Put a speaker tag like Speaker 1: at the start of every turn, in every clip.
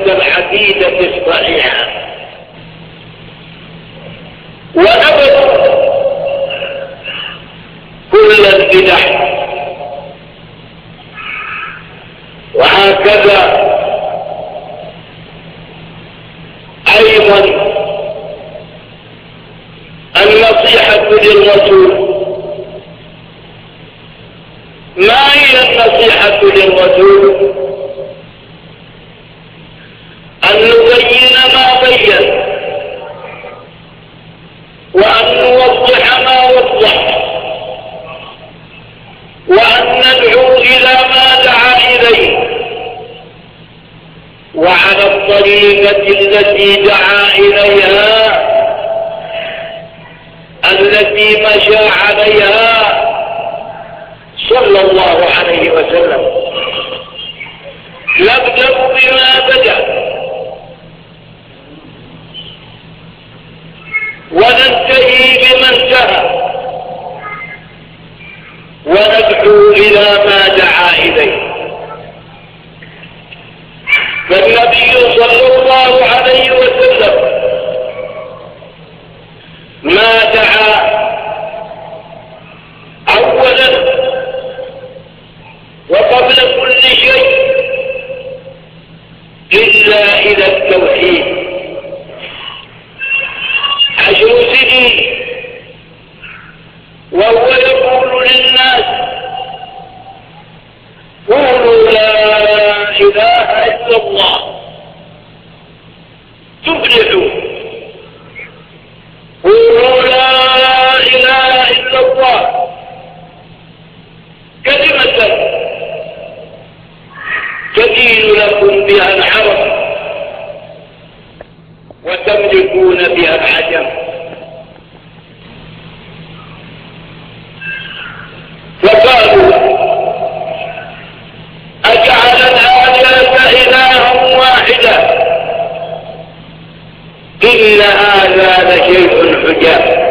Speaker 1: العقيدة الصحيحة، ونبذ كل البدع. وهكذا أيضا النصيحة للرسول. ما هي النصيحة للرسول؟ أن نبين ما بين، وأن نوضح ما وضح، وأن ندعو إلى ما دعا إليه، وعلى الطريقة التي دعا إليها، التي مشى عليها صلى الله عليه وسلم. نبدأ بما بدأ وننتهي بما انتهى، وندعو إلى ما دعا إليه. فالنبي صلى الله عليه وسلم ما دعا أولا وقبل كل شيء إلا إلى التوحيد. 10 سنين وهو يقول للناس: قولوا لا إله إلا الله تفلحوا، قولوا لا إله إلا الله كلمة تدين لكم بها العرب وتملكون بها العجم. فقالوا: أجعل الآلهة إلها واحدا إن هذا لشيء عجاب.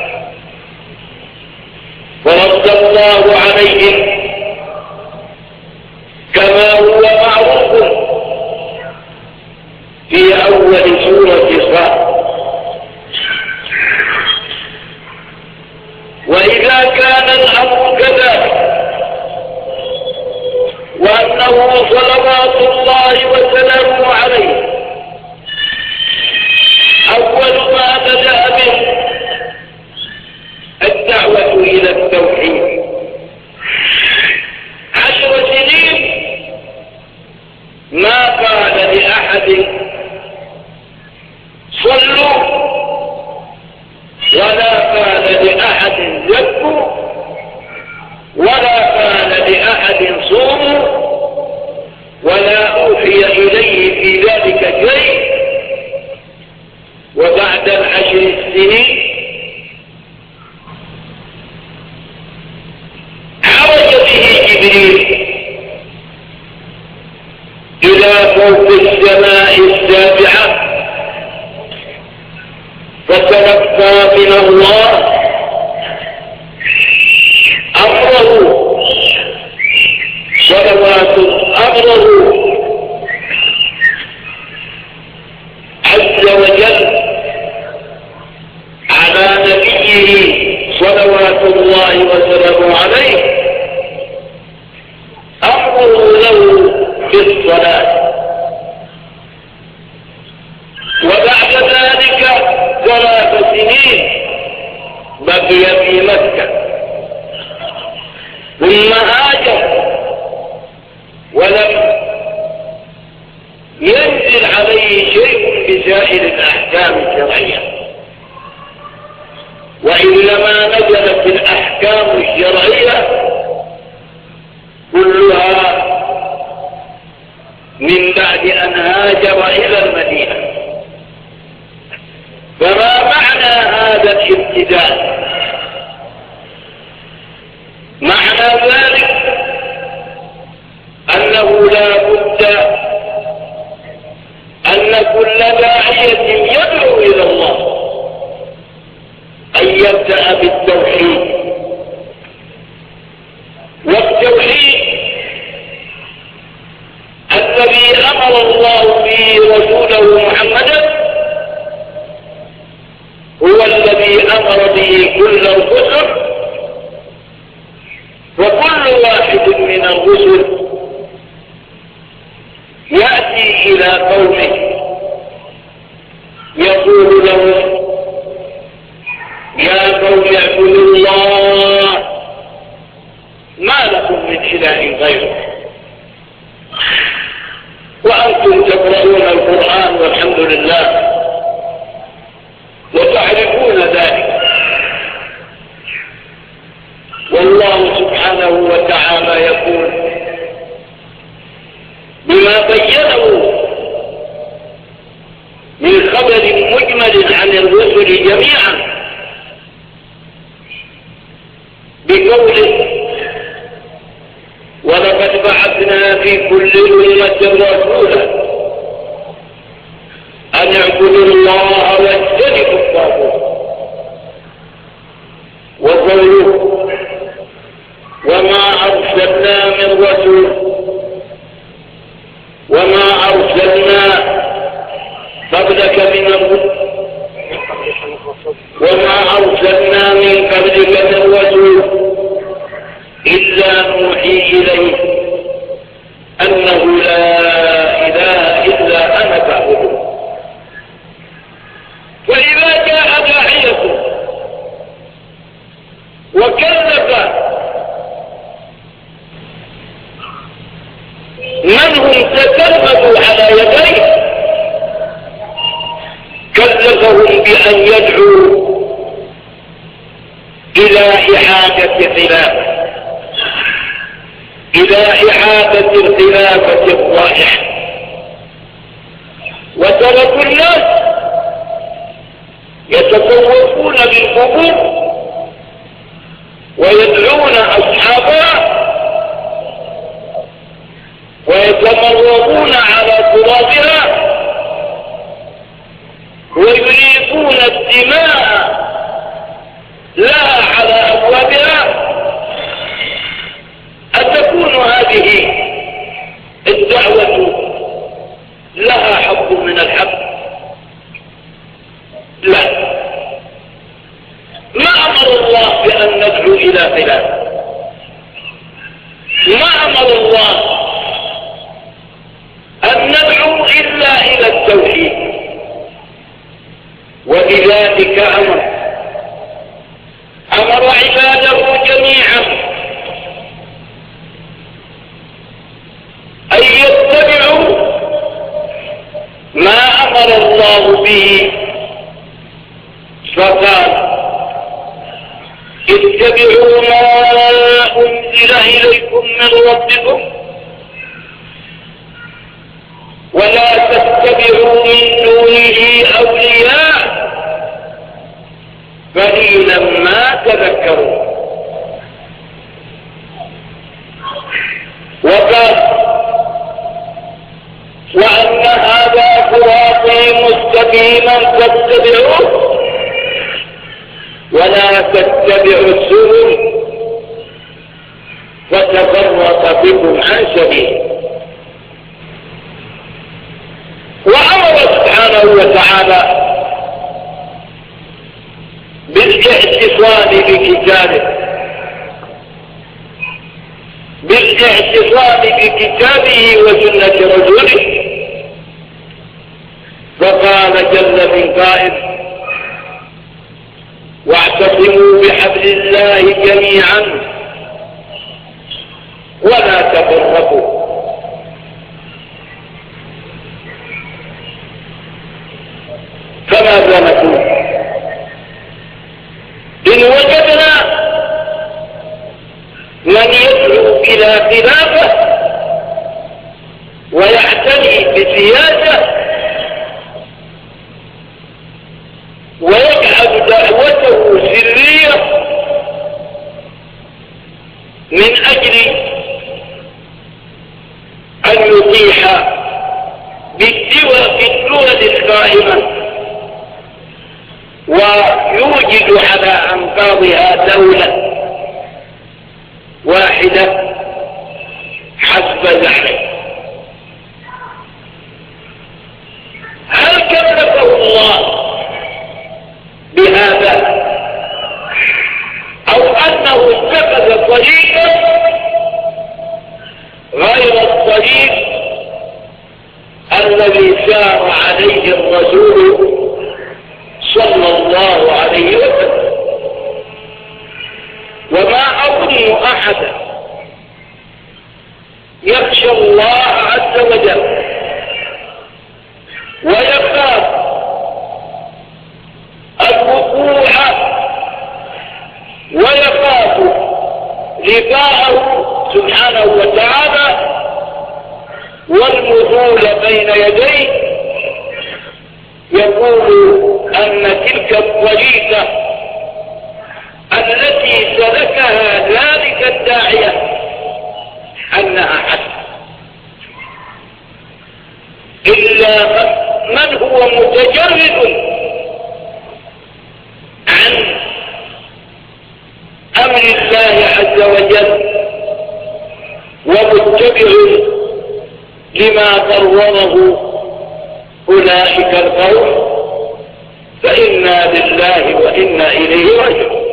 Speaker 1: فرد الله عليهم كما هو معروف في أول سورة صاد: وإذا كان الأمر كذلك وأنه صلوات الله وسلامه عليه أول ما بدأ به الدعوة إلى التوحيد. 10 سنين ما قال لأحد صلوا، ولا قال لأحد زكوا، ولا قال لأحد صوموا، ولا أوحي إليه في ذلك شيء. وبعد 10 سنين عرج به جبريل إلى فوق السماء السابعة، فتلقى من الله أمره صلوات أمره عز وجل على نبيه صلوات الله وسلامه عليه، أمره له بالصلاة. وبعد ذلك 3 سنين بقي في مكة، ثم هاجر ولم ينزل عليه شيء بسائر الأحكام الشرعية، وإنما نزلت الأحكام الشرعية كلها من بعد أن هاجر إلى المدينة. فما معنى هذا الابتداء؟ معنى ذلك أنه لا بد أن كل داعية يدعو إلى الله أن يبدأ بالتوحيد. والتوحيد الذي الذي أمر الله به رسوله محمدا هو الذي أمر به كل الرسل، وكل واحد من الرسل يأتي إلى قومه يقول لهم يا قوم اعبدوا الله ما لكم من إله غيره، وأنتم تقرؤون القرآن والحمد لله وتعرفون ذلك. والله سبحانه وتعالى يقول بما بينه من خبر مجمل عن الرسل جميعا بقوله ولقد بعثنا في كل أمة رسولا أن اعبدوا الله واجتنبوا الطاغوت، وقوله وما أرسلنا من رسول وما أرسلنا قبلك من الرسل وما أرسلنا من قبلك من رسول إلا نوحي إليه أنه لا إله إلا أنا فاعبدون. فإذا جاء داعية وكلف من هم تكلفوا على يديه كلفهم بأن يدعوا إلى إعادة الخلافة الصالحة، وتركوا الناس يتصوفون بالقبور ويدعون أصحابها ويتمرغون على ترابها ويريقون الدماء لها على أبوابها. أتكون هذه الدعوة لها حق من الحق؟ لا، ما أمر الله بأن ندعو إلى خلاف، ما أمر الله أن ندعو إلا إلى التوحيد، ولذلك أمر عباده جميعا أن يتبعوا ما أمر الله به، فقال اتبعوا ما أنزل إليكم من ربكم ولا تتبعوا من دونه أولياء قليلا ما تذكرون. وقال وأن هذا صراطي مستقيما فاتبعوه ولا تتبعوا السبل فتفرق بكم عن سبيله. وأمر سبحانه وتعالى بالاعتصام بكتابه وسنة رسوله، فقال جل من قائل واعتصموا بحبل الله جميعا ولا تفرقوا. فماذا نقول إن وجدنا من يدعو إلى خلافة ويعتني بسياسة ويجعل دعوته سرية من أجل أن يطيح بالدول القائمة ويوجد على أنقاضها دولة واحدة حسب زعمه. الذي سار عليه الرسول صلى الله عليه وسلم. وما أظن أحدا يخشى الله عز وجل ويخاف الوقوع ويخاف لقاءه سبحانه وتعالى والمثول بين يديه، يقول أن تلك الطريقة التي سلكها ذلك الداعية أنها حسنة، إلا من هو متجرد عن أمر الله عز وجل ومتبع لما قرره أولئك القوم، فإنا لله وإنا إليه راجعون.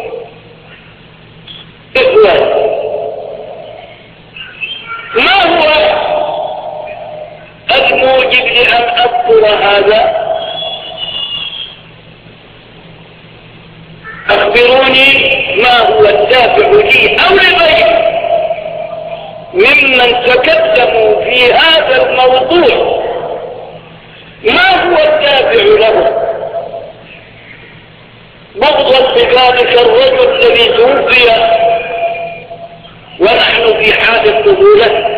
Speaker 1: إخوان، ما هو الموجب لأن أذكر هذا؟ أخبروني ما هو الدافع لي أو لغيري ممن تكلموا في هذا الموضوع، ما هو الدافع له بغضا لذلك الرجل الذي توفي ونحن في حال طفولته،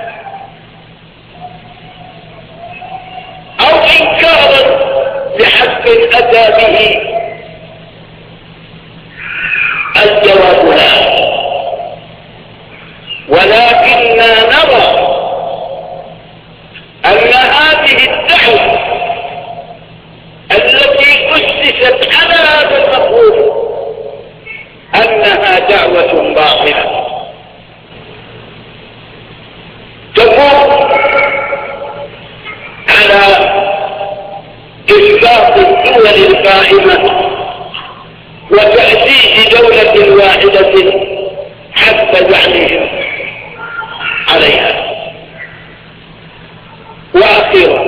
Speaker 1: أو إنكارا لحق أتى به؟ الجواب لا، ولكننا نرى أن هذه الدعوة التي أسست على هذا المفهوم أنها دعوة باطلة، تقوم على إسقاط الدول القائمة وتأسيس دولة واحدة حسب زعمهم عليها. وأخيرا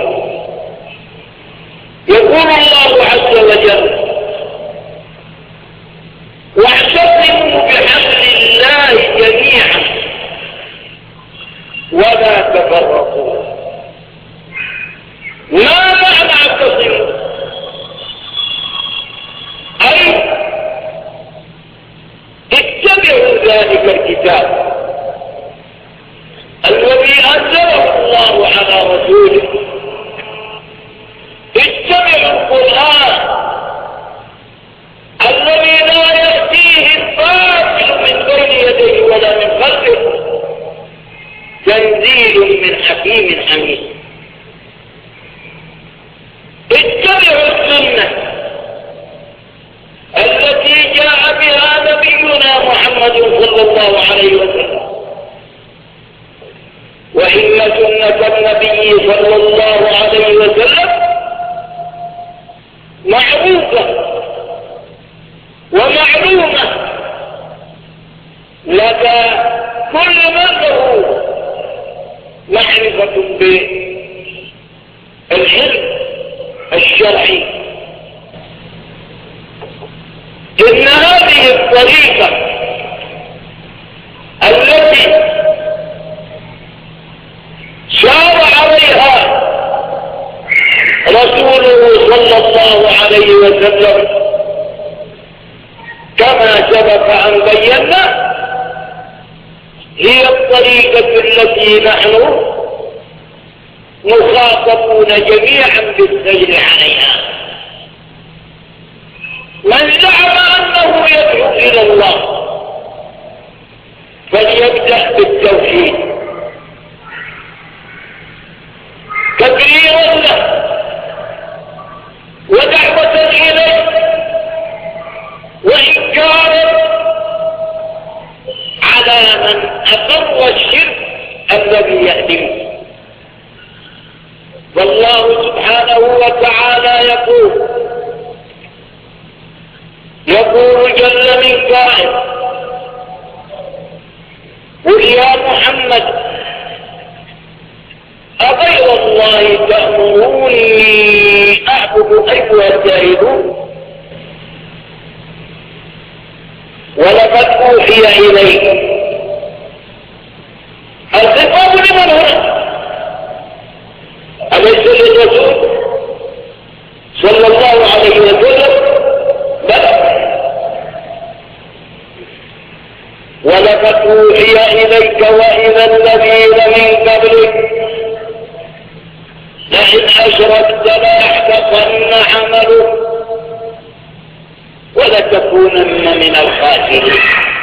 Speaker 1: يقول الله عز وجل: واعتصموا بحبل الله جميعا ولا تفرقوا. ما معنى اعتصموا؟ أي اتبعوا ذلك الكتاب الذي أنزله الله على رسوله، اتبعوا القرآن الذي لا يأتيه الباطل من بين يديه ولا من خلفه، تنزيل من حكيم حميد. اتبعوا السنة التي جاء بها نبينا محمد صلى الله عليه وسلم، وإن سنة النبي صلى الله عليه وسلم معروفة ومعلومة لدى كل من له معرفة بالعلم الشرعي. إن هذه الطريقة التي سار عليها رسوله صلى الله عليه وسلم كما سبق أن بينا هي الطريقة التي نحن مخاطبون جميعا بالسير عليها. من زعم أنه يدعو إلى الله فليبدأ بالتوحيد تبريرا له ودعوة إليه وإنكارا على من أقر الشرك الذي يأتيه. والله سبحانه وتعالى يقول جل من قائل: قل يا محمد أغير الله الله تأمروني أعبد أيها الجاهلون ولقد أوحي إليك. الخطاب لمن هنا؟ أليس للرسول صلى الله عليه وسلم؟ بلى. ولقد أوحي إليك وإلى الذين من قبلك لئن أشركت ليحبطن عملك ولتكونن من الخاسرين.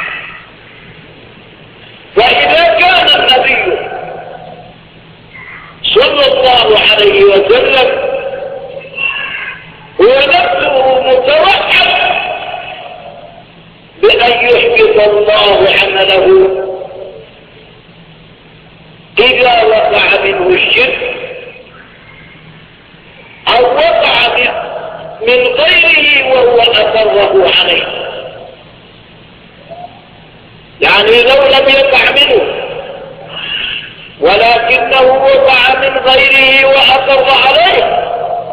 Speaker 1: فإذا كان النبي صلى الله عليه وسلم هو نفسه متوحد بأن يحبط الله عمله إذا وقع منه الشرك أو وقع من غيره وهو أقره عليه، يعني لو لم يقع منه ولكنه وقع من غيره وأقر عليه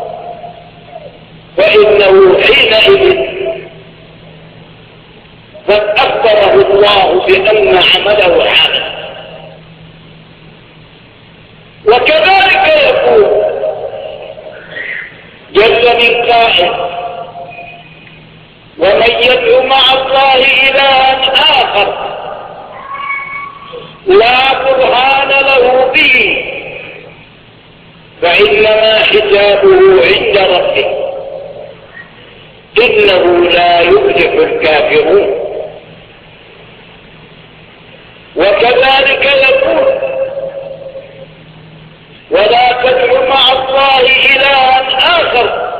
Speaker 1: فإنه حينئذ قد أخبره الله بأن عمله حدث. وكذلك يقول جل من قائل ومن يدعو مع الله إلها آخر لا برهان له به فإنما حسابه عند ربه إنه لا يفلح الكافرون. وكذلك يقول ولا تدع مع الله إلها آخر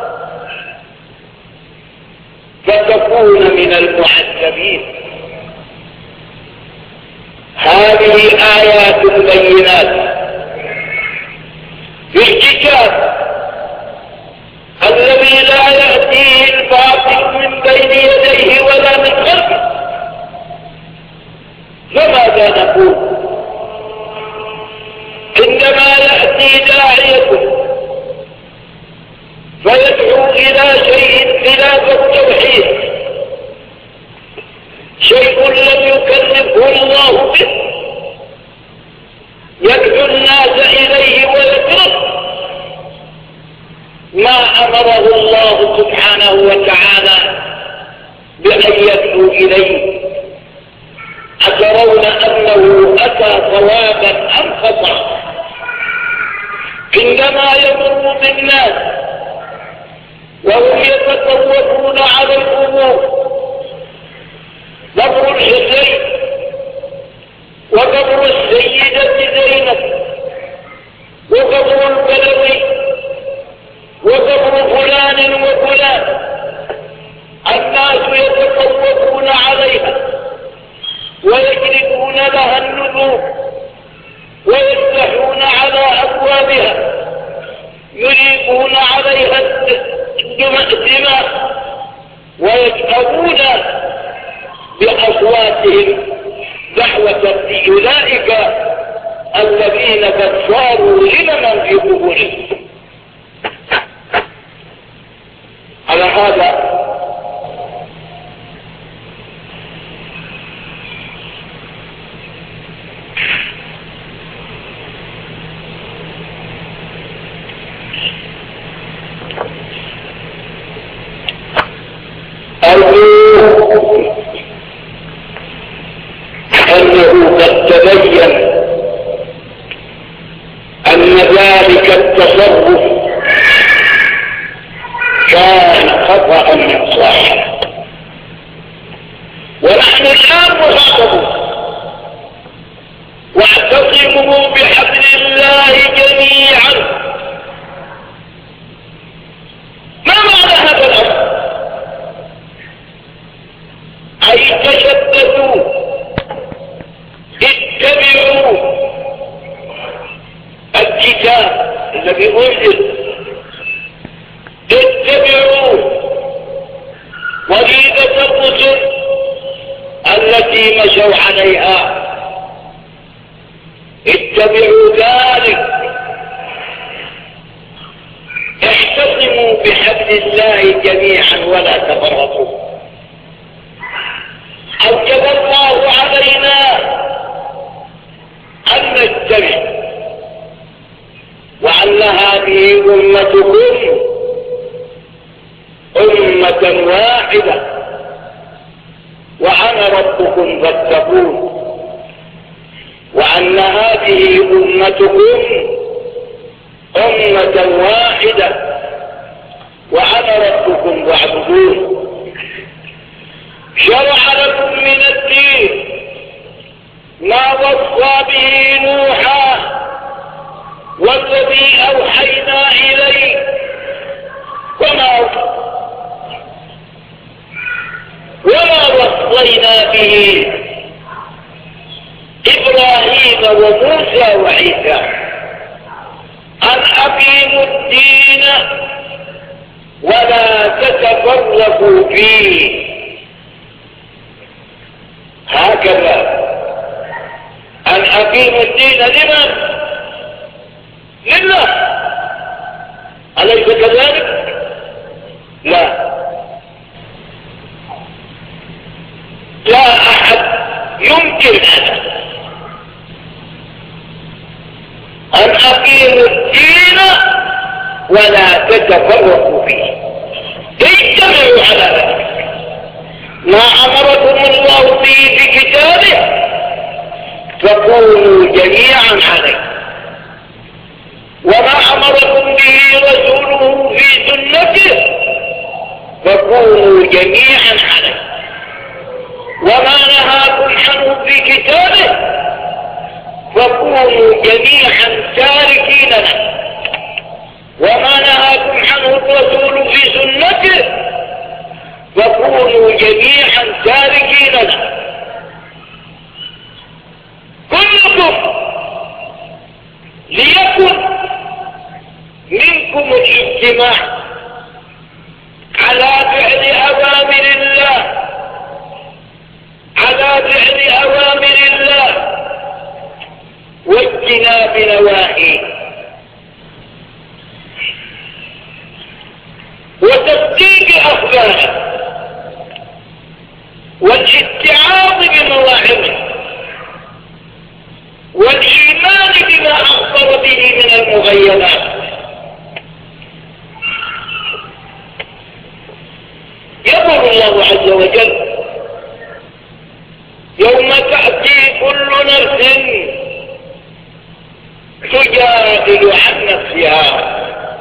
Speaker 1: فتكون من المعذبين. هذه آيات بينات في الكتاب الذي لا يأتيه الباطل من بين يديه ولا من خلفه. فماذا نقول عندما يأتي داعية فيدعو إلى شيء خلاف التوحيد، شيء لم يكلفه الله به، يدعو الناس إليه ويترك ما أمره الله سبحانه وتعالى بأن يدعو إليه؟ أترون أنه أتى صوابا أم خطأ؟ عندما يمر بالناس وهم يتطوفون على القبور، قبر الحسين وقبر السيدة زينب وقبر البلوي وقبر فلان وفلان، الناس يتطوفون عليها ويجلبون لها النذور ويفتحون على أبوابها يريقون عليها الدماء ويجأبون بأصواتهم دعوة لأولئك الذين قد صاروا لمن في قبورهم. على هذا أنه قد تبين أن ذلك التصرف كان خطأ من صاحبه، ونحن الآن مخاطبون واعتصموا بحبل الله جميعا. ما معنى هذا الأمر؟ أي تشددوا، اتبعوا الكتاب الذي أنزل، اتبعوا طريقة الرسل التي مشوا عليها، اتبعوا ذلك بحبل الله جميعا ولا تفرقوا. أوجب الله علينا أن نجتمع، وأن هذه أمتكم أمة واحدة وأنا ربكم فاتقون، وأن هذه أمتكم أمة واحدة وأنا ربكم فاعبدون. شرع لكم من الدين ما وصى به نوحا والذي أوحينا إليه وما وصينا به إبراهيم وموسى وعيسى أن أقيموا الدين ولا تتفرقوا فيه. هكذا أن أقيموا الدين لمن؟ لله، أليس كذلك؟ لا أحد يمكن أن أقيموا الدين ولا تتفرقوا فيه. اجتمعوا على ذلك ما أمركم الله به في كتابه فكونوا جميعا عليه، وما أمركم به رسوله في سنته فكونوا جميعا عليه، وما نهاكم عنه في كتابه فكونوا جميعا تاركين له، وما نهاكم عنه الرسول في سنته فكونوا جميعا تاركين له. كلكم ليكن منكم الاجتماع على فعل أوامر الله، على فعل أوامر الله واجتناب نواهيه، وتصديق أخباره والاتعاظ بمواعظه والإيمان بما أخبر به من المغيبات. يقول الله عز وجل يوم تأتي كل نفس تجادل عن نفسها.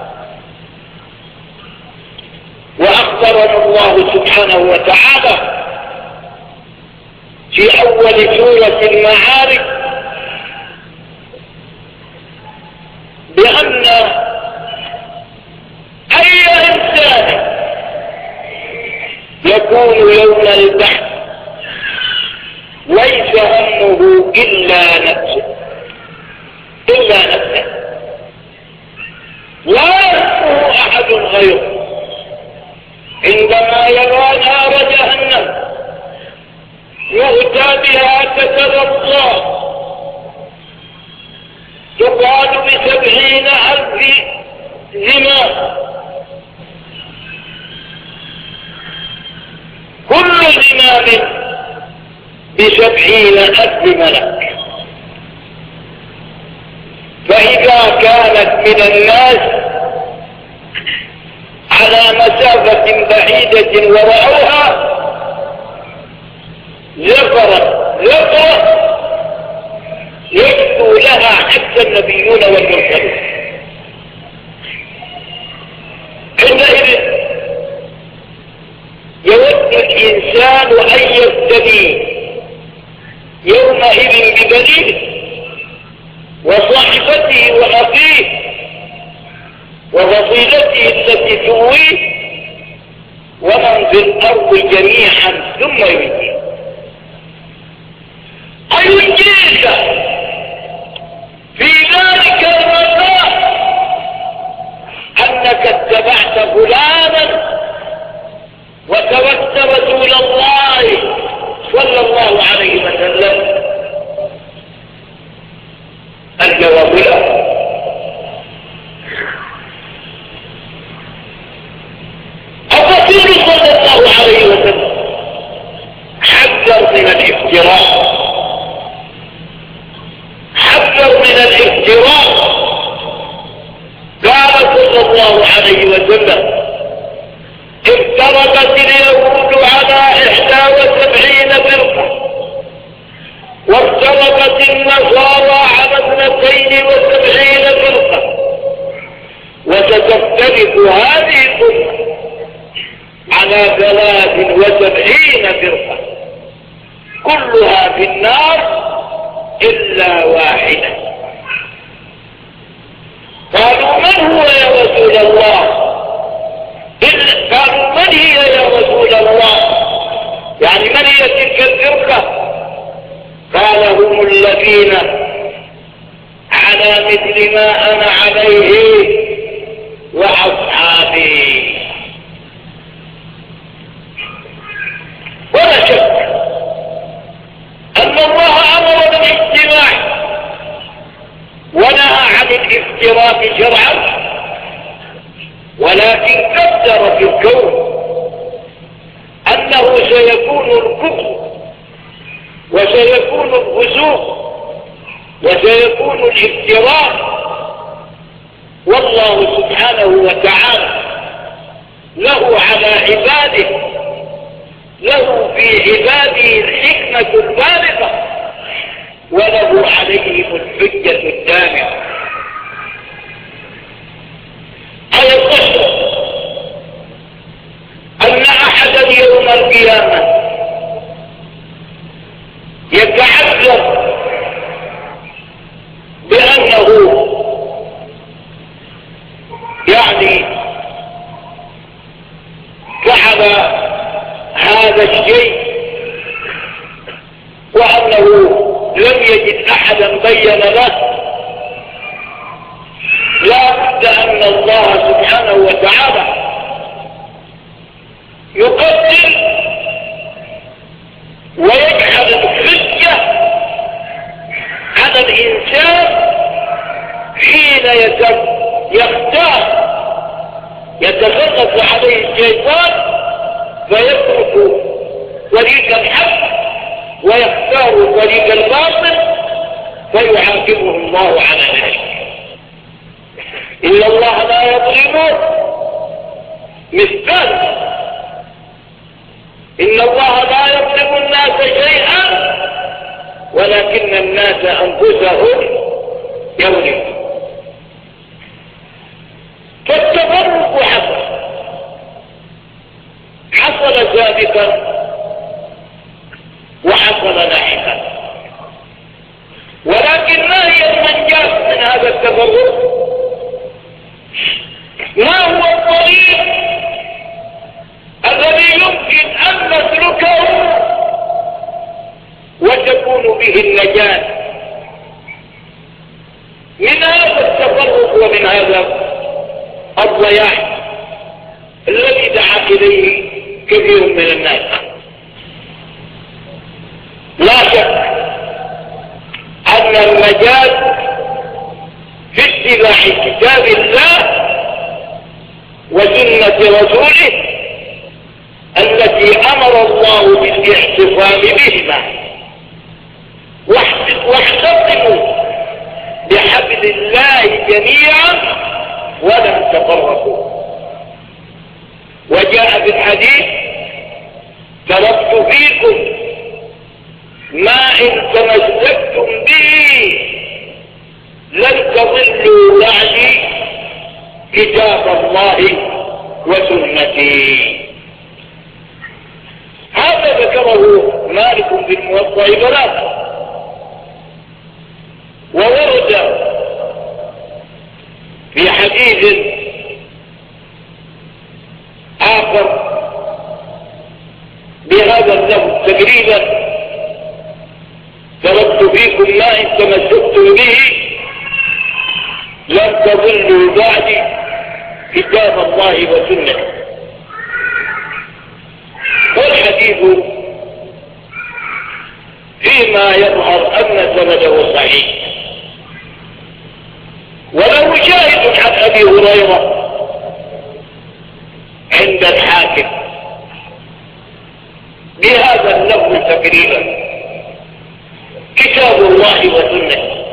Speaker 1: وأخبرنا الله سبحانه وتعالى في أول سورة المعارج بأن أي إنسان يكون يوم البحث ليس همه إلا نفسه، لا يهمه أحد غيره. عندما يرى نار جهنم يؤتى بها تتلظى تقال ب70,000 زمام، كل زمام ب70,000 ملك. فإذا كانت من الناس على مسافة بعيدة ورأوها زفرت يجدوا لها حتى النبيون والمرسلون. عندئذ يود الإنسان أن يستبين يومئذ ببنيه وصاحبته وأخيه وفصيلته التي تؤويه ومن في الأرض جميعا ثم ينجيه. أينجيك في ذلك المساء أنك اتبعت فلانا وتركت رسول الله صلى الله عليه وسلم؟ الجواب لا. الافتراء، حذر من الافتراء. قال صلى الله عليه وسلم: افترقت اليهود على 71 فرقة، وافترقت النصارى على 72 فرقة، وستفترق هذه الأمة على 73 فرقة، كلها في النار إلا واحدة. قالوا: من هو يا رسول الله؟ قالوا: من هي يا رسول الله؟ يعني من هي تلك الفرقة؟ قال: هم الذين على مثل ما أنا عليه وأصحابي. ولا شك أن الله أمر بالاجتماع ونهى عن الافتراق شرعا، ولكن قدر في الكون أنه سيكون الكفر وسيكون الفسوق وسيكون الافتراء، والله سبحانه وتعالى له على عباده، له في عباده الحكمة البالغة، وله عليهم الحجة الدامغة. أيصح أن أحدا يوم القيامة يتعذر بأنه يعني فعل هذا الشيء وأنه لم يجد أحدا بين له؟ لا بد أن الله سبحانه وتعالى يقدر ويجعل الحجة على الإنسان حين يختار يتسلط عليه الشيطان فيترك طريق الحق ويختار طريق الباطل فيعاقبه الله على ذلك. إن الله لا يظلم مثقال، إن الله لا يظلم الناس شيئا ولكن الناس أنفسهم يظلمون. فالتفرق حصل سابقا وحصل لاحقا، ولكن ما هي المنجاة من هذا التفرق؟ ما هو الطريق الذي يمكن أن نسلكه وتكون به النجاة من هذا التفرق ومن هذا الضياع الذي دعا إليه كثير من الناس؟ لا شك أن النجاة في اتباع كتاب الله وسنة رسوله التي أمر الله بالاحتفال بهما. واحتفظوا بحبل الله جميعا ولا تفرقوا. وجاء بالحديث: تركت فيكم ما إن تمسكتم به لن تضلوا بعدي كتاب الله وسنتي. هذا ذكره مالك بالموطأ بلاغه. وورد في حديث آخر بهذا اللفظ تقريبا: تركت فيكم ما إن تمسكتم به لن تضلوا بعدي كتاب الله وسنته. والحديث فيما يظهر أن سنده صحيح، وله شاهد عن أبي هريرة عند الحاكم بهذا اللفظ تقريبا: الله وسنته.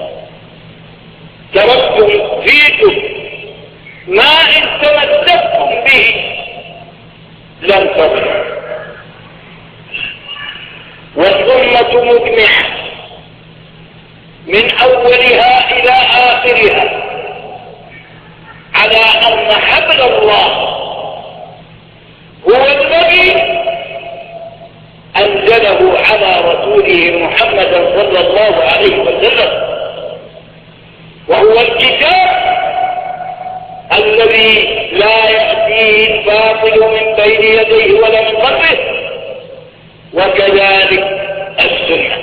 Speaker 1: تركتم فيكم ما إن تمسكتم به لن تضلوا. والأمة مجمعة من أولها إلى آخرها على أن حبل الله هو الذي أنزله على رسوله محمد صلى الله عليه وسلم، وهو الكتاب الذي لا يأتيه الباطل من بين يديه ولا من خلفه، وكذلك السنة.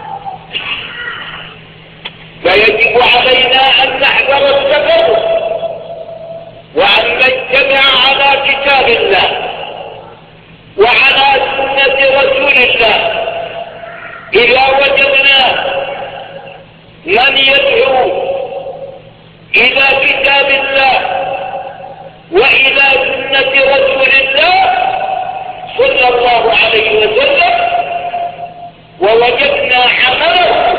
Speaker 1: فيجب علينا أن نحذر التفرق وأن نجتمع على كتاب الله وعلى سنة رسول الله. إذا وجدنا من يدعو إلى كتاب الله وإلى سنة رسول الله صلى الله عليه وسلم ووجدنا عمله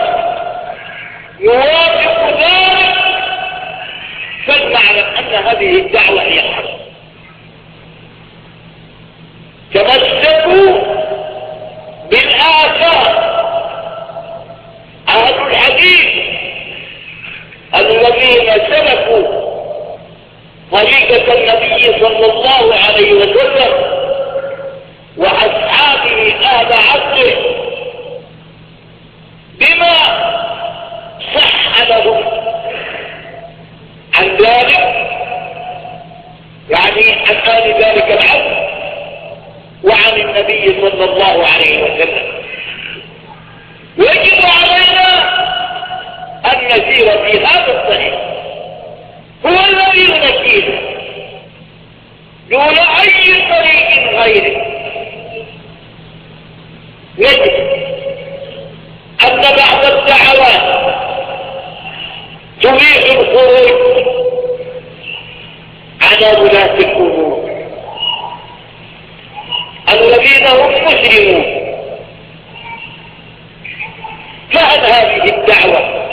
Speaker 1: يوافق ذلك، فلنعلم أن هذه الدعوة هي الحق. تمسكوا بالآثار. أهل الحديث الذين سلكوا طريقة النبي صلى الله عليه وسلم وأصحابه أهل عصره بما صح لهم عن ذلك، يعني عن آل ذلك العصر وعن النبي صلى الله عليه وسلم. يجب علينا أن نسير في هذا الطريق، هو الذي ينجينا دون أي طريق غيره. يجب أن بعض الدعوات تبيح الخروج على ولاة الأمور الذين هم مسلمون. فهل هذه الدعوة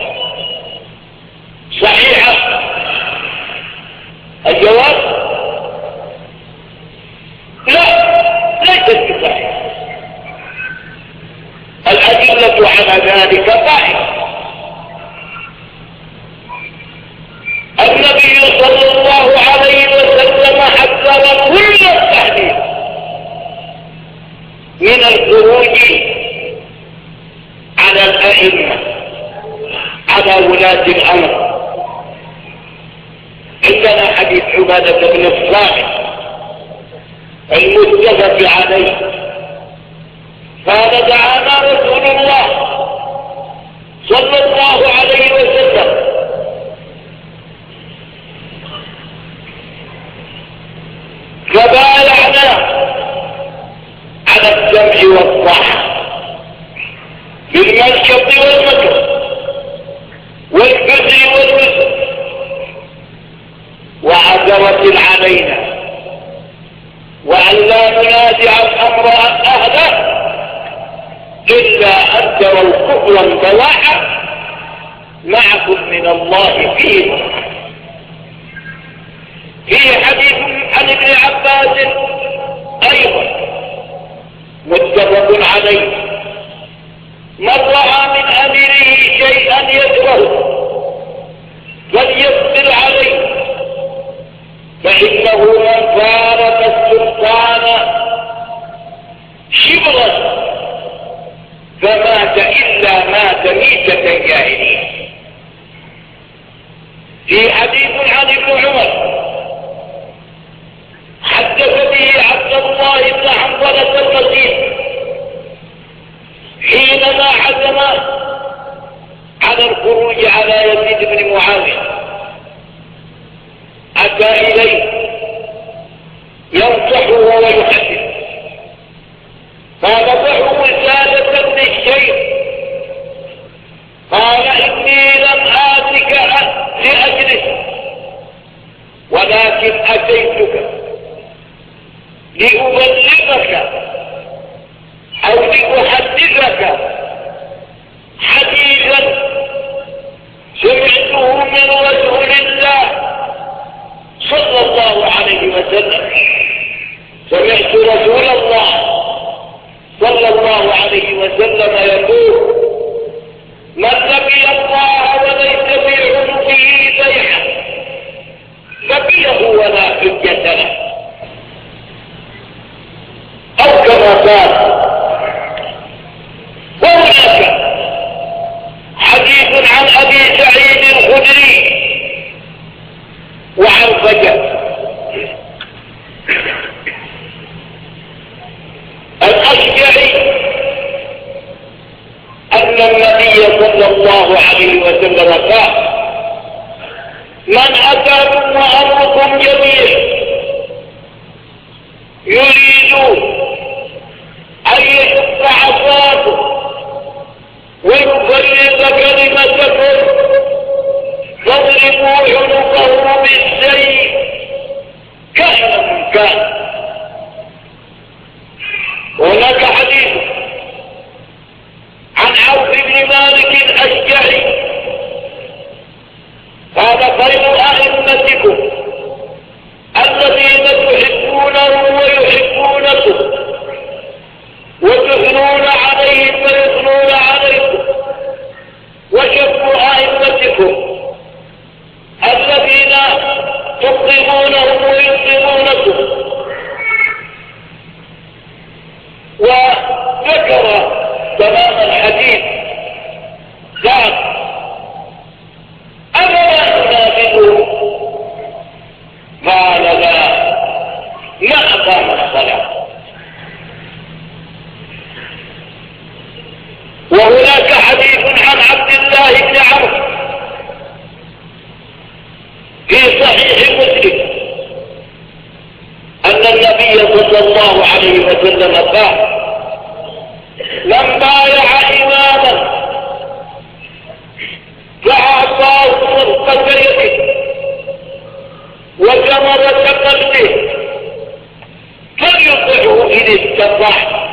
Speaker 1: صحيحة؟ الجواب لا، ليست بصحيحة. الأدلة على ذلك قائمة. النبي صلى الله عليه وسلم حذر كل التحذير من الخروج على الأئمة، على ولاة الأمر. عندنا حديث عبادة بن الصامت المتفق عليه قال دعانا رسول الله صلى الله عليه وسلم فبايعنا على السمع والطاعة بالمنشط والمكر والبر والوزر، وعذرت علينا وأن لا ننازع الأمر أهله إلا أن تروا كفرا بواحا معكم من الله فيه. في حديث عن ابن عباس أيضا متفق عليه من رأى من أمره شيئا يكرهه فليصبر عليه، فإنه من فارق السلطان شبرا فمات إلا مات ميتة جاهلية. في حديث عن ابن عمر حدث به عبد الله بن حنظلة المسيح حينما عزم على الخروج على يزيد بن معاوية، أتى إليه ينصحه ويحدث، قال ضعوا وسادة ابن الشيخ، قال إني لم آتك لأجلس ولكن أتيتك لأبلغك أو لأحدثك حديثا الله عليه وسلم سمعت رسول الله صلى الله عليه وسلم يقول من لقي الله وليس في عنقه بيعة لقيه ولا حجة له، أو كما قال. وهناك حديث عن أبي سعيد الخدري وعن فجر الأشجعي أن النبي صلى الله عليه وسلم قال من أتاكم وأمركم جميع يريد أن يشق عصاكم ويفرق كلمتكم فاضربوا عنقه بالسيف كان من كان. وهناك حديث عن عوف بن مالك الأشجعي قال خير أئمتكم الذين تحبونه ويحبونكم وتثنون عليهم ويثنون عليكم، وشر أئمتكم الذين تكرمونهم ويكرمونكم. وذكر تمام الحديث قال أفلا ننافذه؟ قال لا، ما أقام الصلاة. وهناك حديث عن عبد الله بن عمرو في صحيح مسلم أن النبي صلى الله عليه وسلم قال من بايع إماما فأعطاه مرقة يده وجمرة قلبه فليطعه إن استطاع،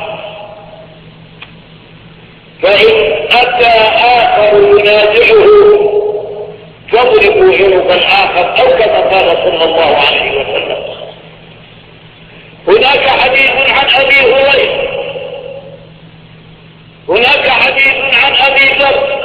Speaker 1: فإن أتى آخر ينازعه فاضربوا عنق الآخر، أو كما قال صلى الله عليه وسلم. هناك حديث عن أبي هريرة، هناك حديث عن أبي ذر،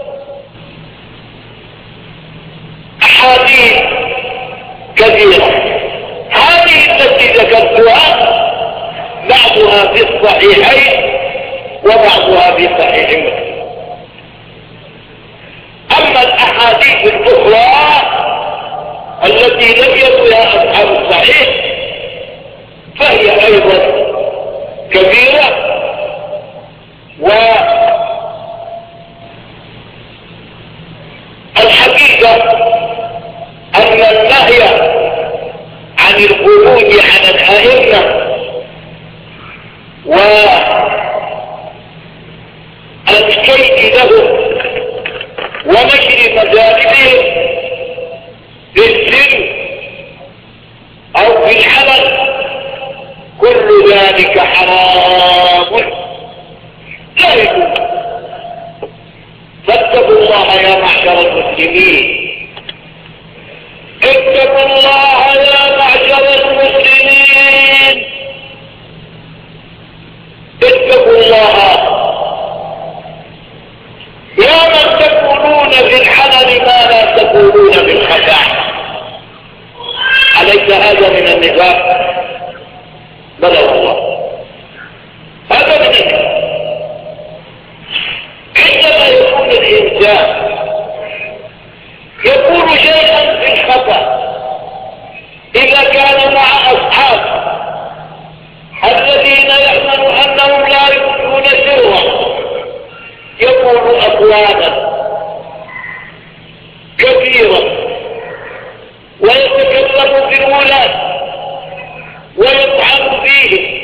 Speaker 1: أحاديث كثيرة. هذه التي ذكرتها بعضها في الصحيحين وبعضها في صحيح مسلم. أما الأحاديث الأخرى التي لم يروها أصحاب الصحيح فهي أيضا كبيرة. والحقيقة أن النهي عن الخروج على الأئمة والكيد لهم ونشر مذاهبهم بالسن أو بالحلل كل ذلك حرام لا يجوز. فاتقوا الله يا معشر المسلمين، اتقوا الله يا معشر المسلمين، اتقوا الله يا من تقولون في الحلل ما لا تقولون في الخفاء. أليس هذا من النفاق؟ بلى والله هذا من النفاق. عندما يكون الإنسان يقول شيئا في الخطأ إذا كان مع أصحاب الذين يأمن أنهم لا يكون سرا، يقول أقوالا كثيرا ويتكلم في الولاة ويطعن فيه،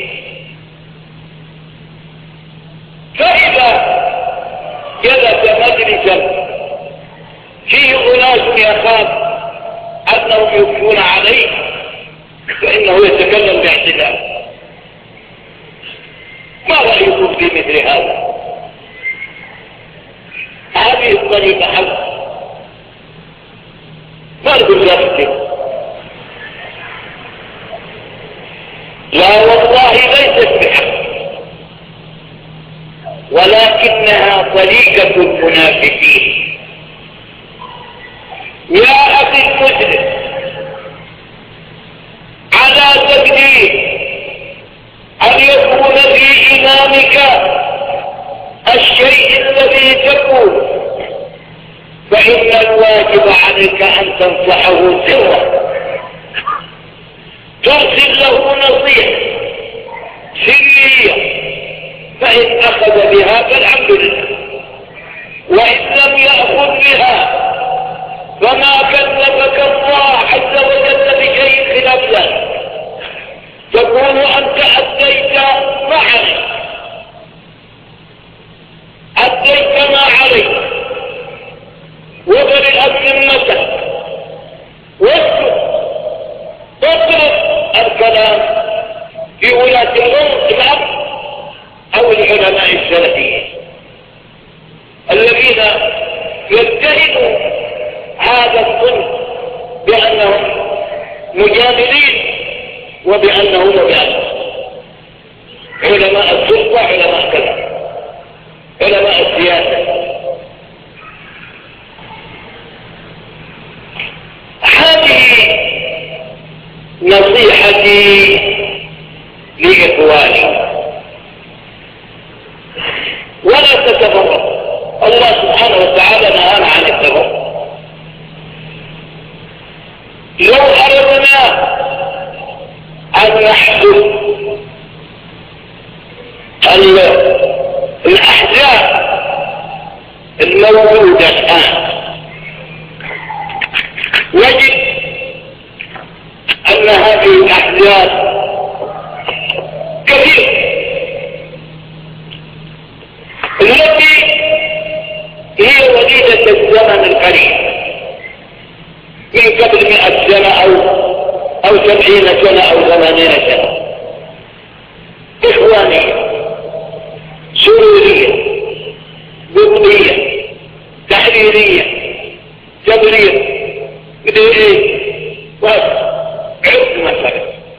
Speaker 1: فإذا جلس مجلسا فيه أناس يخاف أنهم يكفون عليه فإنه يتكلم باعتدال. ما رأيكم في مثل هذا؟ هذه الطريقة حق ما نقول ذلك. لا والله ليست بحق، ولكنها طريقة المنافقين. يا أخي المسلم، على تقدير أن يكون في إمامك الشيء الذي تقول، فإن الواجب عليك أن تنصحه سرا، ترسل له نصيحة سرية، فإن أخذ بها فالحمد لله، وإن لم يأخذ بها فما كلفك الله عز وجل بشيء خلاف ذلك، تكون أنت أديت ما عليك، أديت ما عليك، وبرئت ذمتك، واسكت، اترك الكلام في ولاة الأمر أو العلماء السلفيين الذين يتهموا هذا الظلم بأنهم مجادلين وبأنهم مجادلين. علماء السلطة، علماء كذا، علماء السياسة. هذه نصيحتي لإخواني، ولا تتفرق. الله سبحانه وتعالى نهانا عن التفرق. لو أردنا أن نحدث الأحزاب الموجودة الآن، نجد أن هذه الأحزاب كثيرة، التي هي وليدة الزمن القريب من قبل 100 سنة أو 70 سنة أو 80 سنة. إخوانية، سرورية، بطنية، تحريرية، جبرية، عرض مثلا.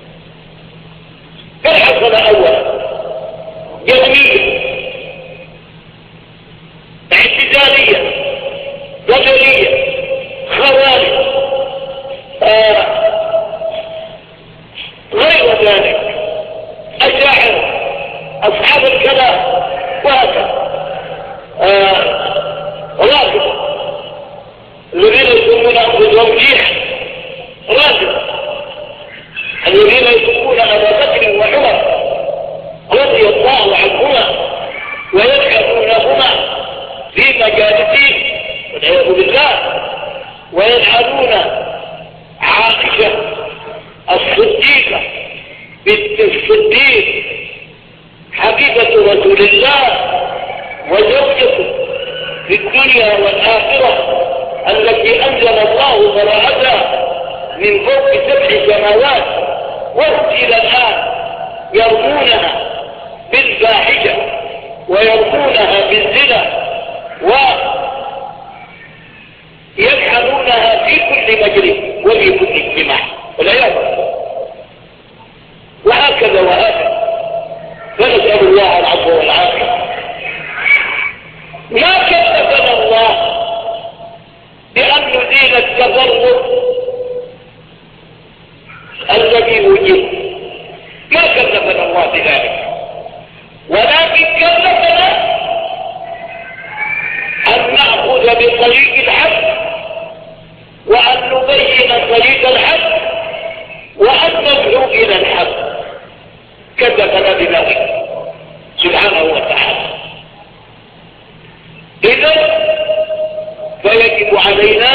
Speaker 1: فالحصل أولا جهمية، اعتزالية، ضجرية، خوارج، غير ذلك، أشاعر، أصحاب الكلام، وهكذا، رافضة الذين يسمون أنفسهم جيح، رافضة الذين يسمون أبا بكر وعمر رضي الله عنهما ويلعنونهما في مجالسهم والعياذ بالله، ويلعنون عائشة الصديقة بنت الصديق حبيبة رسول الله وزوجته في الدنيا والآخرة، التي أنزل الله براءتها من فوق 7 سماوات، وهم إلى الآن يرمونها بالفاحشة ويرمونها بالزنا ويلعنونها في كل مجلس وفي كل اجتماع والعياذ بالله، وهكذا وهكذا. فنسأل الله العفو والعافية. ما كلفنا الله بأن نزيل التفرق الذي وجد، ما كلفنا الله بذلك، ولكن كلفنا أن نأخذ بطريق الحق، وأن نبين طريق الحق، وأن ندعو إلى الحق، كلفنا بذلك سبحانه وتعالى. إذن فيجب علينا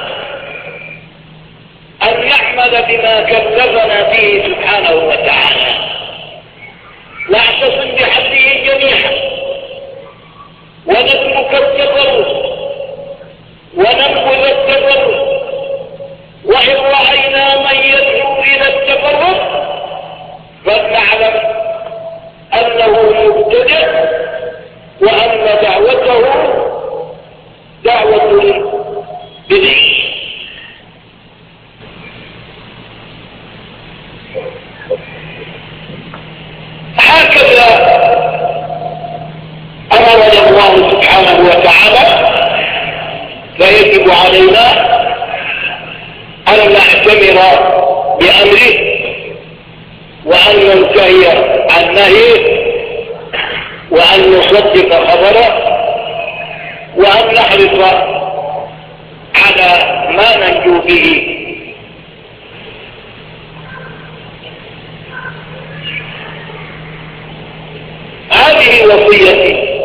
Speaker 1: أن نعمل بما كلفنا به سبحانه وتعالى، نعتصم بحبله جميعا، ونترك التفرق وننبذ التفرق، وإن رأينا من يدعو إلى التفرق فلنعلم أنه مبتدع، وأن دعوته دعوة بدعية. نصدق خبره وأن نحرص على ما ننجو به. هذه وصيتي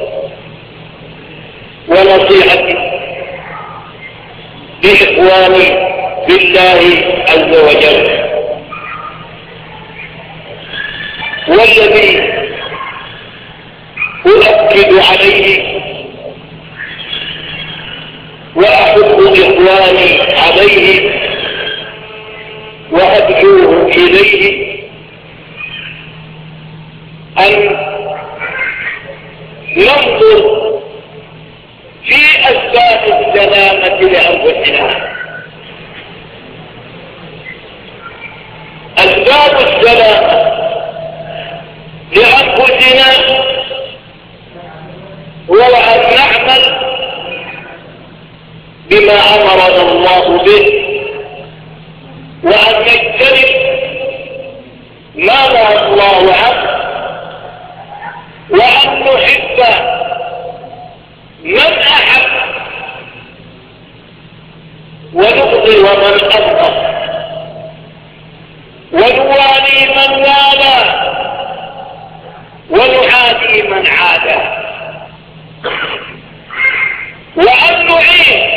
Speaker 1: ونصيحتي لإخواني بالله عز وجل، والذي أؤكد عليه وأحب إخواني عليه وأدعوه إليه أن ننظر في أسباب السلامة لأنفسنا. أسباب السلامة لأنفسنا هو أن نعمل بما أمرنا الله به، وأن نجتنب ما نهى الله عنه، وأن نحب من أحب ونبغض من أبغض، ونوالي من والى ونعادي من عادى، وأن نعين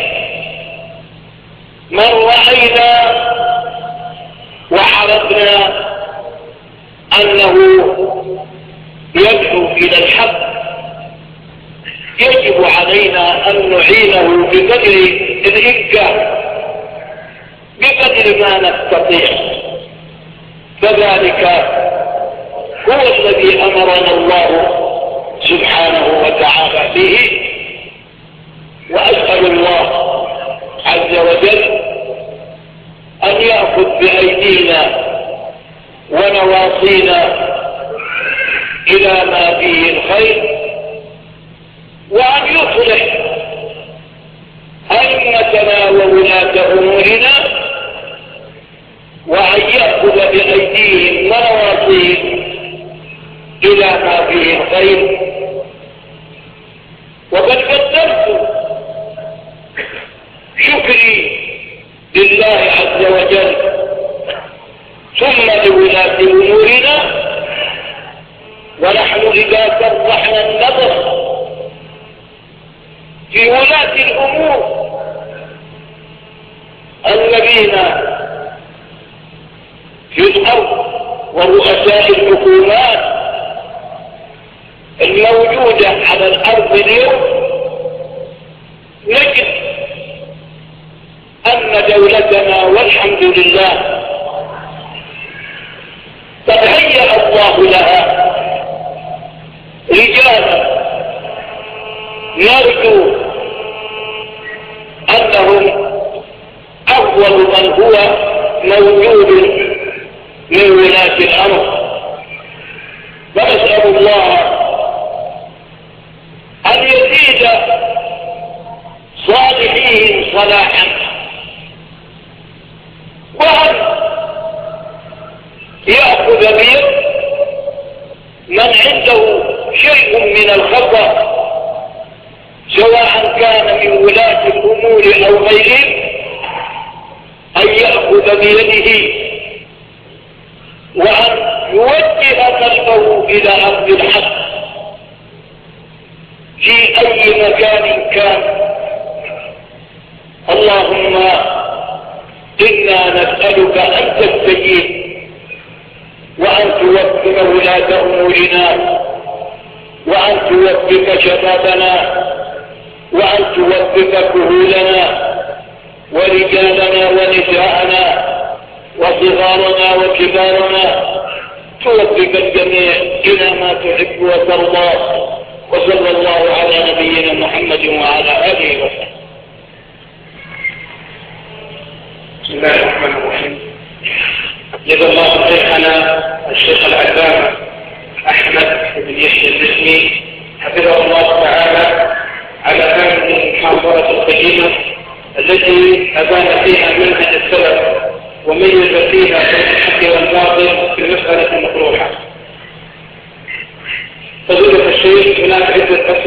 Speaker 1: من رأينا وعرفنا أنه يدعو إلى الحق. يجب علينا أن نعينه بقدر الإمكان، بقدر ما نستطيع، فذلك هو الذي أمرنا الله سبحانه وتعالى به. وأسأل الله عز وجل أن يأخذ بأيدينا ونواصينا إلى ما فيه الخير، وأن يصلح أئمتنا وولاة أمورنا، وأن يأخذ بأيديهم ونواصيهم إلى ما فيه الخير. وقد قدمت شكري لله عز وجل ثم لولاة أمورنا، ونحن إذا فرحنا النظر في ولاة الأمور الذين في الأرض ورؤساء الحكومات الموجودة على الأرض اليوم، نجد أن دولتنا والحمد لله قد هيأ الله لها رجالا نرجو أنهم أفضل من هو موجود من ولاة الأمر. ونسأل الله أن يزيد صالحين صلاحا، وأن يأخذ بيد من عنده شيء من الخطأ، سواء كان من ولاة الأمور أو غيرهم، أن يأخذ بيده وأن يوجه قلبه إلى أرض الحق في أي مكان كان. اللهم إنا نسألك أن تستجيب وأن توفق ولاة أمورنا، وأن توفق شبابنا، وأن توفق كهولنا ورجالنا ونساءنا وصغارنا وكبارنا، توفق الجميع إلى ما تحب وترضى. وصلى الله على نبينا محمد وعلى آله وسلم.
Speaker 2: بسم الله الرحمن الرحيم. جزا الله شيخنا الشيخ العلامة أحمد بن يحيى النجمي حفظه الله تعالى على هذه المحاضرة القيمة التي أبان فيها منهج السلف وميز فيها بين الحق والباطل في المسألة المطروحة. فضيلة الشيخ، هناك عدة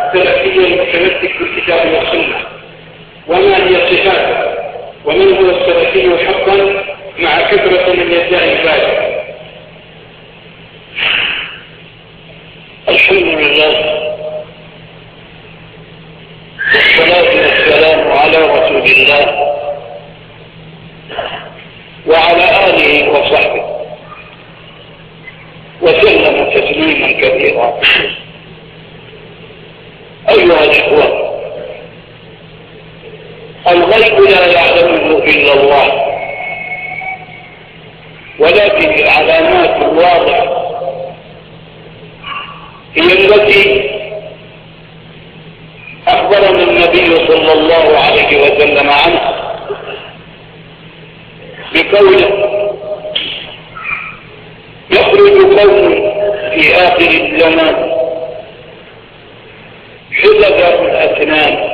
Speaker 2: السلفي المتمسك بالكتاب والسنة، وما هي صفاته، ومن هو السلفي حقا مع كثرة من يدعي ذلك.
Speaker 1: الحمد لله والصلاة والسلام على رسول الله وعلى آله وصحبه وسلم تسليما كثيرا. أيها الإخوة، الغيب لا يعلمه إلا الله، ولكن العلامات الواضحة هي التي أخبرنا النبي صلى الله عليه وسلم عنها بقوله: يخرج قوم في آخر الزمان حدثاء الأسنان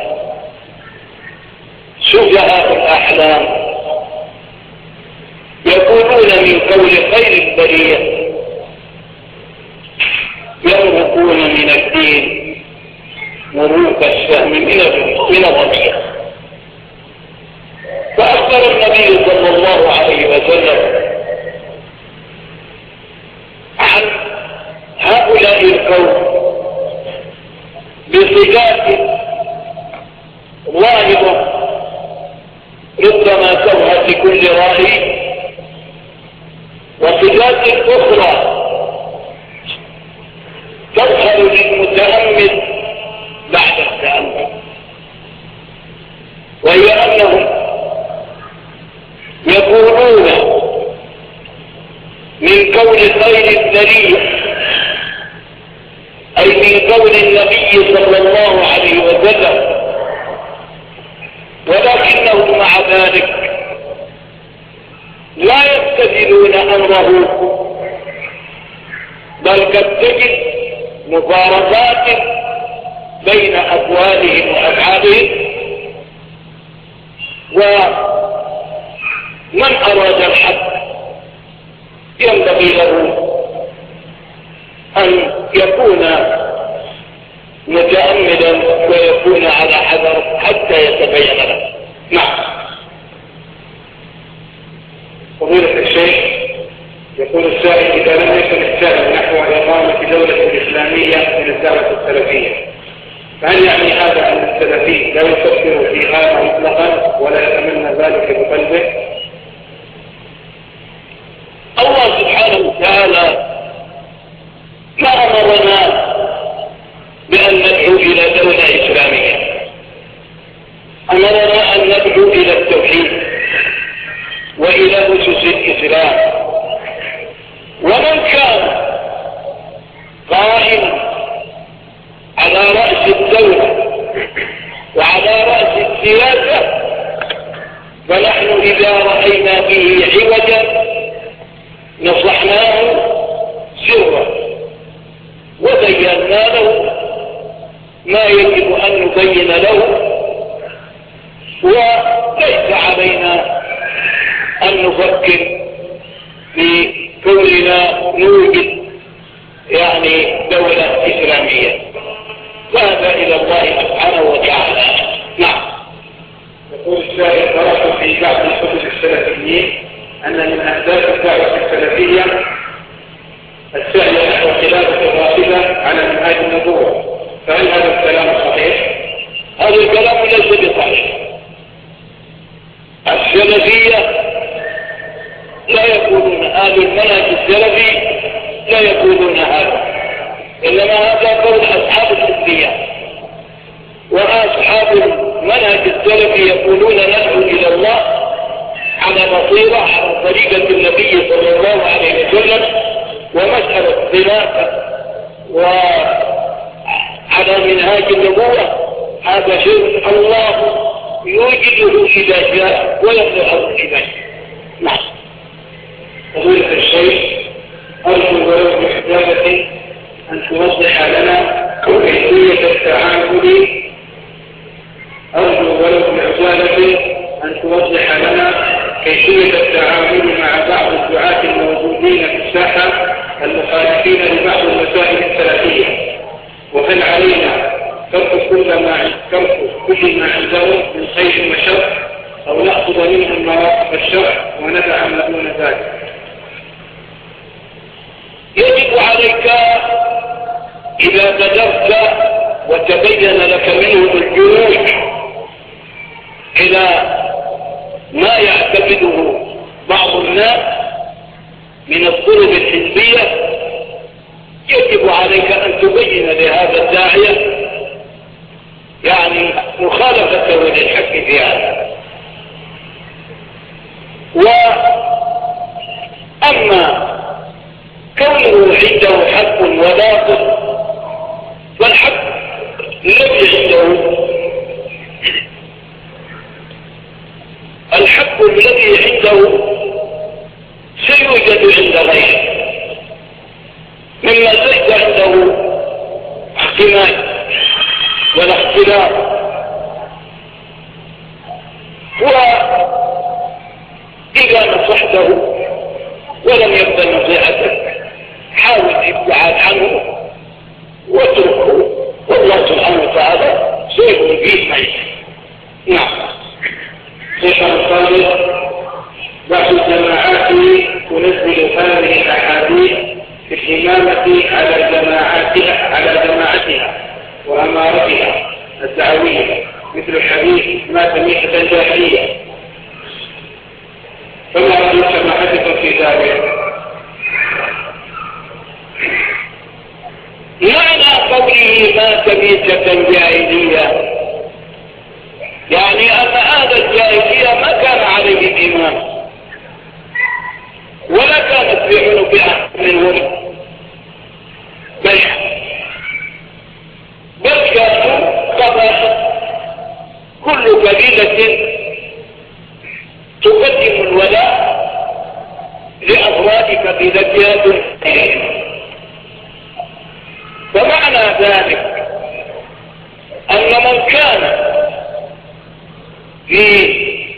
Speaker 1: سفهاء الأحلام يقولون من قول خير البرية يمرقون من الدين مروق السهم من الرمية. فأخبر النبي صلى الله عليه وسلم عن هؤلاء القوم بصفات ظاهرة ربما تظهر لكل رأي، وصفات أخرى تظهر للمتأمل بعد التأمل، وهي أنهم يقولون من قول خير البرية، أي من قول النبي صلى الله عليه وسلم، ولكنهم مع ذلك لا يستدلون أمره، بل قد تجد مفارقات بين أقوالهم وأفعالهم. ومن أراد الحق ينبغي له أن يكون متأملا ويكون على حذر حتى يتبين له. نعم.
Speaker 2: فضيلة الشيخ، يقول السائل: إذا لم يكن السائل نحو إقامة دولة إسلامية من الدعوة السلفية، فهل يعني هذا أن السلفي لا يفكر في هذا مطلقا ولا يتمنى ذلك بقلبه؟
Speaker 1: الله سبحانه وتعالى ما أمرنا بأن ندعو إلى دولة إسلامية، أمرنا أن ندعو إلى التوحيد وإلى أسس الإسلام. ومن كان قائما على رأس الدولة وعلى رأس السياسة فنحن إذا رأينا به عوجا نصحناه سرا وبينا له ما يجب أن نبين له، وليس علينا أن نفكر في كوننا نوجد دولة إسلامية، وهذا إلى الله سبحانه وتعالى. نعم.
Speaker 2: يقول السائل: قرأت في بعض الكتب السلفيين أن من أهداف الدعوة السلفية السعي نحو خلافة الرافضة على منهاج النبوة، فهل هذا الكلام صحيح؟
Speaker 1: هذا الكلام ليس بصحيح. السلفية لا يقولون، أهل المنهج السلفي لا يقولون هذا، إنما هذا قول أصحاب الحزبية. وأصحاب المنهج السلفي يقولون ندعو إلى الله على بصيرة على طريقة النبي صلى الله عليه وسلم، ومسألة خلافة وعلى منهاج النبوة هذا شيء الله يوجده إذا جاء ويظهر إليه. نعم.
Speaker 2: فضيلة الشيخ، أرجو ولو بإحداثة أن توضح لنا كيفية التعامل مع بعض الدعاة الموجودين في الساحة المخالفين لبعض المسائل السلفية، وهل علينا ترك كل ما عندهم من خير وشر، أو نأخذ منهم مراتب الشرع وندع ما دون ذلك.
Speaker 1: يجب عليك إذا بلغت وتبين لك منهم الجنود إلى ما يعتقده بعض الناس من الطرق الحزبية، يجب عليك أن تبين لهذا الداعية يعني مخالفته للحق في هذا. وأما كونه عنده حق وباطل، فالحق الذي عنده سيوجد عند غيره، مما زيد عنده احتمال ولا اختلاف. وإذا نصحته ولم يقبل نصيحتك حاول الابتعاد عنه واتركه، والله سبحانه وتعالى سيكون فيه ميت. نعم.
Speaker 2: شيخ الخالد، بعض الجماعات تنزل هذه الأحاديث في الإمامة على جماعتها وأمارتها الدعوية، مثل حديث مات ميتة جاهلية، فما رأي سماحتكم في ذلك؟
Speaker 1: معنى قوله مات ميتة جاهلية يعني أن هذا الجاهلية ما كان عليه الإمام ولا كانت في عنق أحد منهم، بل كانوا قضاء كل قبيلة تقدم الولاء لأفراد قبيلتها دونهم. فمعنى ذلك أن من كان في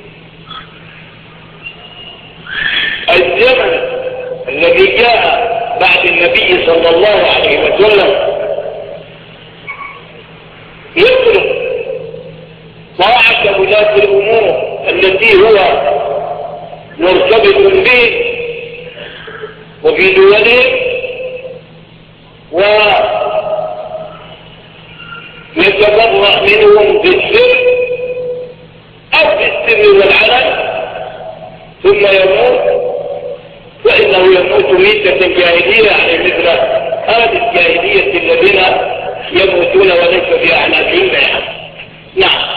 Speaker 1: الزمن الذي جاء بعد النبي صلى الله عليه وسلم يطلب طاعة ولاة الأمور التي هو مرتبط به وفي دوله، ويتبرأ منهم بالسر أو بالسر والعلن ثم يموت، فإنه يموت ميتة جاهلية، يعني مثل هذه الجاهلية الذين يموتون وليس في أعناقهم بيعا. نعم.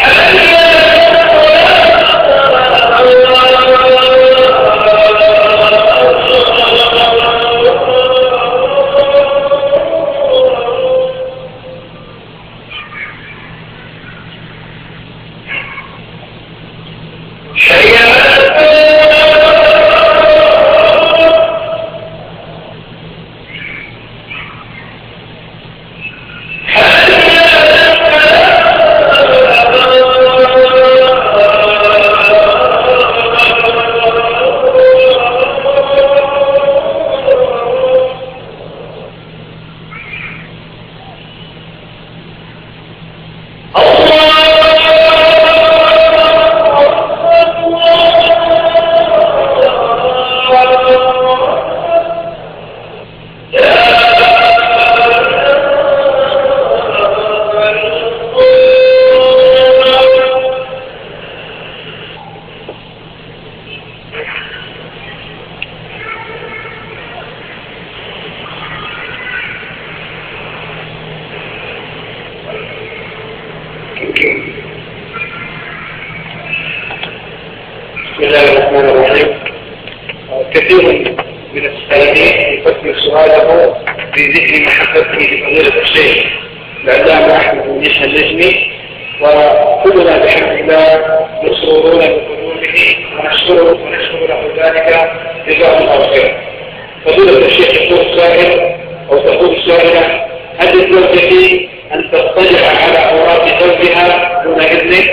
Speaker 2: بسم الله الرحمن الرحيم. كثير من السائلين يفكر سؤاله في ذكر محبته لفضيلة الشيخ العلامة أحمد بن يحيى اللجمي، وكلنا بحمد الله مسرورون بقدومه ونشكر له ذلك جزاه الله خيرا. فضيلة الشيخ يقول السائل أو تقول السائلة: هل للزوجة أن تطلع على عورات زوجها دون إذنه؟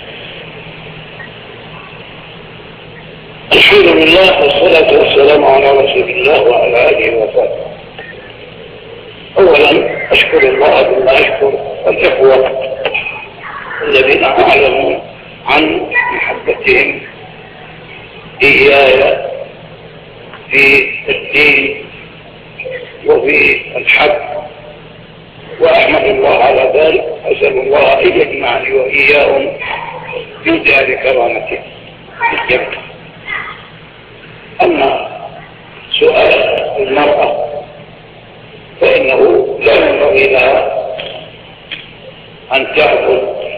Speaker 1: الحمد لله والصلاة والسلام على رسول الله وعلى آله وصحبه. أولا أشكر الله بما أشكر الإخوة الذين أعلموا عن محبتهم إياي في الدين وفي الحق، وأحمد الله على ذلك. أسأل الله أن يجمعني وإياهم في دار كرامته في الجنة. أما سؤال المرأة فإنه لا ينبغي لها أن تأخذ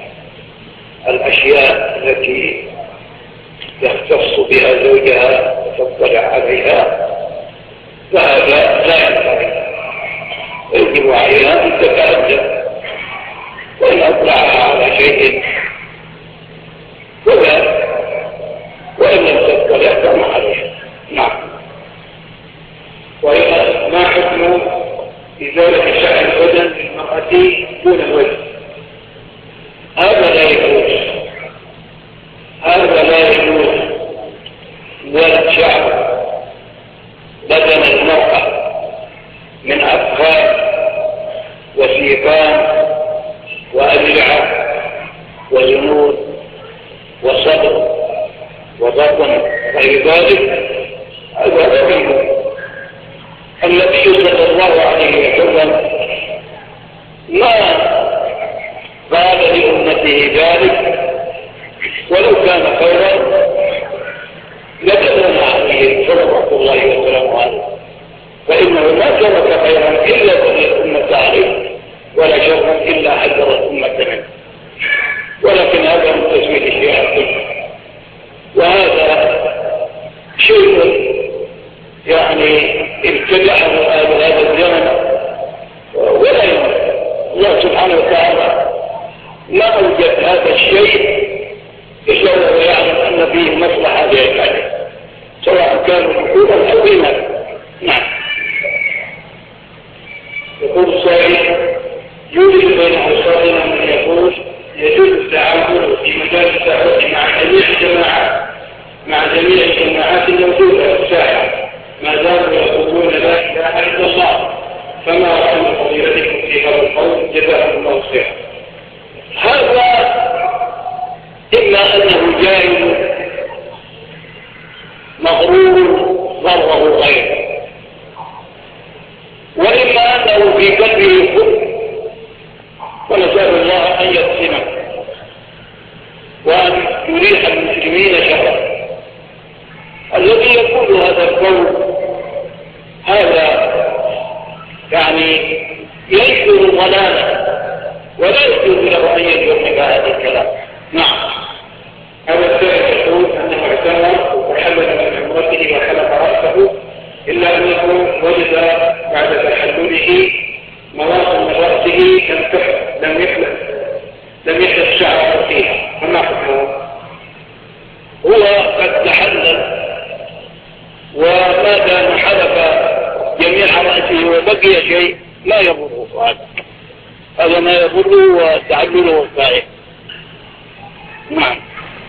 Speaker 1: الأشياء التي يختص بها زوجها وتطلع عليها، فهذا لا ينبغي. يجب عليها أن تتأدب، وإن أطلعها على شيء وإن لم تطلع فما عليها. نعم.
Speaker 2: وما حكم إزالة شعر البدن للمرأة دون الوجه؟
Speaker 1: هذا لا يجوز، هذا لا يجوز. إزالة شعر بدن المرأة من أفخاذ وسيفان وأجرعة وجنود وصدر وبطن غير ذلك، هذا لا يجوز. النبي صلى الله عليه وسلم ما قال لأمته ذلك، ولو كان خيرا لدلنا عليه صلوات الله وسلامه عليه، فإنه ما ترك خيرا إلا دل الأمة عليه، ولا شرا إلا حذر الأمة منه. ولكن هذا من تسويد الشيء، وهذا شيء يعني ابتدعه آل هذا الزمن ولا يمكن. الله سبحانه وتعالى ما أوجد هذا الشيء إلا وهو يعلم أن فيه مصلحة لعباده، سواء كانوا حقوقا أو غيرها. نعم.
Speaker 2: يقول السائل: يوجد بين أوساطنا من يقول يجوز التعامل في مجال الدعوة مع جميع الجماعات الموجودة في الساحة ما داموا يقولون لا إله إلا الله، فما رأي فضيلتكم في هذا القول؟ جزاكم الله خيرا.
Speaker 1: هذا إما أنه جاهل مغرور ضره غيره، وإما أنه في قلبه كفر، ونسأل الله أن يقسمه وأن يريح المسلمين شرا. الذي يقول هذا القول هذا يعني ينشر ضلالا، ولا يجوز له أن يجرب هذا الكلام. كله وتعلله وفائه. نعم.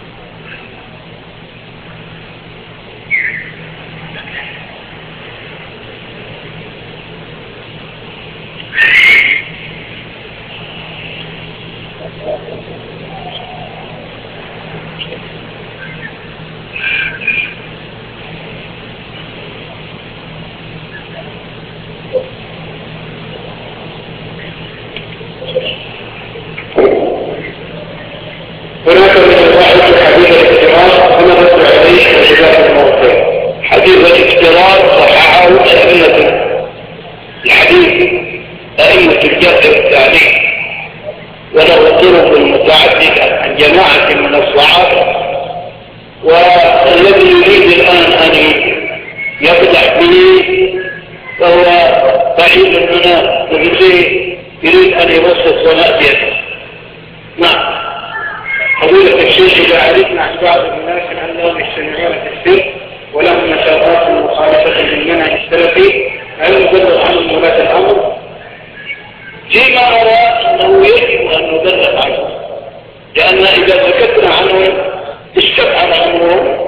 Speaker 2: هناك من الواحد حديث الافتراض فنرد عليه وخلاف الموضوع.
Speaker 1: حديث الافتراض صححه أئمة الحديث، أئمة الجرح والتعديل، وله طرق متعددة عن جماعة من الصحابة. والذي يريد الآن أن يفتح به فهو بعيد مننا، يريد أن يوسط صناديته. نعم.
Speaker 2: فضيلة الشيخ إذا عرفنا عن بعض الناس أنهم يجتمعون في السر ولهم نشاطات مخالفة للمنهج السلفي، هل نبلغ عنهم ولاة الأمر؟
Speaker 1: فيما نرى أنه يجب أن نبلغ عنهم، لأن إذا سكتنا عنهم استبعد أمرهم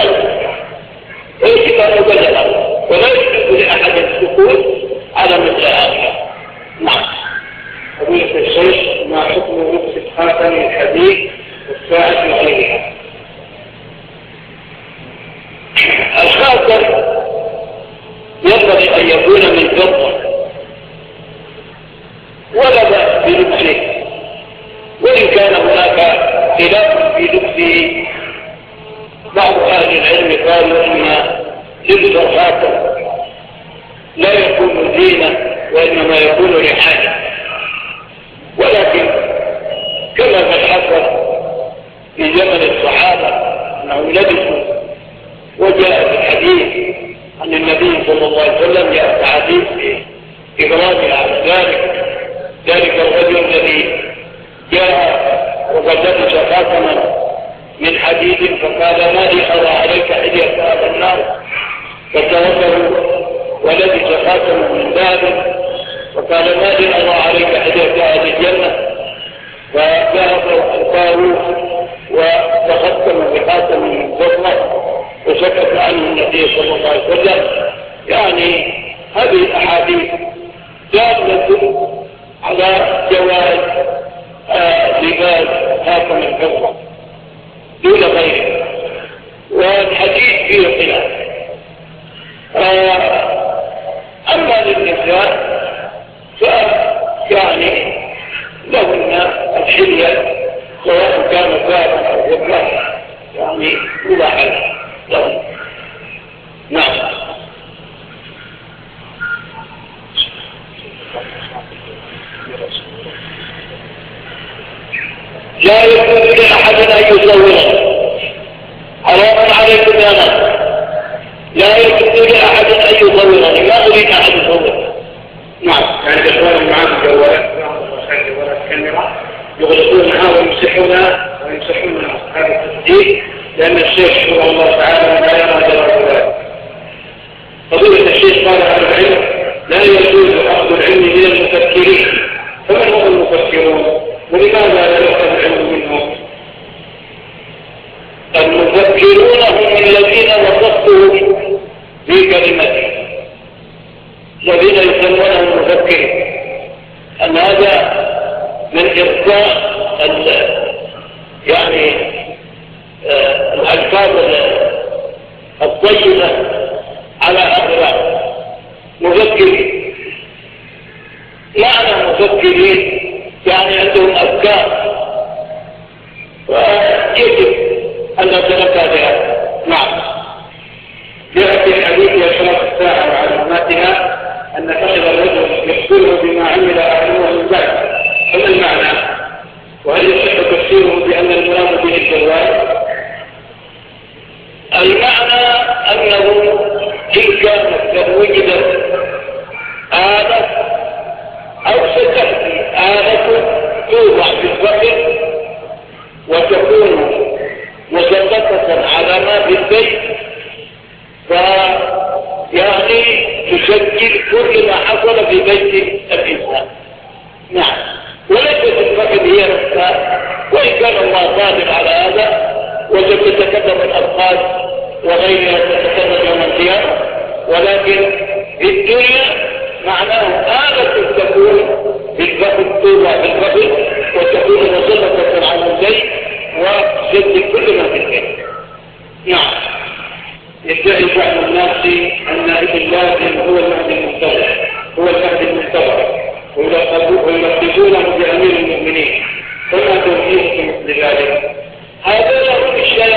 Speaker 1: ويجب أن نبلغ عنهم، ولا يجب لأحد السكوت على مثل هذا. نعم.
Speaker 2: فضيلة الشيخ، ما حكم لبس خاتم الحديد والساعة وغيرها؟
Speaker 1: الخاتم ينبغي أن يكون من فضة ولا بأس بلبسه، وإن كان هناك خلاف في لبسه. بعض أهل العلم قالوا إن لبس الخاتم لا يكون زينة وإنما يكون رحالة، ولكن كما قد حصل في زمن الصحابة أنهم لبسوا، وجاء في الحديث عن النبي صلى الله عليه وسلم جاء حديث إبراهيم على ذلك الرجل الذي جاء وقد لبس خاتما من حديد فقال ما لي أرى عليك حلية هذا النار، فتوكل ولبس خاتما من ذهب فقال ما لي أرى عليك حلية هذه الجنة، فذهب وألقاه وتختم بخاتم من فضة وسكت عنه النبي صلى الله عليه وسلم. يعني هذه الأحاديث دالة على جواز لباس خاتم الفضة دون غيره، والحديث فيه خلاف. أما للنساء فيعني لهن الحلية سواء كان ذهبا أو فضة، يعني مباح لهم. نعم. لا يجوز لأحد أن يصوره، حرام عليكم يا ناس، لا يجوز لأحد أن يصورني، ما أريد أحد يصور. نعم.
Speaker 2: يعني الإخوان معهم جوالات كاميرا يغلقونها ويمسحونها هذا التصديق، لأن الشيخ رحمه الله تعالى لا يرى جواز ذلك. فضيلة الشيخ قال عن العلم لا يجوز أخذ العلم من المفكرين، فمن هم المفكرون ولماذا لا يؤخذ العلم منهم؟
Speaker 1: المفكرون هم الذين وصفتهم في كلمته، الذين يسمونهم مفكرين، أن هذا من إرساء يعني الألفاظ الطيبة على هؤلاء مفكرين. معنى مفكرين يعني عندهم أفكار، ويجب أن نتركها بها. نعم.
Speaker 2: جاء في الحديث أشراط الساعة وعلاماتها أن فقد الرجل يخبره بما عمل أهله من بعد، فما المعنى؟ وهل يصح تفسيره بأن المراد به الجوال؟
Speaker 1: المعنى أنه إن كانت قد وجدت آلة أو ستأتي آلة توضع في الفقر وتكون مسلطة على ما في البيت، فيعني تسجل كل ما حصل في بيت الإنسان. نعم. وليست الفقد هي نفسها، وإن كان الله قادر على هذا وستتكلم الأبخاذ وغيرها تتكلم يوم القيامة، ولكن في الدنيا معناه آلة تكون بالفقد توضع بالفقد وتكون مصلة عن الزيت وسد كل ما في البيت. نعم.
Speaker 2: يدعي بعض الناس أن ابن اللازم هو المهدي المنتظر ويلقبونه بأمير المؤمنين، فما توجيهكم لذلك؟
Speaker 1: هذولا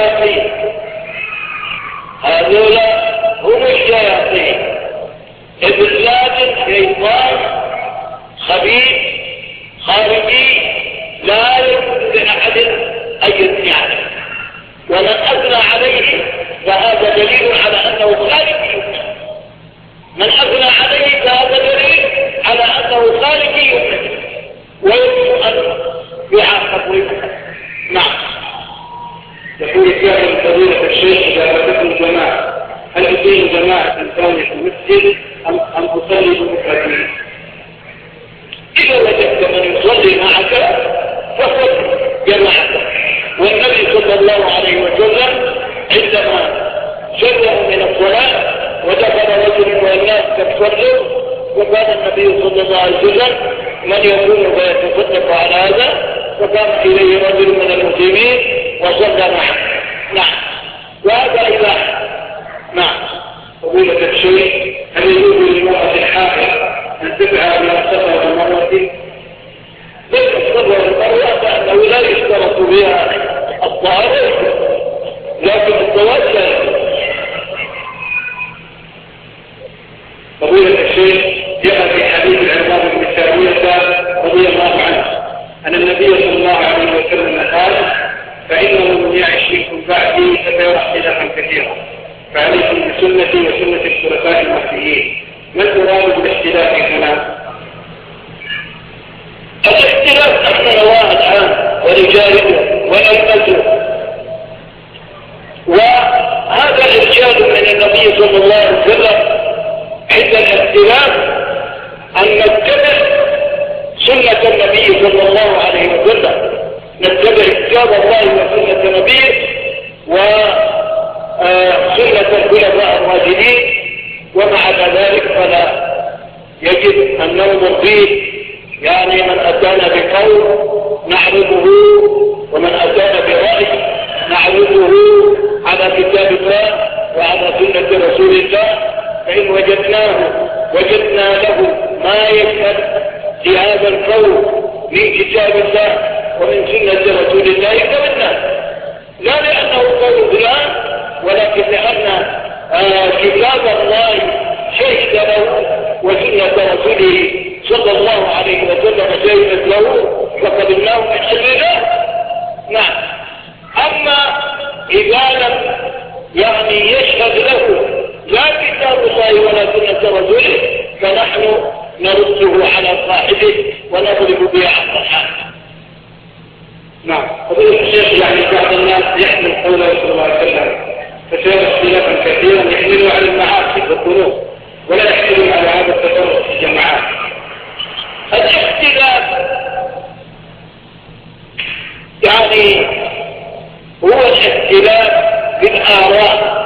Speaker 1: هم الشياطين. ابن لازم شيطان خبيث خارجي لا يمكن لأحد أن يتبعه، ومن أثنى عليه فهذا دليل على أنه خارجي. من أثنى عليه فهذا دليل على أنه خارجي ويجب أن يعاقب ويحاسب. نعم.
Speaker 2: يقول الكاتب فضيلة الشيخ إذا أردت الجماعة هل تقيم جماعة ثانية في المسجد أم تصلي بمفردين؟
Speaker 1: إذا وجدت من يصلي معك فصل جماعته. والنبي صلى الله عليه وسلم عندما شرعوا من الصلاة ودخل رجل والناس تتصلوا، وكان النبي صلى الله عليه وسلم من يكون فيتصدق على هذا، فقام إليه رجل من المسلمين وصلى معه. نعم. وهذا إباحة. نعم.
Speaker 2: فضيلة الشيخ هل يجوز للمرأة الحائض أن تفعل بما صلى المرأة؟
Speaker 1: ليس الصبر والمروة فأنه لا يشترط بها الطهارة، لكن الزواج لا يجوز.
Speaker 2: فضيلة الشيخ جاء في حديث العرباض بن سارية رضي الله عنه أن النبي صلى الله عليه وسلم قال: فإنه من يعش منكم بعدي فسيرى اختلافا كثيرا، فعليكم بسنتي وسنة الخلفاء المهديين. ما المراد بالاختلاف هنا؟
Speaker 1: الاختلاف نحن نواه الآن ورجاله ونلمسه، وهذا الإرشاد من النبي صلى الله عليه وسلم عند الاختلاف أن نتبع سنة النبي صلى الله عليه وسلم، نتبع كتاب الله وسنة نبيه وسنة الخلفاء الراشدين، ومع ذلك فلا يجب أن ننظر فيه، يعني من أتانا بقول نعرضه ومن أتانا برأي نعرضه على كتاب الله وعلى سنة رسول الله، فإن وجدنا له ما يشهد في هذا القول من كتاب الله ومن سنة رسول الله قبلنا، لا لأنه قول فلان، ولكن لأن كتاب الله شهد له وسنة رسوله صلى الله عليه وسلم شهدت له فقبلناه من أجل ذلك. نعم. أما إذا لم يعني يشهد له لا كتاب الله ولا سنة رسوله فنحن نرده على صاحبه ونضرب به عن الحال.
Speaker 2: نعم. فضيلة الشيخ يعني بعض الناس يحمل قوله صلى الله عليه وسلم فسيرى اختلافا كثيرا يحمله على المعاصي والذنوب ولا يحمله على هذا التفرق في الجماعات.
Speaker 1: الاختلاف يعني هو الاختلاف بالآراء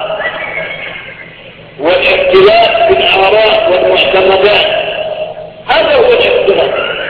Speaker 1: والاختلاف بالآراء والمعتقدات، هذا هو الاختلاف،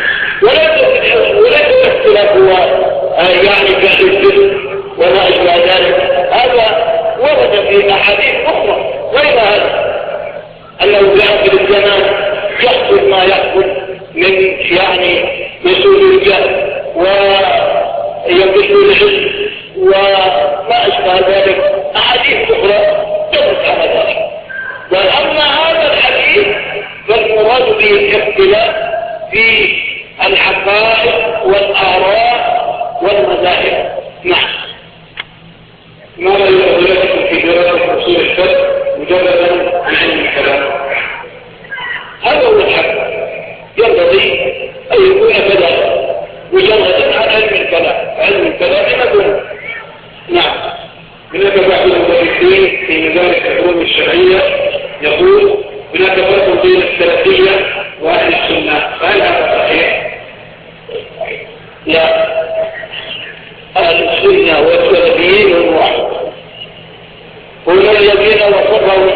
Speaker 1: وليس الاختلاف هو يعني فعل الجزء وما أشبه ذلك. هذا ورد في أحاديث أخرى غير هذا، أنه في آخر الزمان يحصل ما يحصل من يعني يسود الرجال وينقصوا العلم وما أشبه ذلك، أحاديث أخرى تدرس على ذلك. وأما هذا الحديث فالمراد به الاختلاف في الحقائق والآراء والمذاهب. نعم.
Speaker 2: ما لا يؤذلكم في دراسة أصول الفقه مجردا عن علم الكلام؟
Speaker 1: هذا هو الحق، ينبغي أن يكون كذا مجردا عن علم الكلام. علم الكلام مدون. نعم.
Speaker 2: هناك بعض المدرسين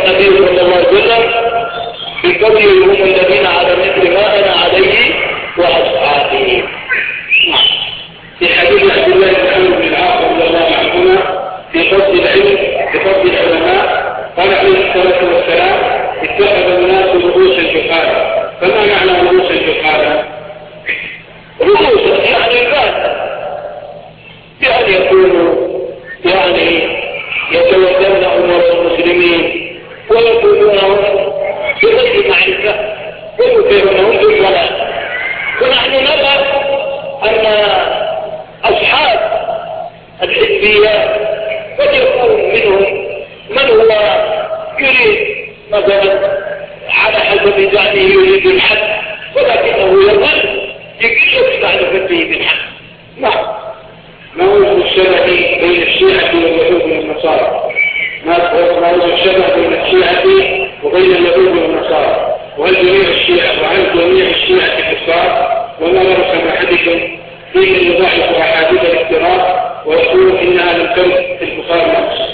Speaker 1: النبي صلى الله عليه وسلم بقوله هم الذين على مثل ما أنا عليه وأصحابي.
Speaker 2: في حديث عبد الله بن عمرو بن العاص رضي الله عنهما في فضل العلم بفضل العلماء قال عليه الصلاة والسلام اتخذ الناس رؤوسا جهالا. فما معنى رؤوسا جهالا؟
Speaker 1: رؤوسا يعني الناس يعني يكونوا يعني يتولون أمور المسلمين ويكونونهم بغير معرفة ويكونونهم بالضلال. ونحن نرى أن أصحاب الحزبيات قد يكون منهم من هو يريد مثلا على حسب زعمه يريد الحق ولكنه يظن بقلة معرفته بالحق. نعم.
Speaker 2: ما هو الشبه بين الشيعة واليهود والنصارى؟ ما هو الشبه بين الشيعة وبين اليهود والنصارى؟ وهل جميع الشيعة كفار؟ وما رأى سماحتكم في من يضاعف أحاديث الافتراء ويقول إنها لم ترد في البخاري نفسه؟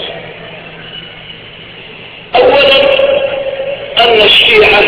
Speaker 1: أولا أن الشيعة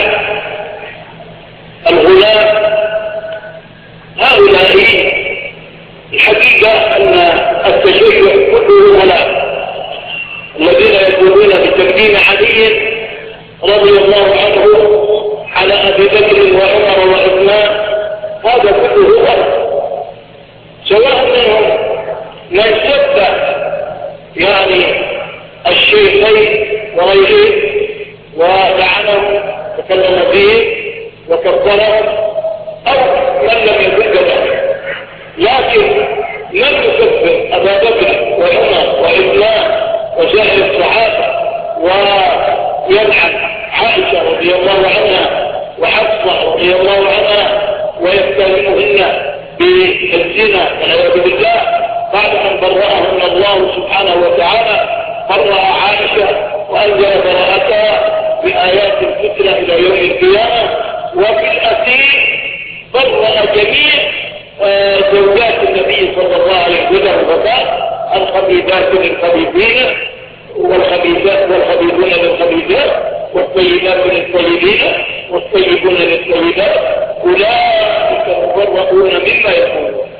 Speaker 1: الغلاة هؤلاء الحقيقة أن التشيع كله غلاة الذين يقولون بتقديم علي رضي الله عنه على أبي بكر وعمر وعثمان، هذا كله غلط. سواء منهم من سب يعني الشيخين وغيرهم ولعنهم وكلم فيه وكفرهم أو من لم يكن كذلك، لكن من يكفر أبا بكر وعمر وعثمان وسائر الصحابة ويلعن عائشة رضي الله عنها وحفصة رضي الله عنها ويتهمهن بالزنا والعياذ بالله بعد أن برأهن الله سبحانه وتعالى، برأ عائشة وأنزل براءتها بآيات الفتنة إلى يوم القيامة. وفي الأخير برأ جميع زوجات النبي صلى الله عليه وسلم وقال الخبيثات للخبيثين والخبيثون للخبيثات والطيبات للطيبين والطيبون للطيبات أولئك مبرؤون مما يقولون.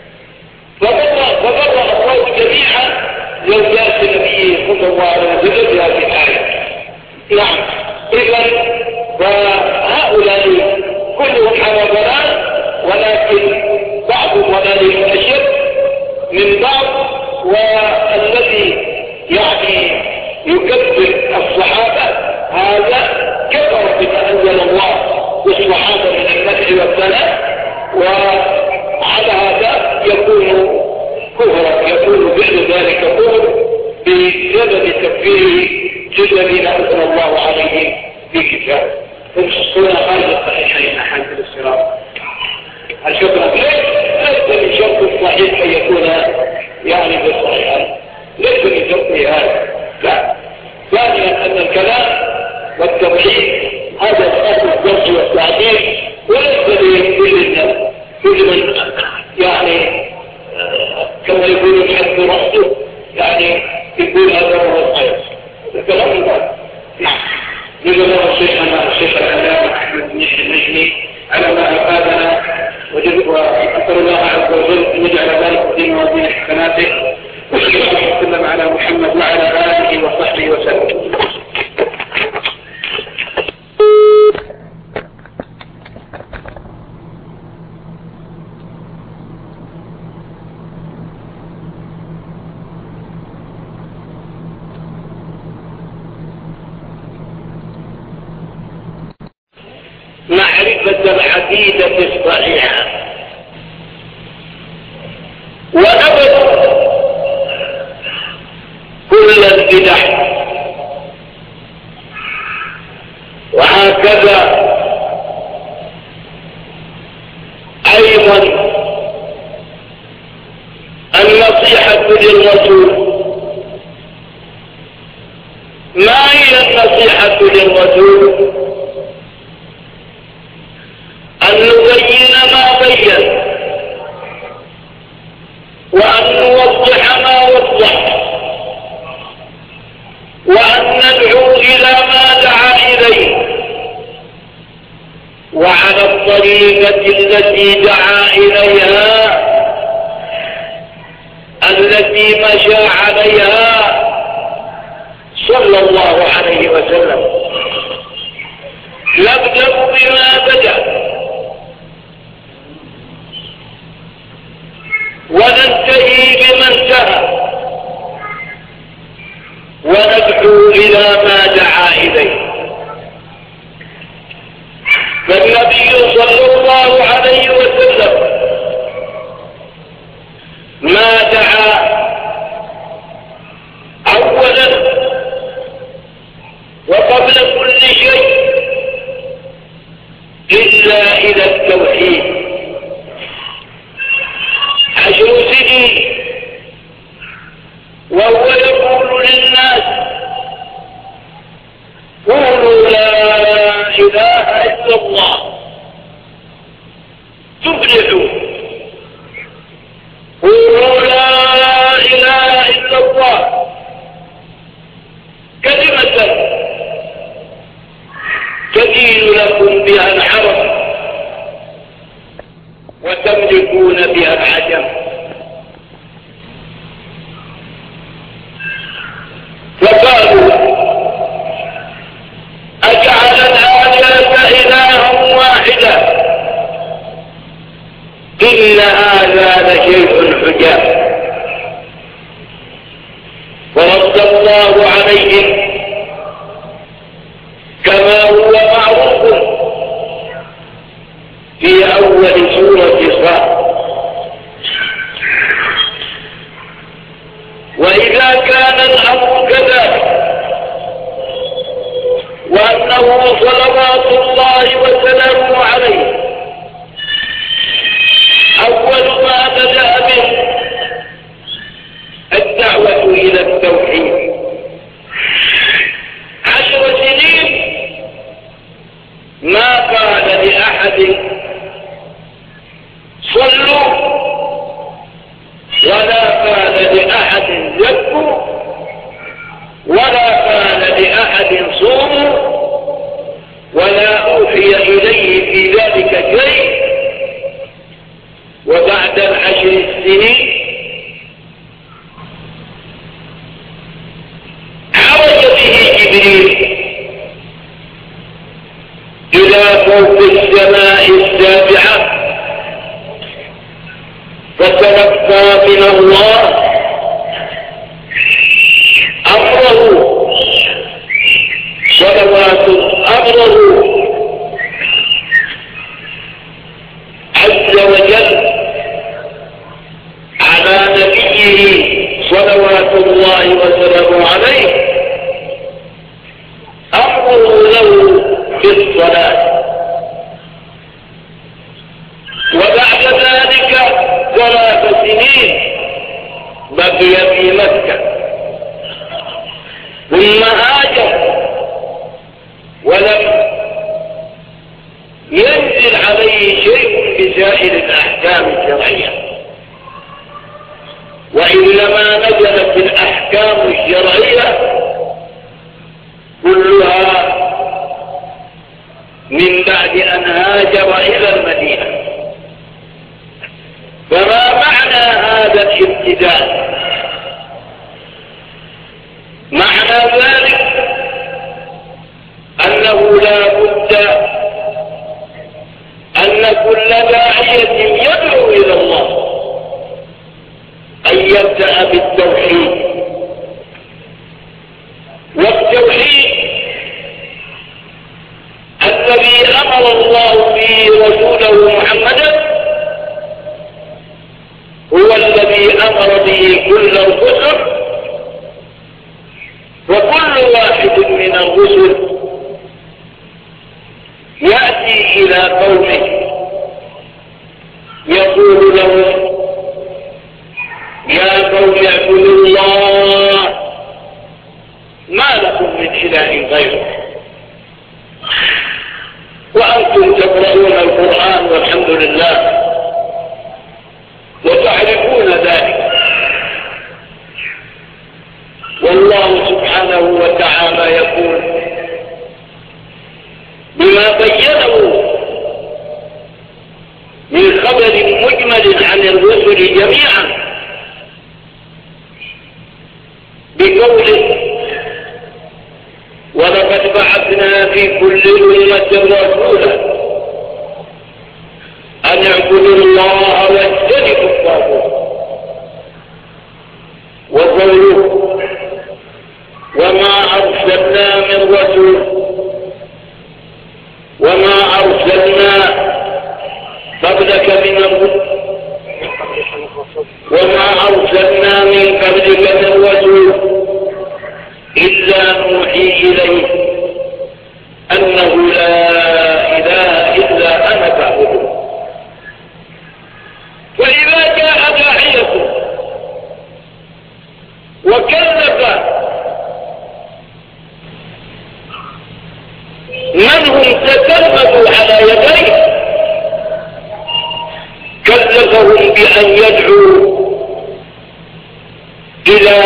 Speaker 1: فبرأ الله جميعا زوجات النبي صلى الله عليه وسلم بهذه الآية. نعم. إذن فهؤلاء كلهم على ضلال، ولكن بعض ضلالهم أشد من بعض. والذي يعني يكذب الصحابة هذا كفر بما أنزل الله والصحابة من المدح والثناء، وعلى هذا يكون كفرا، يكون بعد ذلك كفر بسبب تكفير الذين أنزل الله عليهم في كتابه.
Speaker 2: هنا خارج الصحيحين أحاديث الصراط.
Speaker 1: الشكر ليس من شرط الصحيح أن يكون يعني بالصحيحين، ليس من شرط هذا. لا. ثانيا أن الكلام والتوحيد هذا أساس الجمع والتعديل، وليس لكل الناس. كل من يعني كما يقول الحد رأسه يعني يقول هذا هو الخير. الكلام هذا.
Speaker 2: نعم. جزا الله الشيخ العلامة أحمد بن يحيى النجمي على ما أفادنا، وأسأل الله عز وجل أن يجعل ذلك في موازين حسناته، وصلى الله وسلم على محمد وعلى آله وصحبه وسلم.
Speaker 1: معرفة العقيدة الصحيحة ونبذ كل البدع، وهكذا أيضا النصيحة للرسول. ما هي النصيحة للرسول؟ أن نبين ما بين، وأن نوضح ما وضح، وأن ندعو إلى ما وعلى الطريقة التي دعا إليها التي مشى عليها صلى الله عليه وسلم. نبدأ بما بدأ وننتهي بما انتهى وندعو إلى ما دعا إليه. فالنبي صلى الله عليه وسلم ما دعا أولا وقبل كل شيء إلا إلى التوحيد. 10 سنين وهو يقول للناس قولوا لا إله إلا الله تفلحوا، قولوا لا إله إلا الله كلمة تدين لكم بها العرب وتملكون بها العجم. فقالوا أجعل الآلهة إلها واحدا إن هذا لشيء عجاب. ورد الله عليهم كما هو معروف في أول سورة صاد. وإذا كان الأمر كذلك وأنه صلوات الله وسلامه عليه أول ما بدأ به الدعوة إلى التوحيد. 10 سنين ما قال لأحد صلوا ولا قال لأحد زكوا ولا قال لأحد صوموا ولا أوحي إليه في ذلك شيء. وبعد 10 سنين عرج به جبريل إلى فوق السماء السابعة فتلقى من الله أمره صلوات أمره عز وجل على نبيه صلوات الله وسلامه عليه أمره له بالصلاة. وبعد ذلك 3 سنين بقي في مكة ثم هاجر ولم ينزل عليه شيء بسائر الأحكام الشرعية، وإنما نزلت الأحكام الشرعية كلها من بعد أن هاجر إلى المدينة. فما معنى هذا الابتداء؟ معنى ذلك أنه لا بد أن كل داعية يدعو إلى الله أن يبدأ بالتوحيد. والتوحيد الذي أمر الله به رسوله محمدا هو الذي أمر به كل الرسل. وكل واحد من الرسل يأتي إلى قومه يقول لهم يا قوم اعبدوا الله ما لكم من إله غيره. وأنتم تقرؤون القرآن والحمد لله وتعرفون ذلك. والله سبحانه وتعالى يقول بما بينه جميعا بقوله ولقد بعثنا في كل أمة رسولا أن اعبدوا الله واجتنبوا الطاغوت وقوله وما أرسلنا من رسول وما أرسلنا قبلك من الرسل وما أرسلنا من قبلك من رسول إلا نوحي إليه أنه لا إله إلا أنا فاعبدون. فإذا جاء داعية وكلف من هم تتلمذوا على يديه كلفهم بأن يدعوا إلى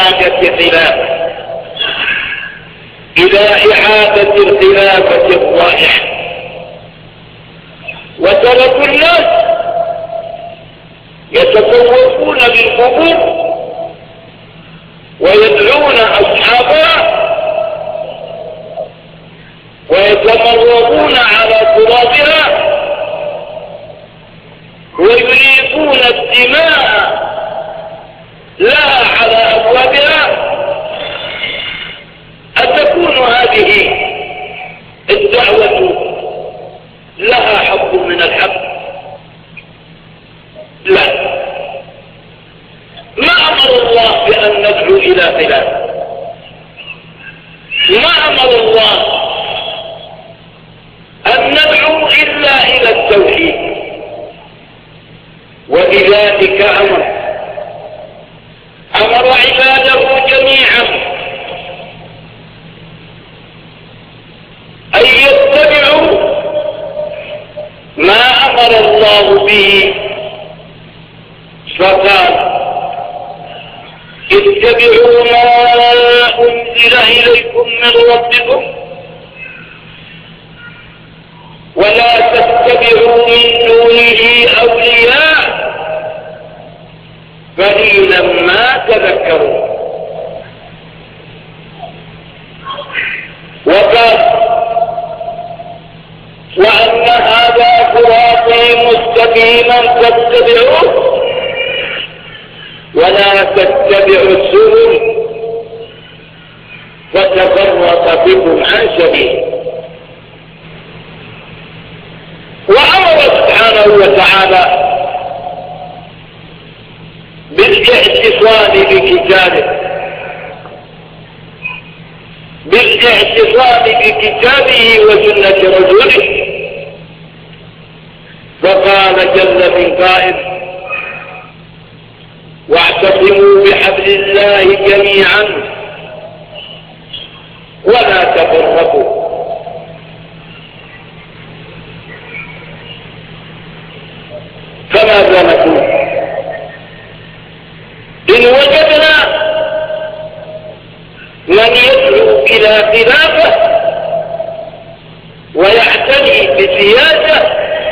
Speaker 1: إعادة الخلافة الرائحة، وتركوا الناس يتطوفون بالقبور ويدعون أصحابها ويتمرغون على ترابها ويريقون الدماء لها على أبوابها. أتكون هذه الدعوة لها حق من الحق؟ لا، ما أمر الله بأن ندعو إلى خلاف، ما أمر الله أن ندعو إلا إلى التوحيد، وبذلك أمر عباده جميعا أن يتبعوا ما أمر الله به، فقال اتبعوا ما أنزل إليكم من ربكم ولا تتبعوا من دونه أولياء قليلا ما تذكرون. وقال وأن هذا صراطي مستقيما فاتبعوه ولا تتبعوا السبل فتفرق بكم عن سبيله. وأمر سبحانه وتعالى بالاعتصام بكتابه وسنة رسوله، فقال جل من قائل واعتصموا بحبل الله جميعا ولا تفرقوا. فماذا نقول إن وجدنا من يدعو إلى خلافة ويعتني بسياسة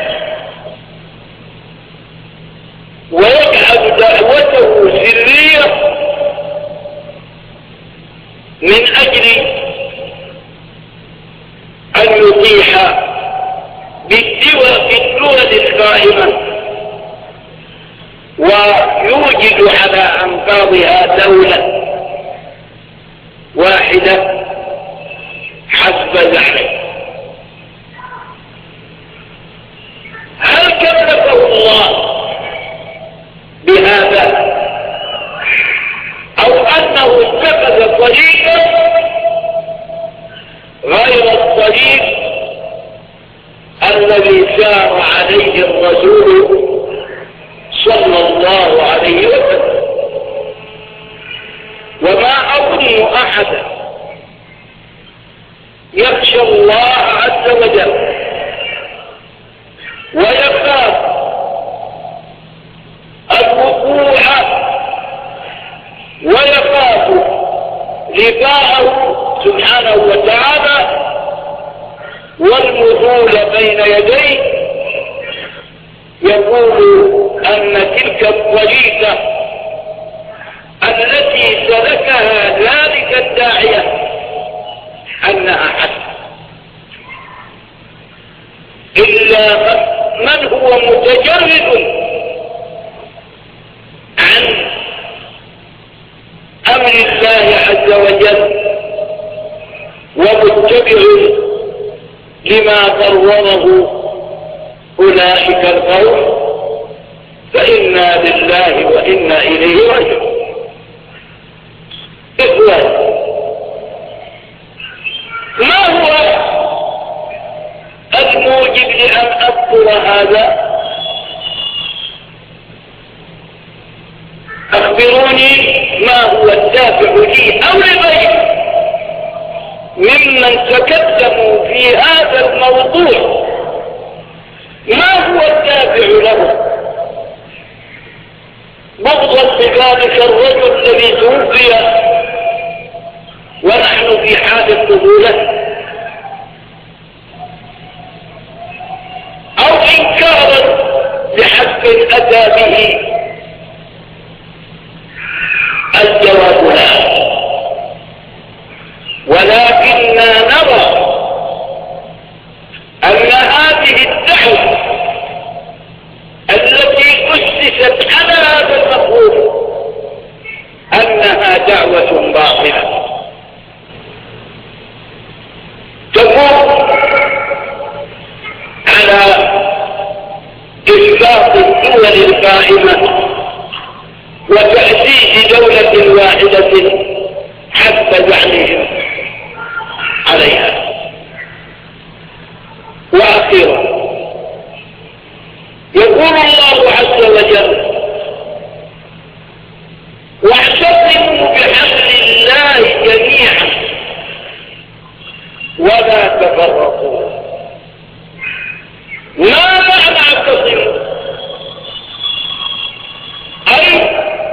Speaker 1: ويجعل دعوته سرية من أجل أن يطيح بالدول القائمة ويوجد على أنقاضها دولة واحدة حسب زعمه؟ هل كلفه الله بهذا أو أنه اتخذ طريقا غير الطريق الذي سار عليه الرسول صلى الله عليه وسلم؟ وما أظن أحدا يخشى الله عز وجل ويخاف الوقوع ويخاف لقاءه سبحانه وتعالى والنزول بين يديه يقول أن تلك الطريقة التي سلكها ذلك الداعية أنها حسنة، إلا من هو متجرد عن أمر الله عز وجل ومتبع لما قرره أولئك القوم فإنا لله وإنا إليه راجعون. إخوان، ما هو الموجب لأن أذكر هذا؟ أخبروني ما هو الدافع لي أو لغيري ممن تكلموا في هذا الموضوع، ما هو الدافع له بغضا بذلك الرجل الذي توفي ونحن في حال الطفولة، أو إنكارا لحق أتى به؟ الجواب لا، ولكننا نرى أن هذه الدعوة التي أسست على هذا المفهوم أنها دعوة باطلة تقوم على إسقاط الدول القائمة وتأسيس دولة واحدة حسب زعمهم عليها. وأخيرا يقول الله عز وجل: واعتصموا بحبل الله جميعا ولا تفرقوا. ما معنى اعتصموا؟ أي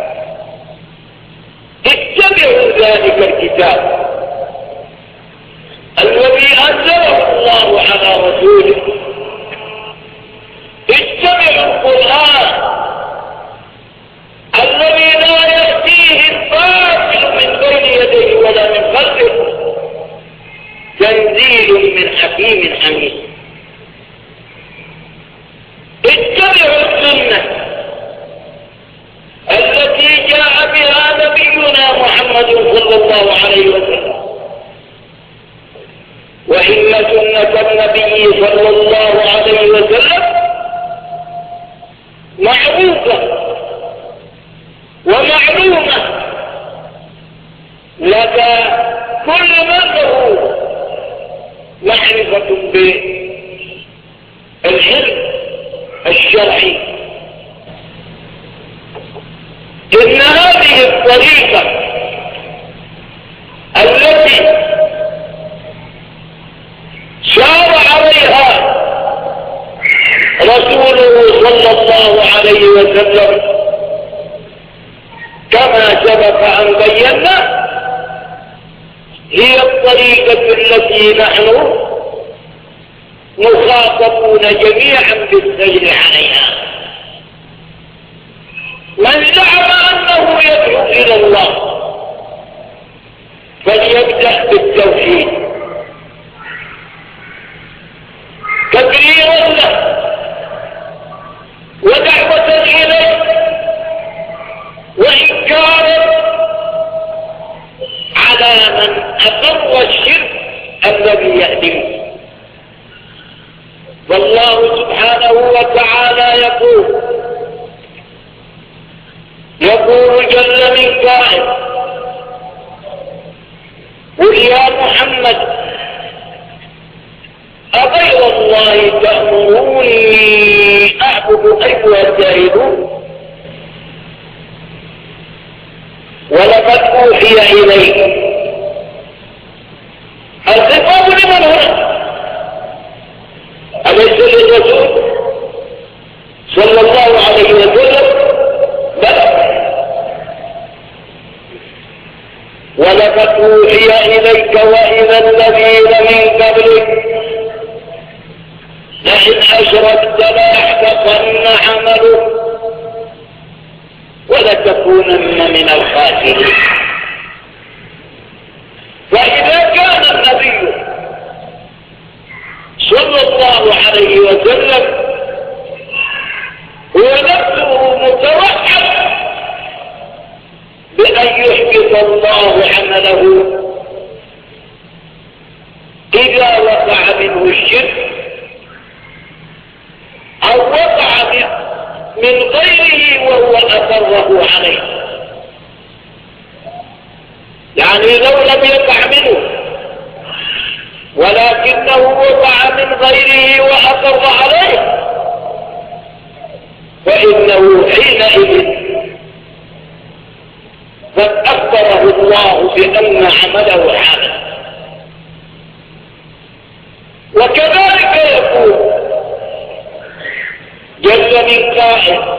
Speaker 1: اتبعوا ذلك الكتاب الذي أنزله الله على رسوله، اتبعوا القرآن الذي لا يأتيه الباطل من بين يديه ولا من خلفه، تنزيل من حكيم حميد. اتبعوا السنة التي جاء بها نبينا محمد صلى الله عليه وسلم، وإن سنة النبي صلى الله عليه وسلم معروفة ومعلومة لدى كل من له معرفة بالعلم الشرعي. إن هذه الطريقة التي سار عليها رسوله صلى الله عليه وسلم كما سبق أن بينا هي الطريقة التي نحن مخاطبون جميعا بالسير عليها. من زعم أنه يدعو إلى الله فليبدأ بالتوحيد تبريرا له ودعوة إليه وإنكارا على من أقر الشرك الذي يهدمه. والله سبحانه وتعالى يقول جل من قائل: قل يا محمد أغير الله تأمروني أعبد أيها الجاهلون ولقد أوحي إليك. الخطاب لمن هنا؟ أليس للرسول صلى الله عليه وسلم؟ بلى. ولقد أوحي إليك وإلى الذين من قبلك لئن أشركت ليحبطن عملك لتكونن من الخاسرين. فإذا كان النبي صلى الله عليه وسلم هو نفسه متوحد بأن يحبط الله عمله إذا وقع منه الشرك أو وقع من غيره وهو أقره عليه، يعني لو لم يقع منه ولكنه وقع من غيره وأقر عليه فإنه حينئذ قد أخبره الله بأن عمله حدث. وكذلك يقول جل من قائل: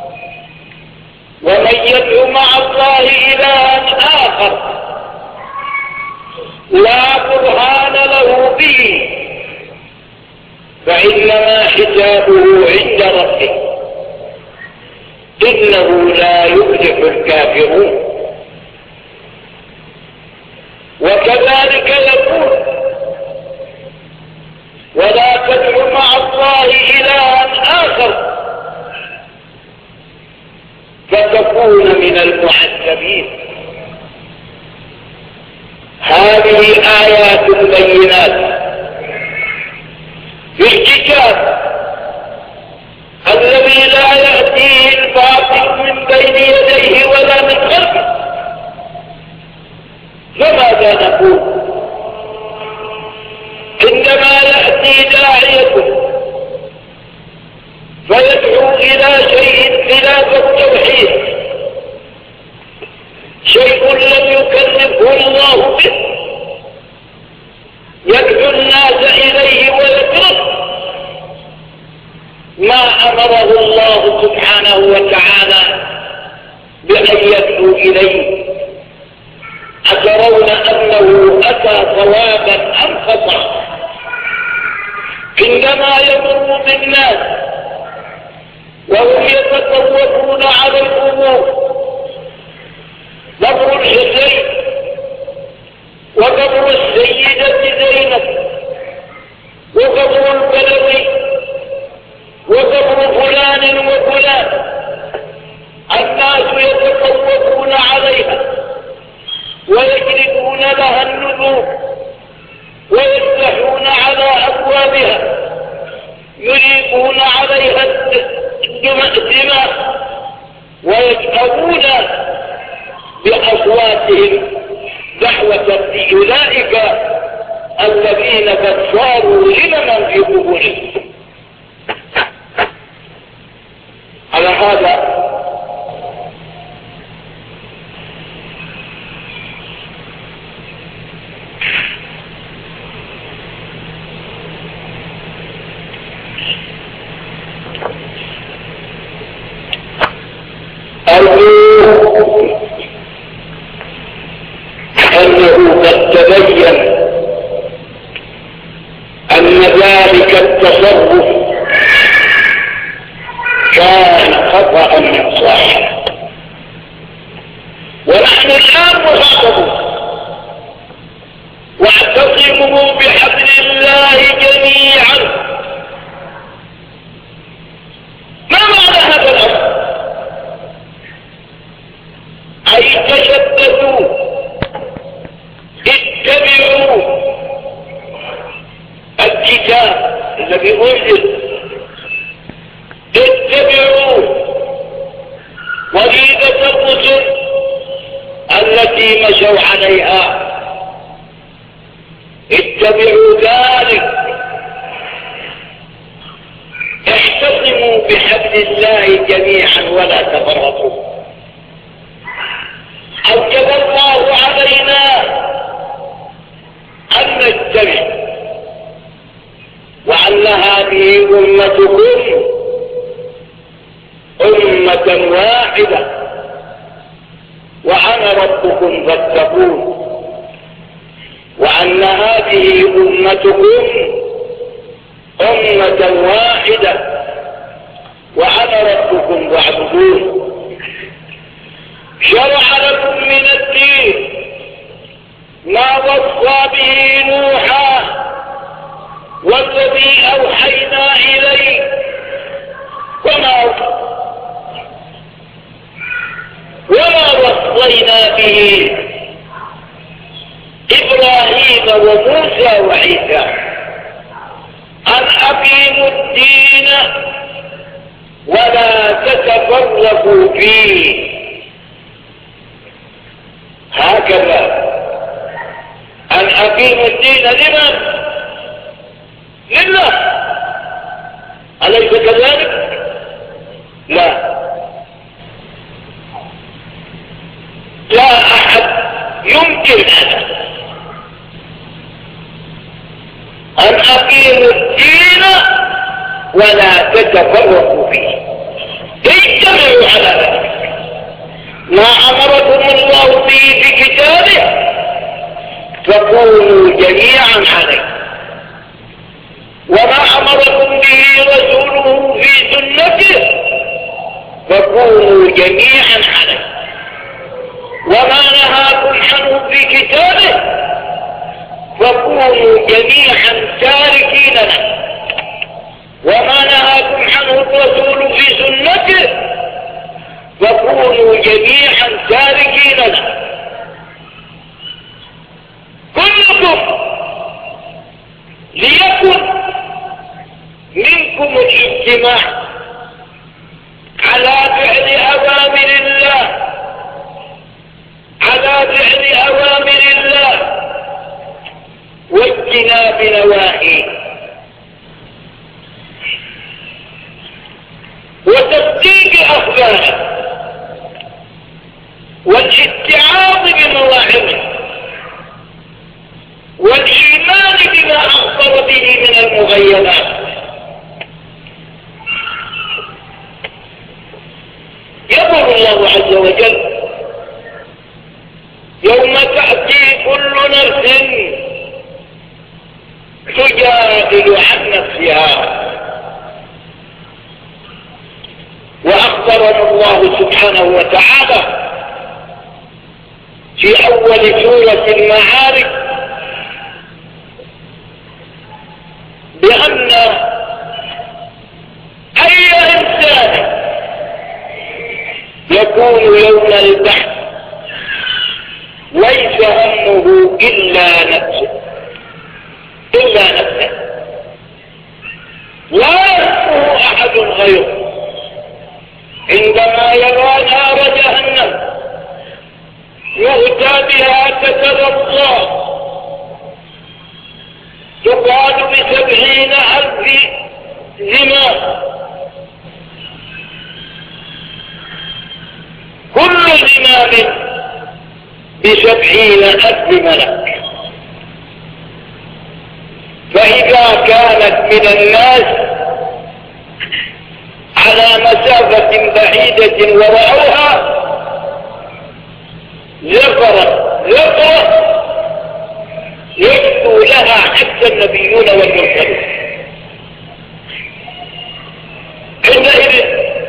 Speaker 1: ومن يدعو مع الله إلها آخر لا برهان له به فإنما حسابه عند ربه إنه لا يفلح الكافرون. وكذلك يقول: ولا تدع مع الله إلها آخر فتكون من المعذبين. هذه آيات بينات في الكتاب الذي لا يأتيه الباطل من بين يديه ولا من خلفه. فماذا نقول عندما يأتي داعية فيدعو إلى شيء خلاف التوحيد، شيء لم يكلفه الله به، يدعو الناس إليه ويترك ما أمره الله سبحانه وتعالى بأن يدعو إليه؟ أترون أنه أتى صوابا أم خطأ؟ عندما يمر بالناس وهم يتطوفون على القبور، قبر الحسين وقبر السيدة زينب وقبر البلوي وقبر فلان وفلان، الناس يتطوفون عليها ويجلبون لها النذور ويفتحون على أبوابها، يريقون عليها الدماء ويجأبون بأصواتهم دعوة لأولئك الذين قد صاروا لمن في قبورهم. على هذا أنه قد تبين أن ذلك التصرف كان خطأ من صاحبه، ونحن الآن مخاطبون: واعتصموا بحبل الله جميعا. ما معنى هذا الأمر؟ أي تشددوا، اتبعوا الكتاب الذي أنزل، اتبعوا وليدة الرسل التي مشوا عليها، اتبعوا ذلك، اعتصموا بحبل الله جميعا ولا تفرقوا. أوجب الله علينا أن نتبع، وأن هذه أمتكم أمة واحدة وأنا ربكم فاتقون، وأن هذه أمتكم أمة واحدة وأنا ربكم فاعبدون. والذي أوحينا إليك وما وصينا به إبراهيم وموسى وعيسى أن أقيموا الدين ولا تتفرقوا فيه. هكذا أن أقيموا الدين لمن؟ لله، أليس كذلك؟ لا أحد يمكن أن أقيموا الدين ولا تتفرقوا فيه، اجتمعوا على ذلك. ما أمركم الله به في كتابه فكونوا جميعا عليه، وما أمركم به رسوله في سنته فكونوا جميعا عليه، وما نهاكم عنه في كتابه فكونوا جميعا تاركين له، وما نهاكم عنه الرسول في سنته فكونوا جميعا تاركين له. كلكم ليكن منكم الاجتماع على فعل أوامر الله، على فعل أوامر الله واجتناب نواهيه، وتصديق أخباره والاتعاظ بمواعظه والإيمان بما أخبر به من المغيبات. يقول الله عز وجل يوم تأتي كل نفس تجادل عن نفسها. وأخبرنا الله سبحانه وتعالى في أول سورة المعارج بأن أي إنسان يكون يوم البحث ليس همه إلا نفسه، لا يهمه أحد غيره. عندما يرى نار جهنم يؤتى بها تتلظى تقال ب70,000 زمام، كل زمام ب70,000 ملك. فإذا كانت من الناس على مسافة بعيدة ورأوها زفرت يشكو لها حتى النبيون والمرسلون. عندئذ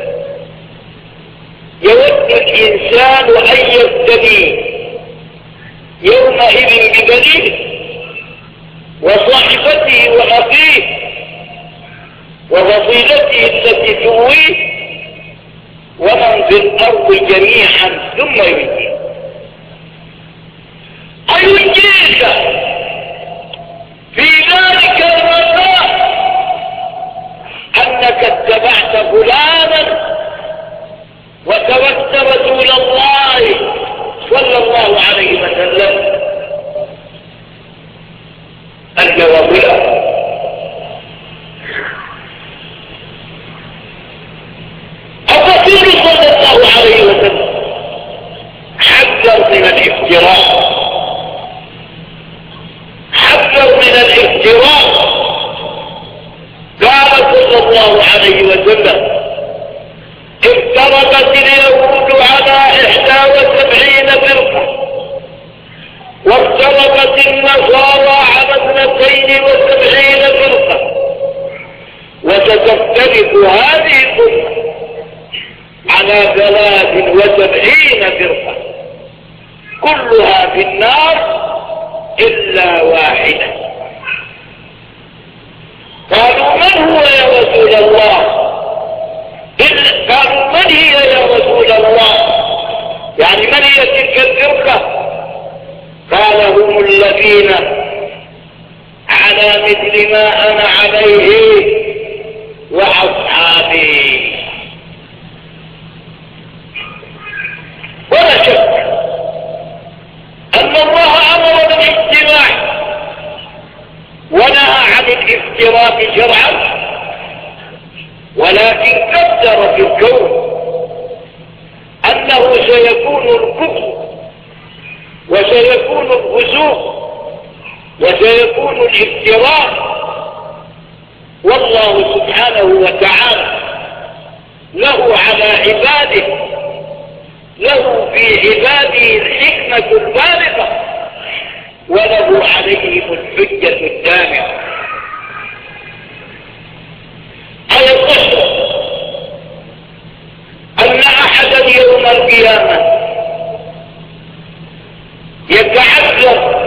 Speaker 1: يود الإنسان أن يفتدي يومئذ ببنيه وصاحبته وأخيه وفصيلته التي تؤويه ومن في الأرض جميعا ثم ينجيه. أينجيك في ذلك المساء أنك اتبعت فلانا وتركت رسول الله صلى الله عليه وسلم؟ الجواب لا. الرسول صلى الله عليه وسلم حذر من الافتراء، قال صلى الله عليه وسلم افترقت اليهود على 71 فرقة وافترقت النصارى على 72 فرقة وستفترق هذه الأمة على 73 فرقة كلها في النار إلا واحدة. الذين على مثل ما أنا عليه وأصحابي. ولا شك أن الله أمر بالاجتماع ونهى عن الافتراق شرعا، ولكن قدر في الكون أنه سيكون الكفر وسيكون الفسوق وسيكون الافتراق، والله سبحانه وتعالى له على عباده، له في عباده الحكمة البالغة، وله عليهم الحجة الدامغة. أيصح أن أحدا يوم القيامة يتعذر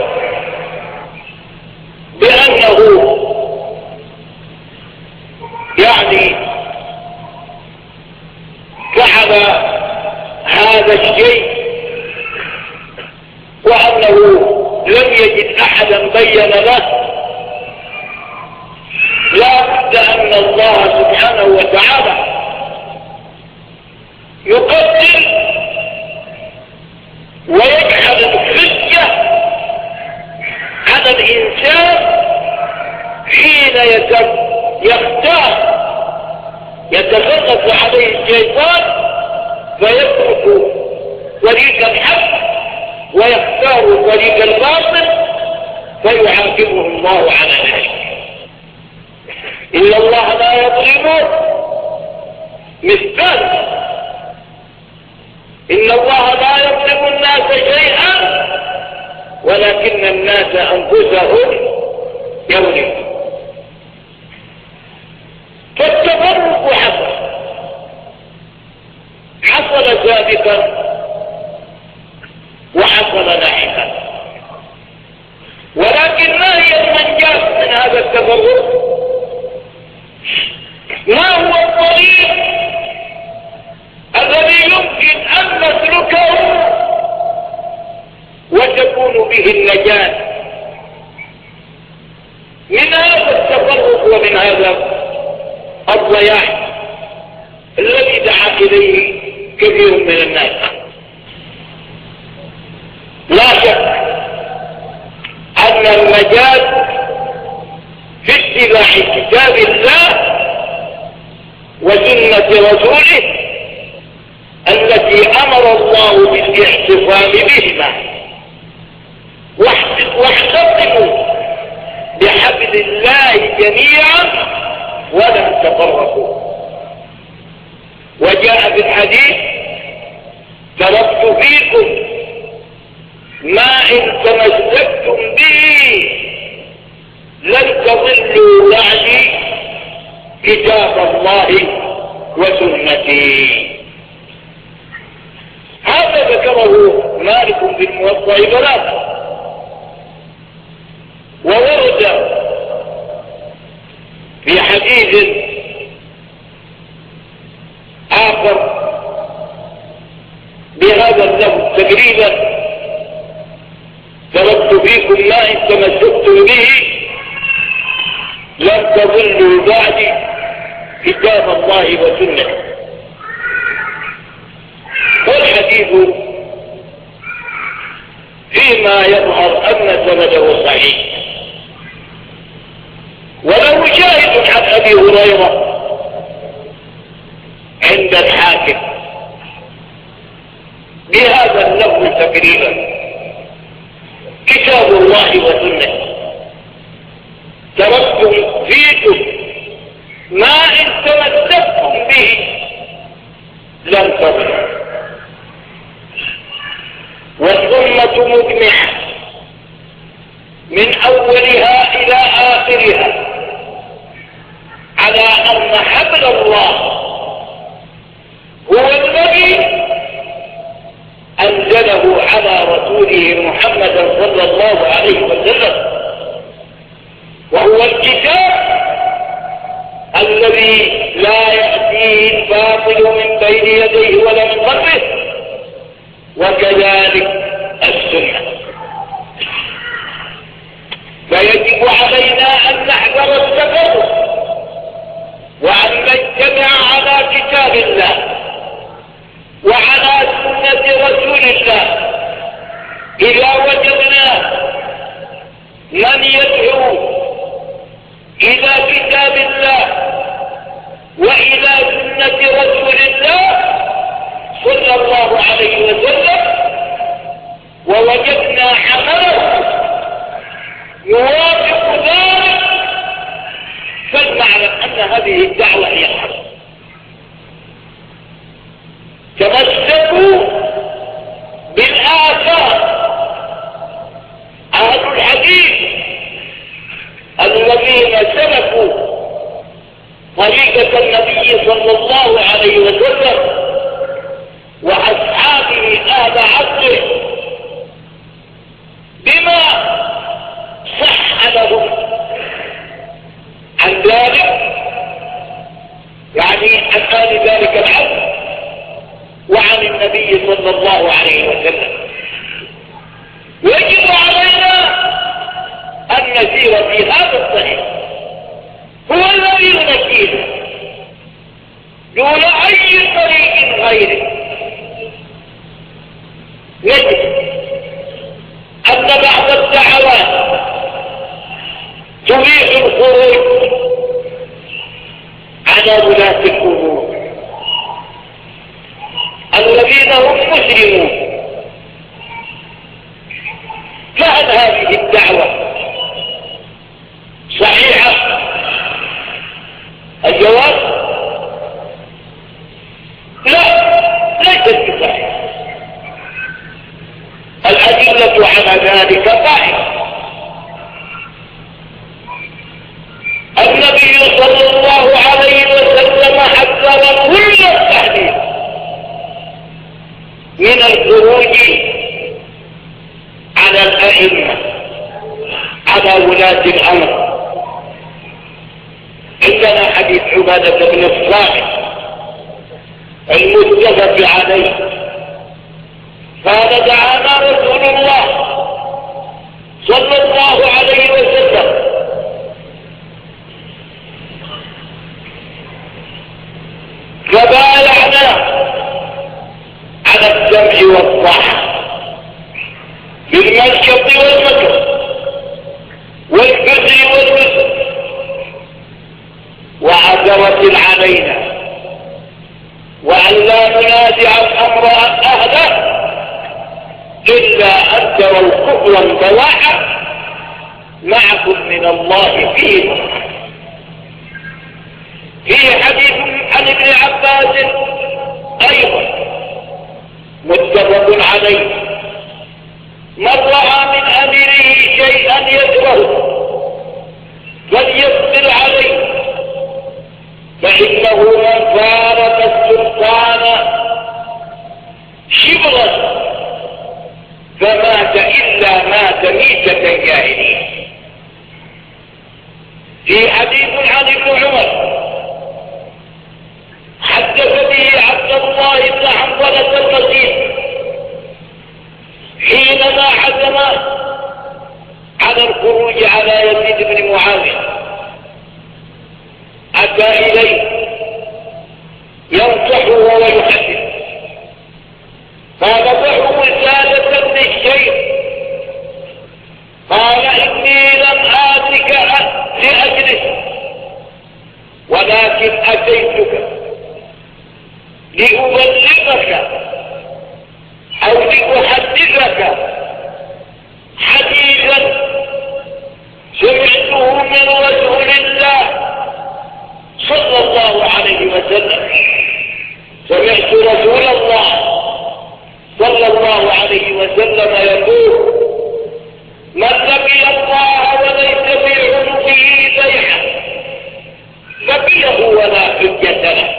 Speaker 1: بأنه يعني فعل هذا الشيء وأنه لم يجد أحدا بين له؟ لا بد أن الله سبحانه وتعالى يقدر ويجعل الحجة على الإنسان حين يختار يتغلب عليه الشيطان فيترك طريق الحق ويختار طريق الباطل فيعاقبه الله على ذلك. إن الله لا يظلم مثقال، إن الله لا يظلم الناس شيئا ولكن الناس أنفسهم يظلمون. فالتفرق حصل سابقا وحصل لاحقا، ولكن ما هي المنجاة من هذا التفرق؟ ما هو الطريق الذي يمكن أن نسلكه وتكون به النجاة من هذا التفرق ومن هذا الضياع الذي دعا إليه كثير من الناس؟ لا شك أن المجال في اتباع كتاب الله وسنة رسوله التي أمر الله بالاعتصام بهما، واعتصموا بحبل الله جميعا ولا تفرقوا. وجاء في الحديث: تركت فيكم ما إن تمسكتم به لن تضلوا بعدي كتاب الله وسنتي. هذا ذكره مالك في الموطأ ثلاثة. وورد في حديث آخر بهذا اللفظ تقريبا: تركت فيكم ما إن تمسكتم به لن تضلوا بعدي كتاب الله وسنته. والحديث فيما يظهر أن سنده صحيح، وله شاهد عن أبي هريرة عند الحاكم بهذا اللفظ تقريبا: كتاب الله وسنته. تركتم فيكم ما إن تمسكتم به لن تضلوا. والأمة مجمعة من أولها إلى آخرها على أن حبل الله هو الذي أنزله على رسوله محمد صلى الله عليه وسلم، وهو الكتاب الذي لا يأتيه الباطل من بين يديه ولا من خلفه، وكذلك السنة. فوجدنا عمله يوافق ذلك، فلنعلم أن هذه الدعوة هي الحق. تمسكوا بالآثار. أهل الحديث الذين سلكوا طريقة النبي صلى الله عليه وسلم وأصحابه أهل عصره بما صح لهم عن ذلك، يعني عن آل ذلك العصر وعن النبي صلى الله عليه وسلم. ويجب علينا أن نسير في هذا الطريق، هو الذي ينجينا دون أي طريق غيره. نجد أن بعض الدعوات تريد الخروج على ولاة الأمور الذين هم مسلمون. فهل هذه الدعوة صحيحة؟ الجواب لا، ليست بصحيحة. الأدلة على ذلك قائمة. النبي صلى الله عليه وسلم حذر كل التحذير من الخروج على الأئمة، على ولاة الأمر. عندنا حديث عبادة بن الصامت المتفق عليه، قال دعانا رسول الله صلى الله عليه وسلم فبايعنا على السمع والطاعة بالمنشط والمكر والبذل والوزن، وعذرت علينا وأن لا ننازع الأمر أهله إلا أن تروا كفرا بواحا معكم من الله فيه. في حديث عن ابن عباس أيضا متفق عليه: من رأى من أمره شيئا يكرهه فليصبر عليه، فإنه من فارق السلطان شبرا فمات إلا مات ميتة جاهلية. في حديث عن ابن عمر حدث به عبد الله بن حنظلة القديم حينما عزم على الخروج على يزيد بن معاوية، أتى إليه ينصحه ويحدث، قال ضعوا وسادة ابن الشيخ، قال إني لم آتك لأجلس ولكن أتيتك لأبلغك أو لأحدثك حديثا سمعته من رسول الله صلى الله عليه وسلم. سمعت رسول الله صلى الله عليه وسلم يقول: من لقي الله وليس في عنقه بيعة لقيه ولا حجة له،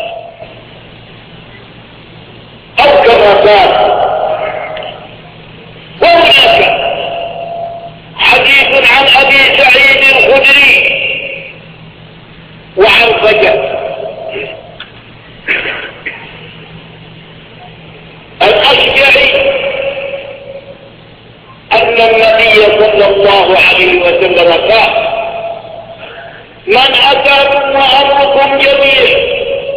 Speaker 1: أو كما قال. وهناك حديث عن أبي سعيد الخدري وعن فجر الأشجعي أن النبي صلى الله عليه وسلم قال: من أتاكم وأمركم جميع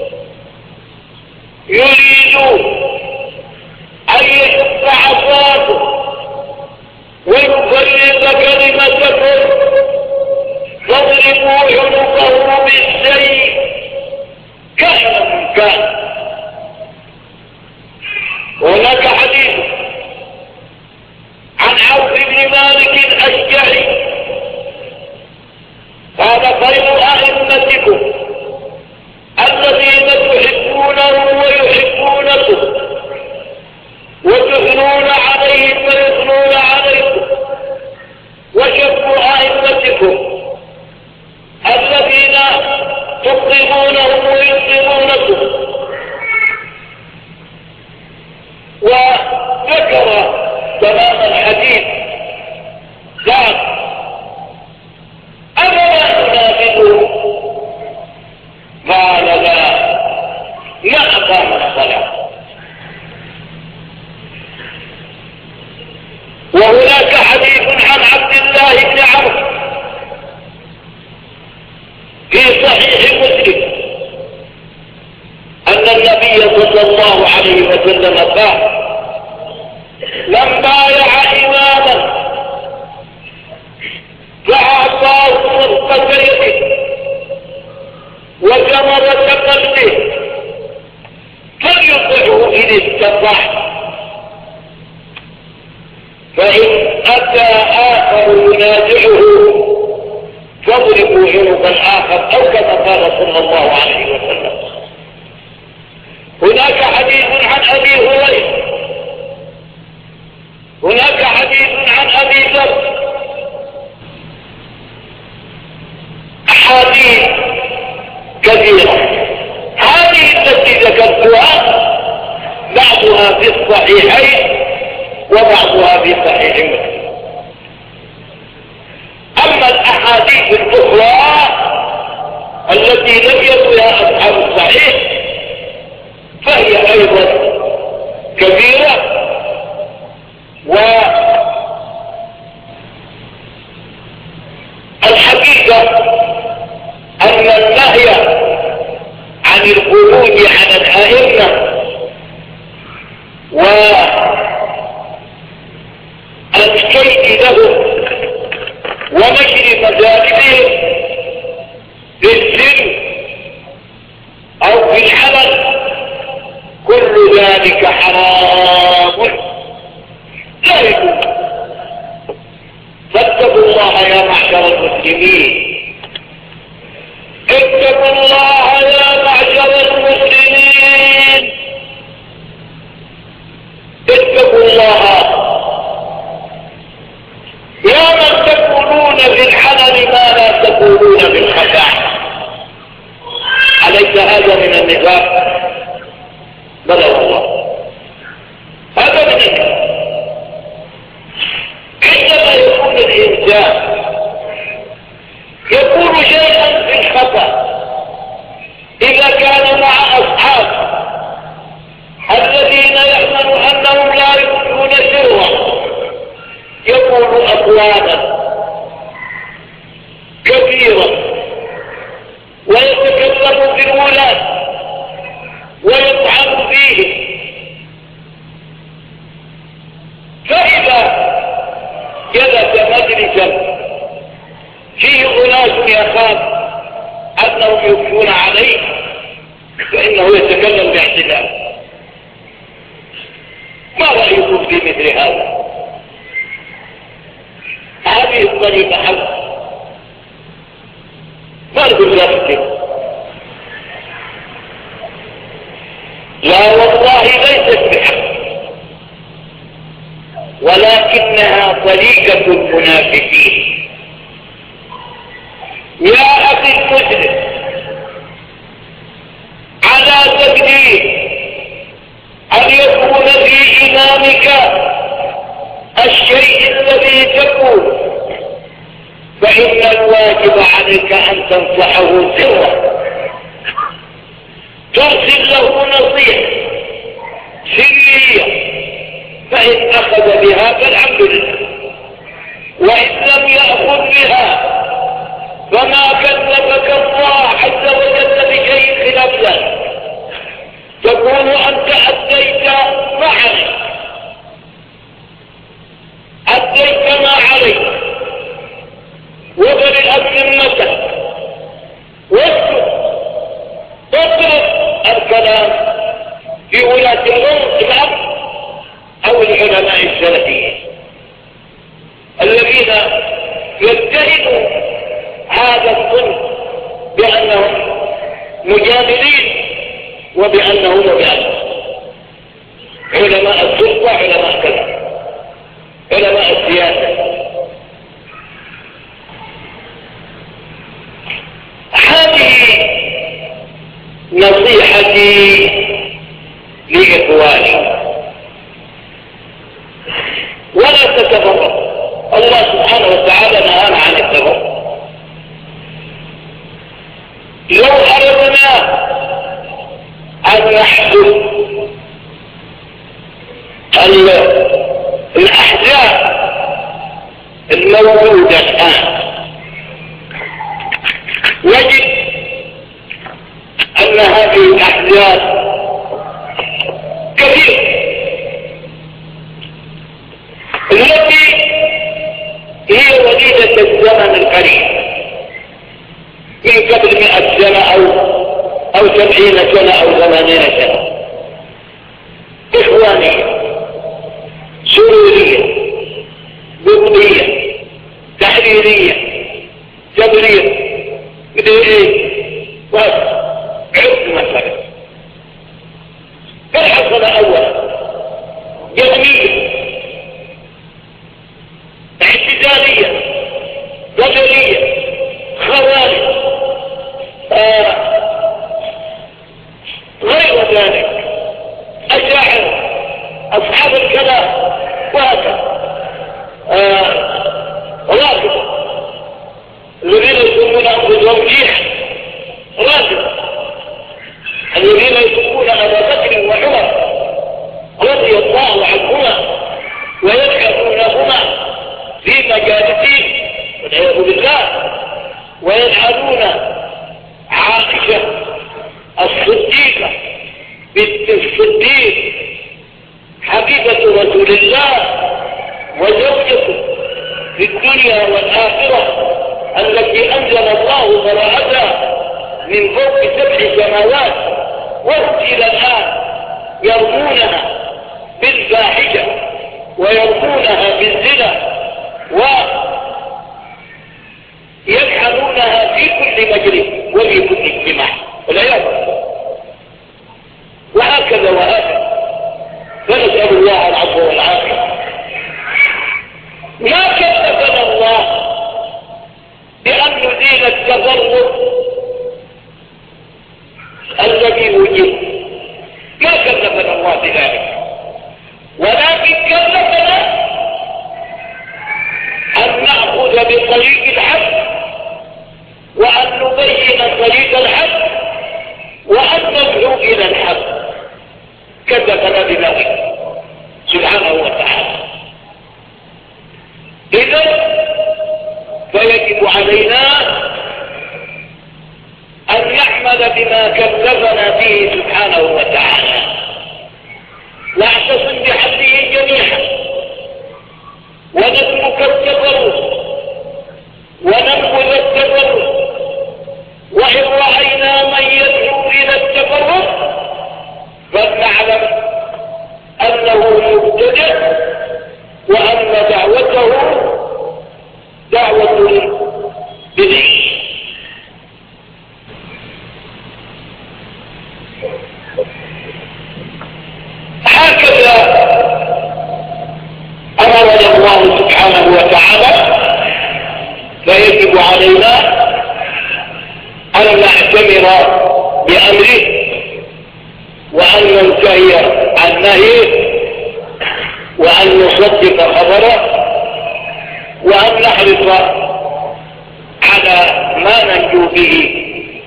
Speaker 1: يريد أن يشق عصاكم ويفرق كلمتكم فاضربوا عنقه بالسيف كائنا من كان. وهناك حديث أخاه من بايع إماما فأعطاه نصف يده وجمرة قلبه فليطعه إن استطاع، فإن أتى آخر ينازعه فاضربوا عنق الآخر، أو كما قال صلى الله عليه وسلم. هناك حديث عن أبي هريرة، هناك حديث عن أبي ذر، أحاديث كثيرة. هذه التي ذكرتها بعضها في الصحيحين وبعضها في صحيح مسلم. أما الأحاديث الأخرى التي لم يروها أصحاب الصحيح فهي أيضا كبيرة، والحقيقة أن النهي عن الخروج على الأئمة والكيد لهم ونشر مذاهبهم بالسر أو في العلن كل ذلك حرام لا يجوز. فاتقوا الله يا معشر المسلمين، اتقوا الله يا معشر المسلمين، اتقوا الله يا من تقولون في الحلال ما لا تقولون في الخفاء. أليس هذا من النفاق؟ بلى والله هذا من النفاق. عندما يكون الإنسان يقول شيئا في الخطأ إذا كان مع أصحاب الذين يأمن أنهم لا يؤمنون سرا، يقول أقوالا كثيرا ويتكلم في الولاة ويطعن فيهم، فإذا جلس مجلسا فيه أناس يخاف أنهم يكفون عليه فإنه يتكلم باعتدال. ما رأيكم في مثل هذا؟ هذه الطريقة حق؟ ما نقول ذلك؟ لا والله ليست بحق، ولكنها طريقة المنافقين. يا أخي المسلم، على تقدير أن يكون في إمامك الشيء الذي تقول، فإن الواجب عليك أن تنصحه سرا، ترسل له نصيحة سرية، فإن أخذ بها فالحمد لله، وإن لم يأخذ بها فما كلفك الله عز وجل بشيء خلاف ذلك، تكون أنت أديت ما عليك، أديت ما عليك وبرئت ذمتك، واسكت اترك الكلام في ولاة الأمر أو العلماء السلفيين الذين يتهموا هذا الصنف بأنهم مجاملين وبأنهم علماء السلطة، علماء كذا، علماء السياسة. هذه نصيحتي لإخواني، ولا تتفرق. الله سبحانه وتعالى نهانا عن التفرق. لو أردنا أن نحدث الأحزاب الموجودة الآن، يجب أن هذه الأحزاب كثيرة ذلك الزمن القريب من قبل 100 سنة أو 70 سنة أو 80 سنة. إخوانية سرورية ضدية تحريرية جبرية بدون ايه وعرض مثلا. فالحصل أولا جميلة اعتزالية ضجرية خوارج غير ذلك أشاعر أصحاب الكلام وهكذا رافضة الذين يسمون أنفسهم جيح رافضة الذين يسمون أبا بكر وعمر رضي الله عنهما ويجعلونهما في مجالسهم والعياذ بالله، ويجعلون عائشة الصديقة بنت الصديق حبيبة رسول الله وزوجته في الدنيا والآخرة التي أنزل الله براءتها من فوق 7 سماوات، وهم إلى الآن يرمونها بالفاحشة ويرمونها بالزنا ويجعلونها في كل مجلس وفي كل اجتماع والعياذ بالله. وهكذا وهكذا، فنسأل الله العفو والعافية. ما كلفنا الله بأن ندين التفرق الذي وجد، ما كلفنا الله بذلك، ولكن كلفنا أن نأخذ بطريق الحق وأن نبين طريق الحق وأن ندعو إلى الحق، كلفنا بذلك سبحانه وتعالى. إذن فيجب علينا أن نعمل بما كلفنا به سبحانه وتعالى، نعتصم بحبله جميعا ونترك التفرق وننقذ التفرق، وإن رأينا من يدعو إلى التفرق فلنعلم أنه مبتدع وأن دعوته دعوة بدعية. هكذا أمرنا الله سبحانه وتعالى، فيجب علينا أن نعتمر بأمره وأن ننتهي عن نهيه وأن نصدق خبره وأن نحرص على ما ننجو به.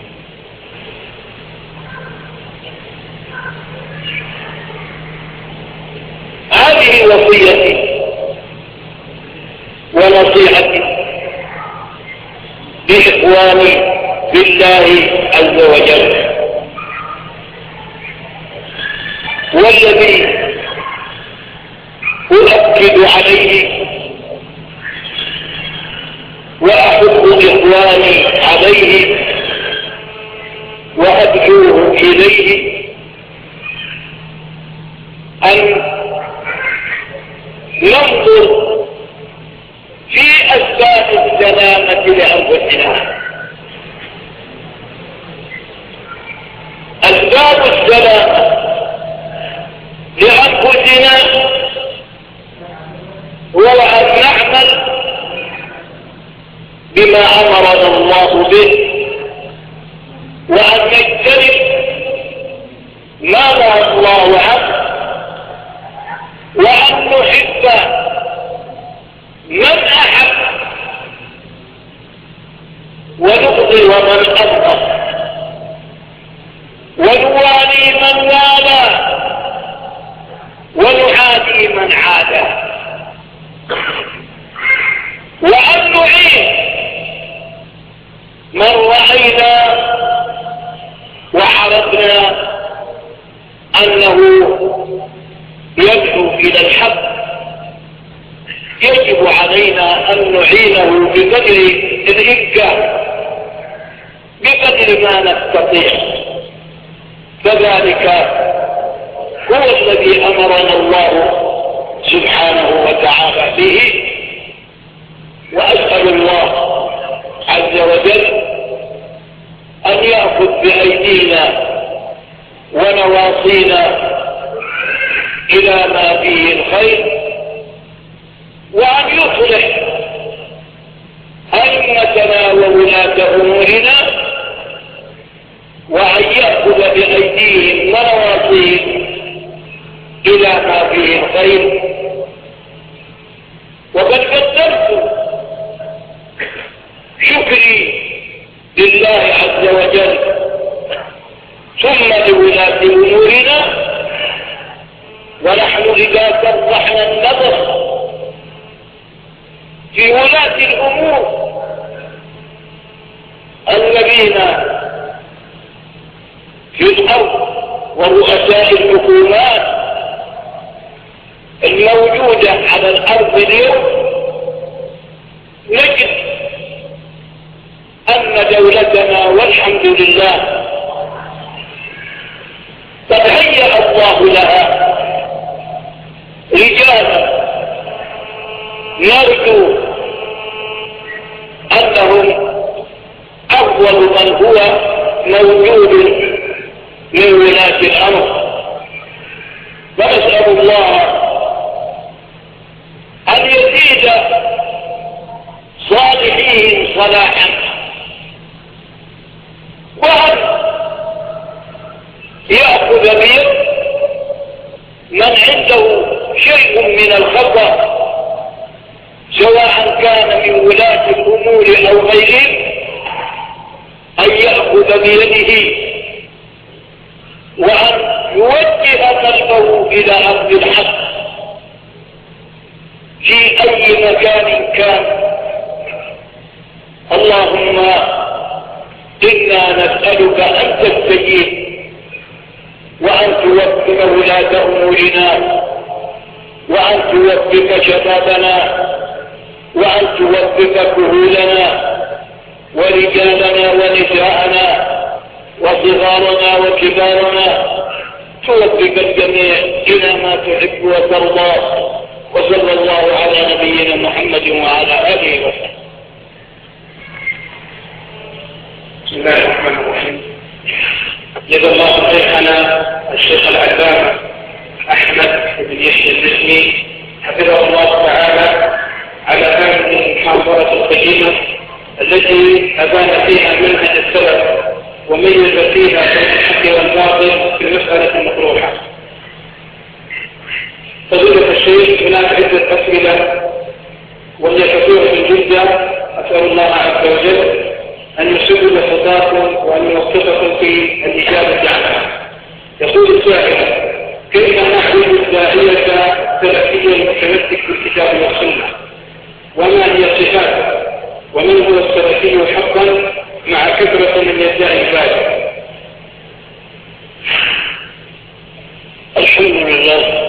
Speaker 1: هذه وصيتي ونصيحتي لإخواني بالله عز وجل، والذي أؤكد عليه وأحب إخواني عليه وأدعوهم إليه أن ننظر في أسباب السلامة لأنفسنا. أسباب السلامة لأنفسنا هو أن نعمل بما أمرنا الله به، وأن نجتنب ما نهى الله عنه، وأن نحب من أحب ونبغض من أبغض، ونوالي من والى ونعادي من عادى، وأن نعين من رأينا وعرفنا أنه يدعو إلى الحق. يجب علينا أن نعينه بكل نجري الإنكار بقدر ما نستطيع، فذلك هو الذي أمرنا الله سبحانه وتعالى به. وأسأل الله عز وجل أن يأخذ بأيدينا ونواصينا إلى ما فيه الخير، وأن يصلح أئمتنا وولاة أمورنا، وأن يأخذ بأيديهم ونواصيهم إلى ما فيه الخير. وقد قدمت شكري لله عز وجل ثم لولاة أمورنا، ونحن إذا فرحنا النظر في ولاة الأمور الذين في الأرض ورؤساء الحكومات الموجودة على الأرض اليوم، نجد أن دولتنا والحمد لله قد هيأ الله لها رجالا نرجو أنهم أفضل من هو موجود من ولاة الأمر. ونسأل الله أن يزيد صالحين صلاحا، وأن يأخذ بيد من عنده شيء من الخطأ، سواء كان من ولاة الأمور أو غيرهم، أن يأخذ بيده وأن يوجه قلبه إلى أرض الحق في أي مكان كان. اللهم إنا نسألك أن تستجيب وأن توفق ولاة أمورنا، وأن توفق شبابنا، وأن توفق كهولنا ورجالنا ونساءنا وصغارنا وكبارنا، توفق الجميع إلى ما تحب وترضى. وصلى الله على نبينا محمد وعلى آله وسلم.
Speaker 2: بسم الله الرحمن الرحيم. جزا الله شيخنا الشيخ العلامة أحمد بن يحيى النجمي حفظه الله تعالى على هذه المحاضرة القيمة التي أبان فيها منهج السلف وميز فيها بين الحق والباطل في المسألة المطروحة. فضيلة الشيخ، هناك عدة أسئلة وهي كثيرة جدا، أسأل الله عز وجل أن يسدد خطاكم وأن يوفقكم في الإجابة عنها. يقول السائل: كيف نحوي الداعية السلفية المتمسك بالكتاب والسنة؟ وما هي صفاته؟ ومن هو السلفي حقا مع كثرة من يدعي ذلك؟
Speaker 1: الحمد لله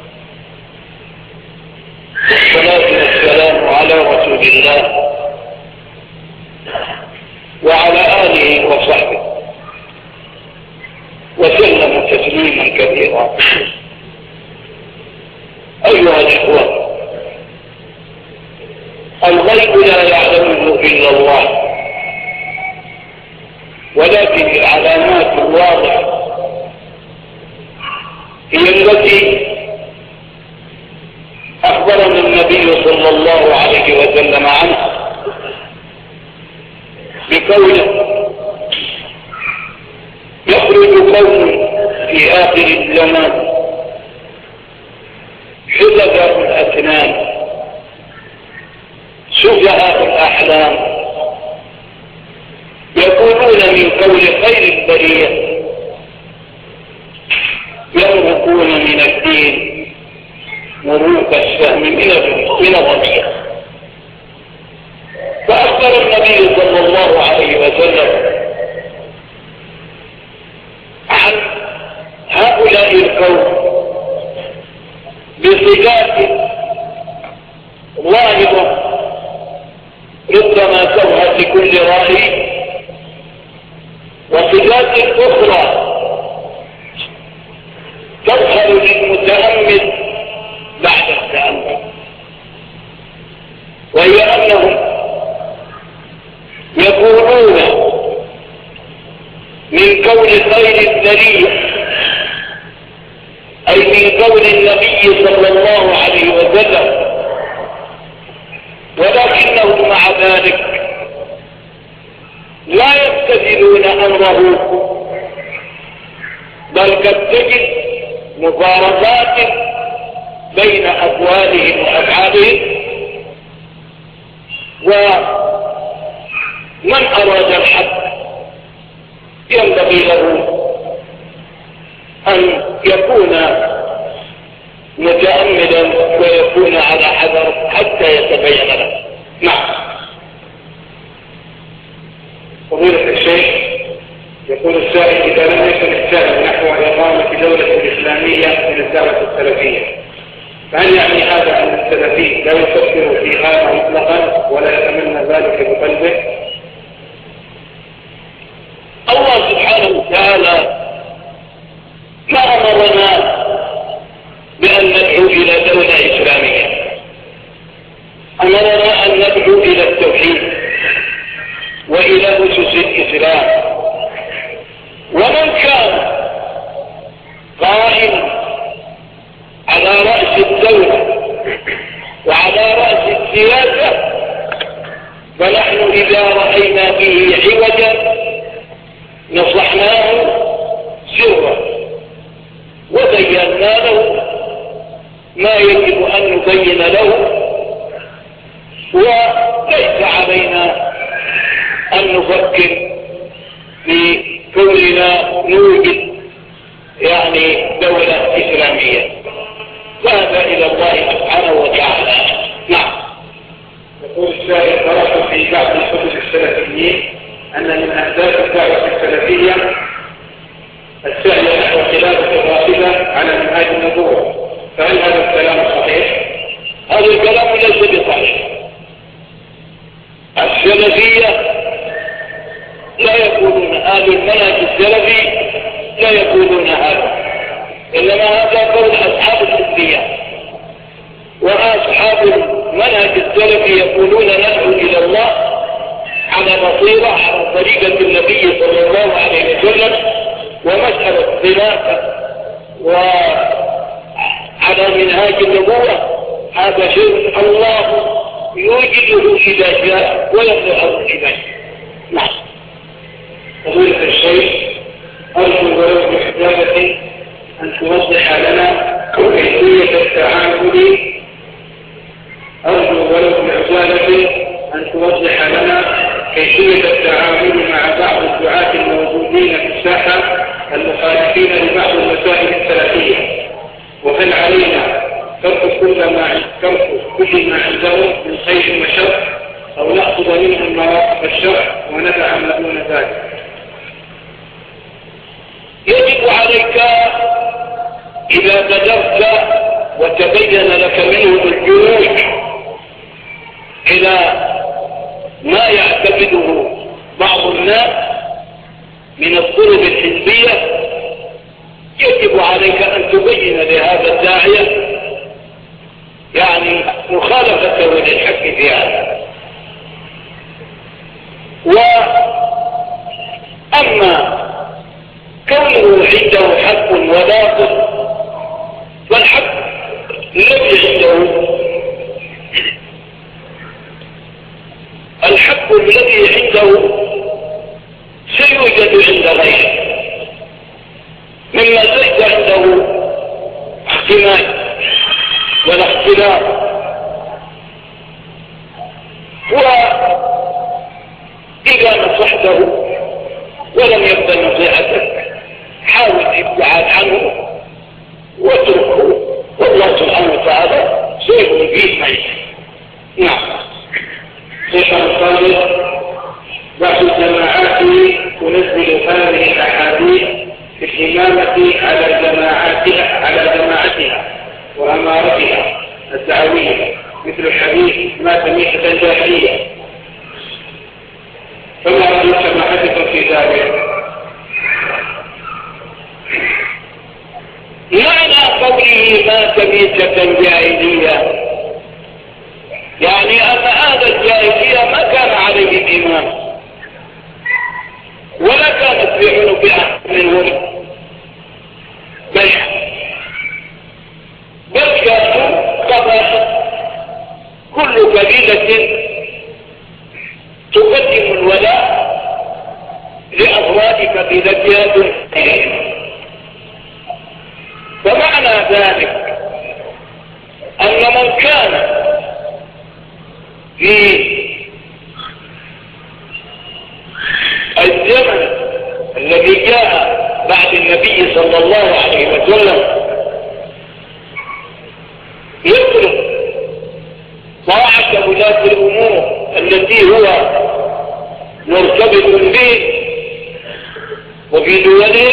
Speaker 1: والصلاة والسلام على رسول الله وعلى آله وصحبه وسلم تسليما كثيرا. أيها الإخوة، الغيب لا يعلمه إلا الله، ولكن العلامات الواضحة هي التي أخبرنا النبي صلى الله عليه وسلم عنها بقوله: يخرج قوم في آخر الزمان حدثاء الأسنان سفهاء الأحلام يقولون من قول خير البرية يمرقون من الدين مروق السهم من الرمية. فأخبر النبي صلى الله عليه وسلم عن هؤلاء القوم بصفات ظاهرة ربما صفات كل رأي، وصفات أخرى تظهر للمتأمل بعد التأمل، وهي أنهم يقولون من قول خير البرية، أي من قول النبي صلى الله عليه وسلم، ولكنهم مع ذلك لا يستدلون أمره، بل قد تجد مفارقات بين أقوالهم وأفعالهم. ومن أراد الحق ينبغي له أن يكون متأملا ويكون على حذر حتى يتبين له. نعم.
Speaker 2: فضيلة الشيخ، يقول السائل: إذا لم يكن السائل نحو إقامة دولة إسلامية من الدعوة السلفية، فهل يعني هذا أن السلفي لا يفكر في هذا مطلقا ولا يتمنى ذلك بقلبه؟
Speaker 1: الله سبحانه وتعالى ما أمرنا بأن ندعو إلى دولة إسلامية، أمرنا أن ندعو إلى التوحيد وإلى أسس الإسلام. ومن كان قائم على رأس الدولة وعلى رأس السياسة، فنحن إذا رأينا به عوجا نصحناه سرا وبينا له ما يجب أن نبين له، وليس علينا أن نفكر في كوننا نوجد دولة إسلامية، فهذا إلى الله سبحانه وتعالى. نعم.
Speaker 2: يقول السائل: قرأت في بعض الكتب السلفيين أن من أهداف الدعوة السلفية السعي نحو خلافة الرافضة على منهاج النبوة، فهل هذا الكلام صحيح؟
Speaker 1: هذا الكلام ليس بصحيح. السلفية لا يقولون، أهل المنهج السلفي لا يقولون هذا، إنما هذا قول أصحاب الحزبية. وأصحاب المنهج السلفي يقولون ندعو إلى الله على بصيرة على طريقة النبي صلى الله عليه وسلم، ومسألة خلافة وعلى منهاج النبوة هذا شيء الله يوجده إذا شاء ويمنعه إذا. نعم.
Speaker 2: فضيلة الشيخ، أرجو ولو بإحداثة أن توضح لنا كيفية التعامل كيفية التعامل مع بعض الدعاة الموجودين في الساحة المخالفين لبعض المسائل السلفية، وهل علينا ترك كل ما عندهم من خير وشر، أو نأخذ منهم مواقف الشرع وندع ما دون ذلك؟
Speaker 1: يجب عليك إذا بدرت وتبين لك منهم الجنود إلى ما يعتقده بعض الناس من الطرق الحزبية، يجب عليك أن تبين لهذا الداعية مخالفته للحق في هذا. وأما كونه عنده حق وباطل، فالحق الذي عنده سيوجد عند غيره، مما ليس عنده احتمال ولا اختلاف. وإذا نصحته ولم يقبل نصيحتك حاول الابتعاد عنه واتركه، والله سبحانه وتعالى سيكون فيه ميت. نعم.
Speaker 2: شيخ الخالد، بعض الجماعات تنزل هذه الأحاديث في الإمامة على جماعتها وأمارتها الدعوية، مثل حديث مات ميتة جاهلية، رأيتكم في ذلك؟
Speaker 1: معنى قوله مات ميتة جاهلية يعني أن هذا الجاهلية ما كان عليه إيمان ولا كانت في عنق أحد منهم بل كانوا قبائل كل قبيلة تقدم الولاء لأفراد قبيلتها دون غيرهم. فمعنى ذلك أن من كان في الزمن الذي جاء بعد النبي صلى الله عليه وسلم يطلب طاعة ولاة الأمور التي هو مرتبط به وفي دوله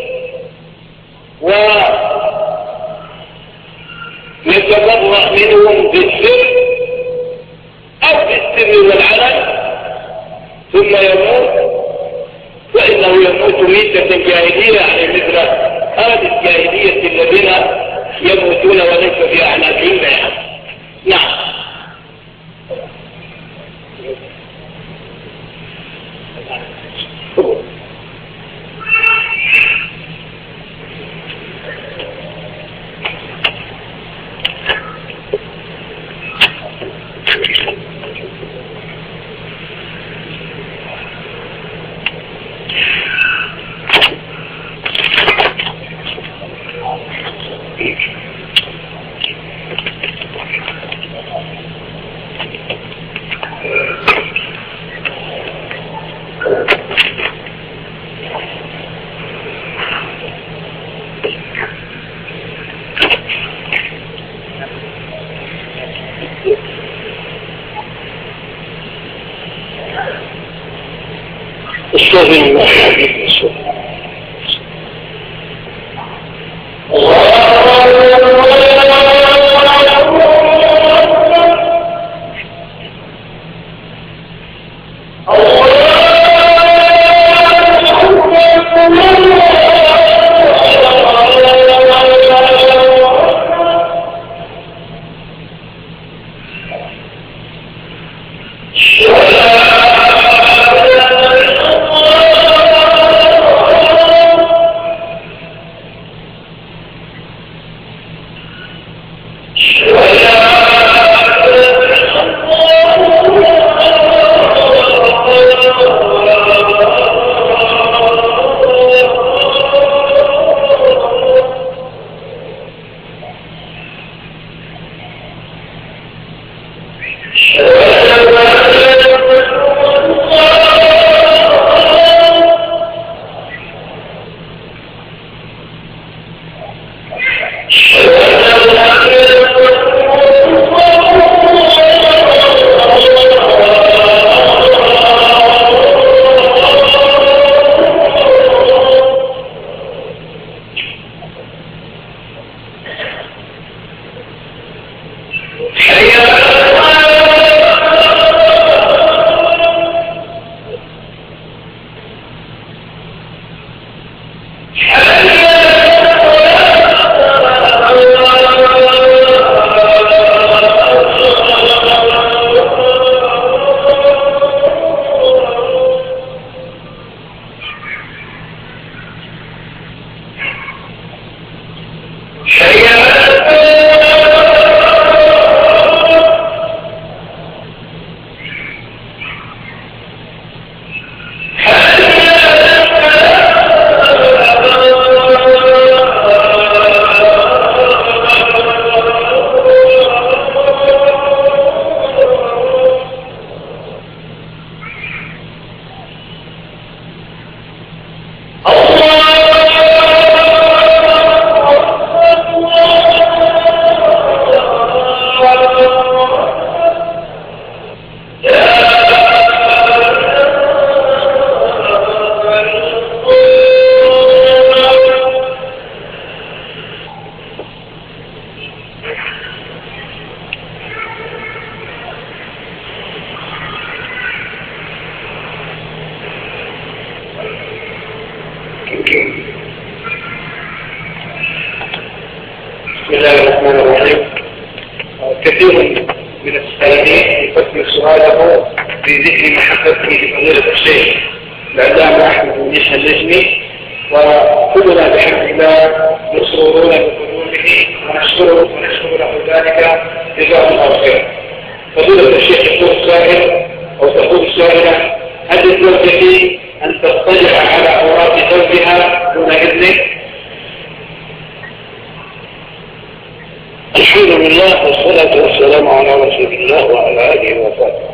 Speaker 1: ويتبرأ منهم بالسر أو بالسر والعلن ثم يموت فإنه يموت ميتة جاهلية يعني مثل هذه الجاهلية الذين يموتون وليس في أعناقهم بيان. نعم.
Speaker 2: في ذكر محبته لفضيلة الشيخ العلامة أحمد بن يحيى اللجمي، وكلنا بحمد الله مسرورون بقدومه ونشكر له ذلك جزاه الله خيرا. فضيلة الشيخ يقول سائل أو تقول سائلة: هل للزوجة أن تطلع على عورات زوجها دون إذنه؟
Speaker 1: الحمد لله والصلاة والسلام على رسول الله وعلى آله وصحبه.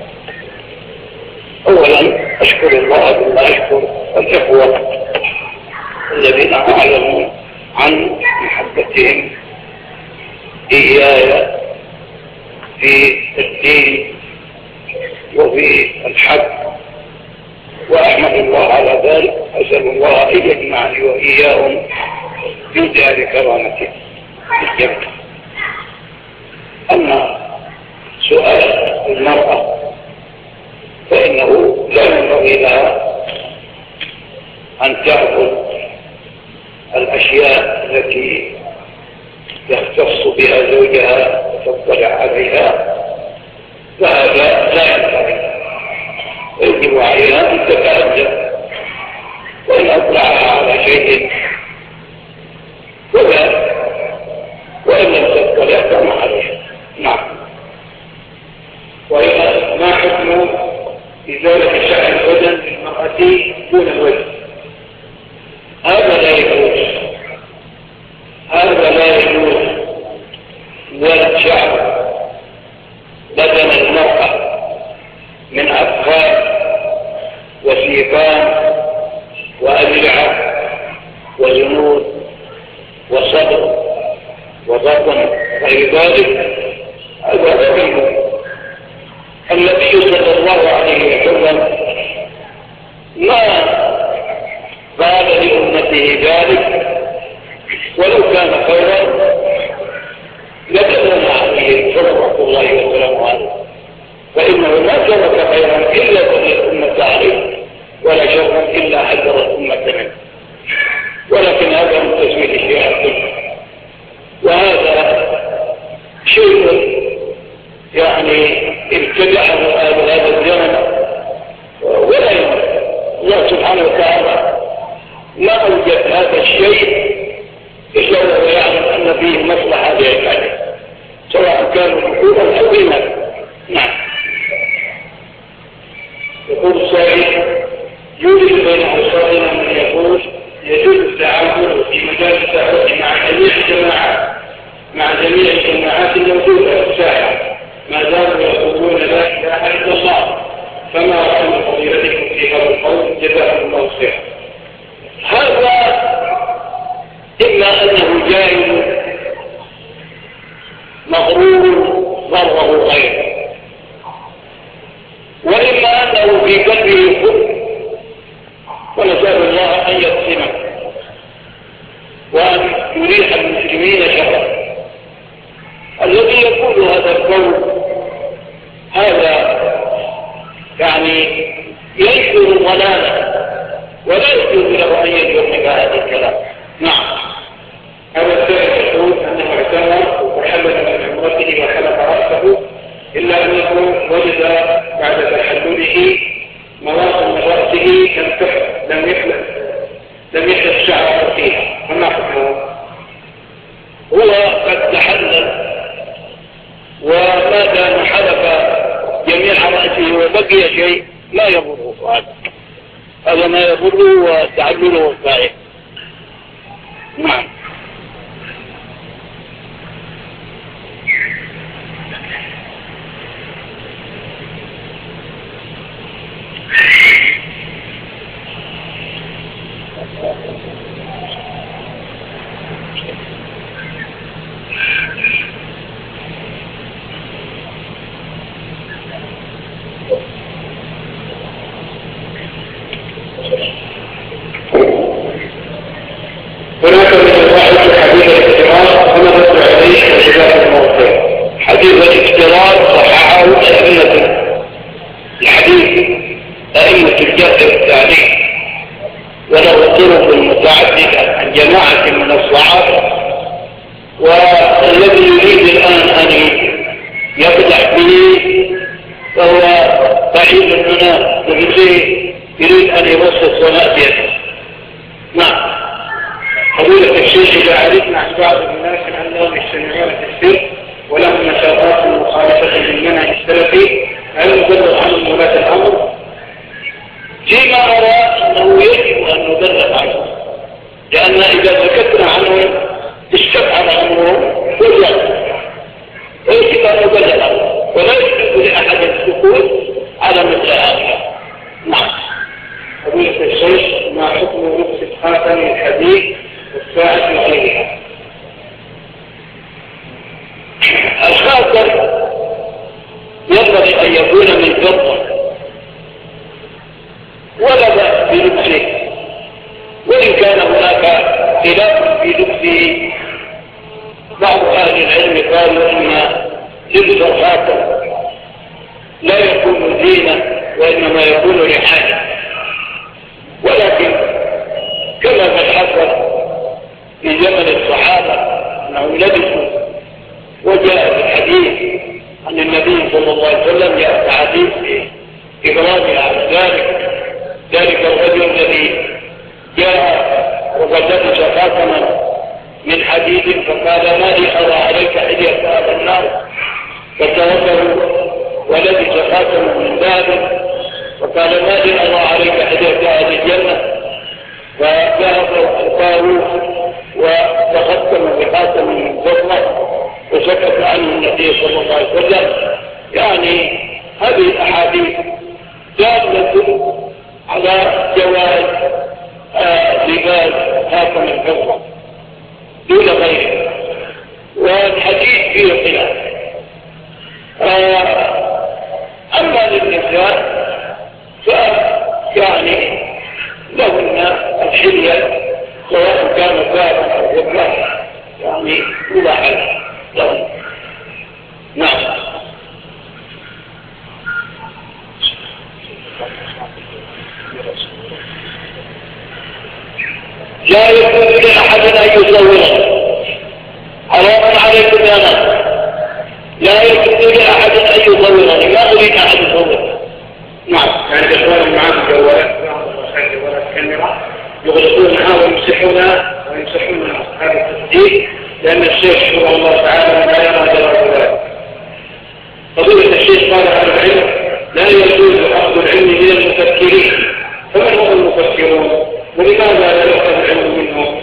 Speaker 1: أولا أشكر الله بما أشكر الإخوة الذين أعلموا عن محبتهم إياي في الدين وفي الحق، وأحمد الله على ذلك. أسأل الله أن يجمعني وإياهم في دار كرامته الجنة. أما سؤال المرأة فإنه لا ينبغي لها أن تأخذ الأشياء التي يختص بها زوجها وتطلع عليها، فهذا لا ينبغي. يجب عليها أن تتأدب، وإن أطلعها على شيء ولا وإن لم تطلع فما عليها. نعم.
Speaker 2: وما حكم إزالة شعر البدن للمرأة دون الوجه؟
Speaker 1: هذا لا يجوز، هذا لا يجوز. إزالة شعر بدن المرأة من أفخاذ وسيقان وأجرعة وجنود وصدر وبطن غير ذلك، هذا لا يجوز. النبي صلى الله عليه وسلم ما قال لأمته ذلك، ولو كان خيرا لكان عليه صلوات الله وسلامه عليه، فإنه ما ترك خيرا إلا دل الأمة عليه، ولا شرا إلا حذر الأمة منه. ولكن هذا من تسويل الشيعة كله، وهذا شيء يعني ابتدعه أهل هذا الزمن، ولا يمكن. الله سبحانه وتعالى ما أوجد هذا الشيء إلا وهو يعلم أن فيه مصلحة لعباده، سواء كانوا ذكورا أو إناثا. نعم.
Speaker 2: يقول السائل: يوجد بين أوساطنا من يقول يجوز التعامل في مجال التعاون مع جميع الجماعات الموجودة في الساحة ما داموا يقولون لا إله إلا الله، فما رأي فضيلتكم في هذا القول؟ جزاكم الله خيرا.
Speaker 1: هذا إما أنه جاهل مغرور ضره غيره، وإما أنه في قلبه كفر، ونسأل الله أن يقسمه وأن يريح المسلمين شرا. الذي يقول هذا القول هذا يعني ينشر ضلالا، ولا يجوز له أن يجرب هذا الكلام. نعم.
Speaker 2: هذا السائل يقول أنه اعتمر وحلل من عمرته وحلق رأسه، إلا أنه وجد بعد تحلله مواطن من رأسه لم يحلق شعره فيها، فما حكمه؟
Speaker 1: هو قد تحلل وما دام حلق جميع رأسه وبقي شيء لا يضره، هذا ما يضره وتعلله الفائق. نعم.
Speaker 2: هناك من الواحد حديث الافتراض فنظرت عليه وجزاكم الله خيرا.
Speaker 1: حديث الافتراض صححه أئمة الحديث، أئمة الجهل والتعليم، وله طرق متعددة عن جماعة من الصحابة. والذي يريد الآن أن يبدع به فهو بعيد مننا وبالتالي يريد أن يمسس ونأتيه. نعم.
Speaker 2: فضيلة الشيخ إذا عرفنا عن بعض الناس أنهم يجتمعون في السر ولهم نشاطات مخالفة للمنهج السلفي، هل نبلغ عنهم ولاة الأمر؟
Speaker 1: فيما أرى أنه يجب أن نبلغ عنهم، لأن إذا سكتنا عنهم استبعد عنهم كلهم، ويجب أن نبلغ عنهم ولا يجب لأحد السكوت على مثل هذا. نعم.
Speaker 2: فضيلة الشيخ، ما حكم لبس خاتم الحديد والساعة وغيرها؟
Speaker 1: الخاتم ينبغي أن يكون من فضة ولا بأس بلبسه، وإن كان هناك خلاف في لبسه. بعض أهل العلم قالوا إن لبس الخاتم لا يكون زينة وإنما يكون رحالة، ولكن كما قد حصل في زمن الصحابة أنهم لبسوا، وجاء في الحديث عن النبي صلى الله عليه وسلم جاء حديث في إبراهيم على ذلك الرجل الذي جاء وقد لبس خاتما من حديد فقال ما لي أرى عليك حجة هذا النار، فتوكل ولبس خاتما من ذهب فقال ما لي أرى عليك حجة هذه الجنة، فذهب الطاووس وتختم بخاتم من فضة وسكت عنه النبي صلى الله عليه وسلم. يعني هذه الأحاديث دالة على جواز لباس خاتم الفضة دون غيره، والحديث فيه خلاف. أما للنساء فيعني لهن الحلية سواء كان ذهبا أو فضة، يعني مباح لهن. نعم. لا يكون لأحد أن يصوره، حرام عليكم يا ناس، لا يكون لأحد أن يصورني، ما أريد أحد يصوره.
Speaker 2: نعم. يعني الإخوان معهم جوالات كاميرا يغلقونها ويمسحونها هذا التصديق، لأن الشيخ رحمه الله تعالى لا يرى جواز ذلك. فضيلة الشيخ قال عن العلم لا يجوز أخذ العلم من المفكرين، فمن هم المفكرون ولماذا لا يؤخذ العلم منهم؟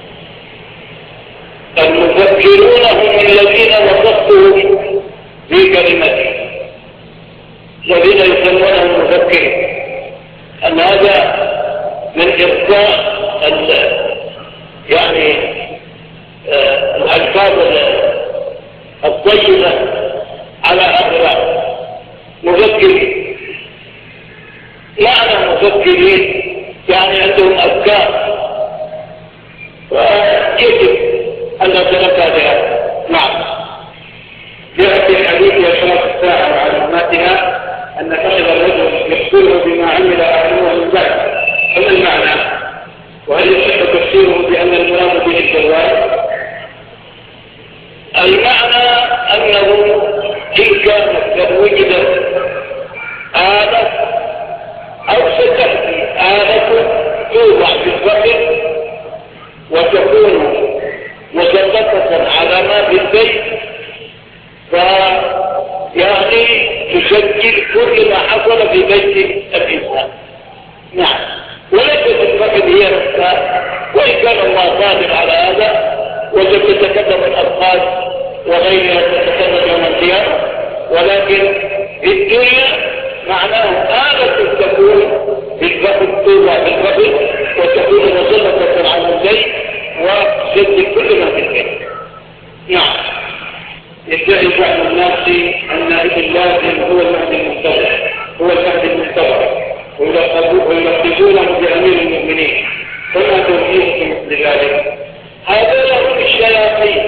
Speaker 1: المفكرون هم الذين وصفتهم في كلمته، الذين يسمونهم مفكرين، أن هذا من إرساء يعني الألفاظ الطيبة على هؤلاء مفكرين. معنى مفكرين يعني عندهم أفكار، ويجب أن نتلقى بها. نعم.
Speaker 2: جاء في حديث أشراط الساعة وعلاماتها أن فقد الرجل يخبره بما عمل أهله من بعد، فما المعنى؟ وهل يصح تفسيره بأن المراد به الجوال؟
Speaker 1: المعنى أنه إن كانت قد وجدت آلة أو ستأتي آلة توضع في الفقر وتكون مسلطة على ما في البيت، فيعني تسجل كل ما حصل في بيت الإنسان. نعم. وليست الفقر هي نفسها، وإن كان الله قادر على هذا وستتكلم الألفاظ وغيرها تتكلم يوم القيامة، ولكن في الدنيا معناه آلة تكون بالفقر توضع بالفقر وتكون مسلطة على البيت وتسجل كل ما في البيت. نعم.
Speaker 2: يدعي بعض الناس أن ابن اللازم هو المهدي المنتظر ويلقبونه بأمير المؤمنين، فما توجيهكم لذلك؟
Speaker 1: هذولا هم الشياطين،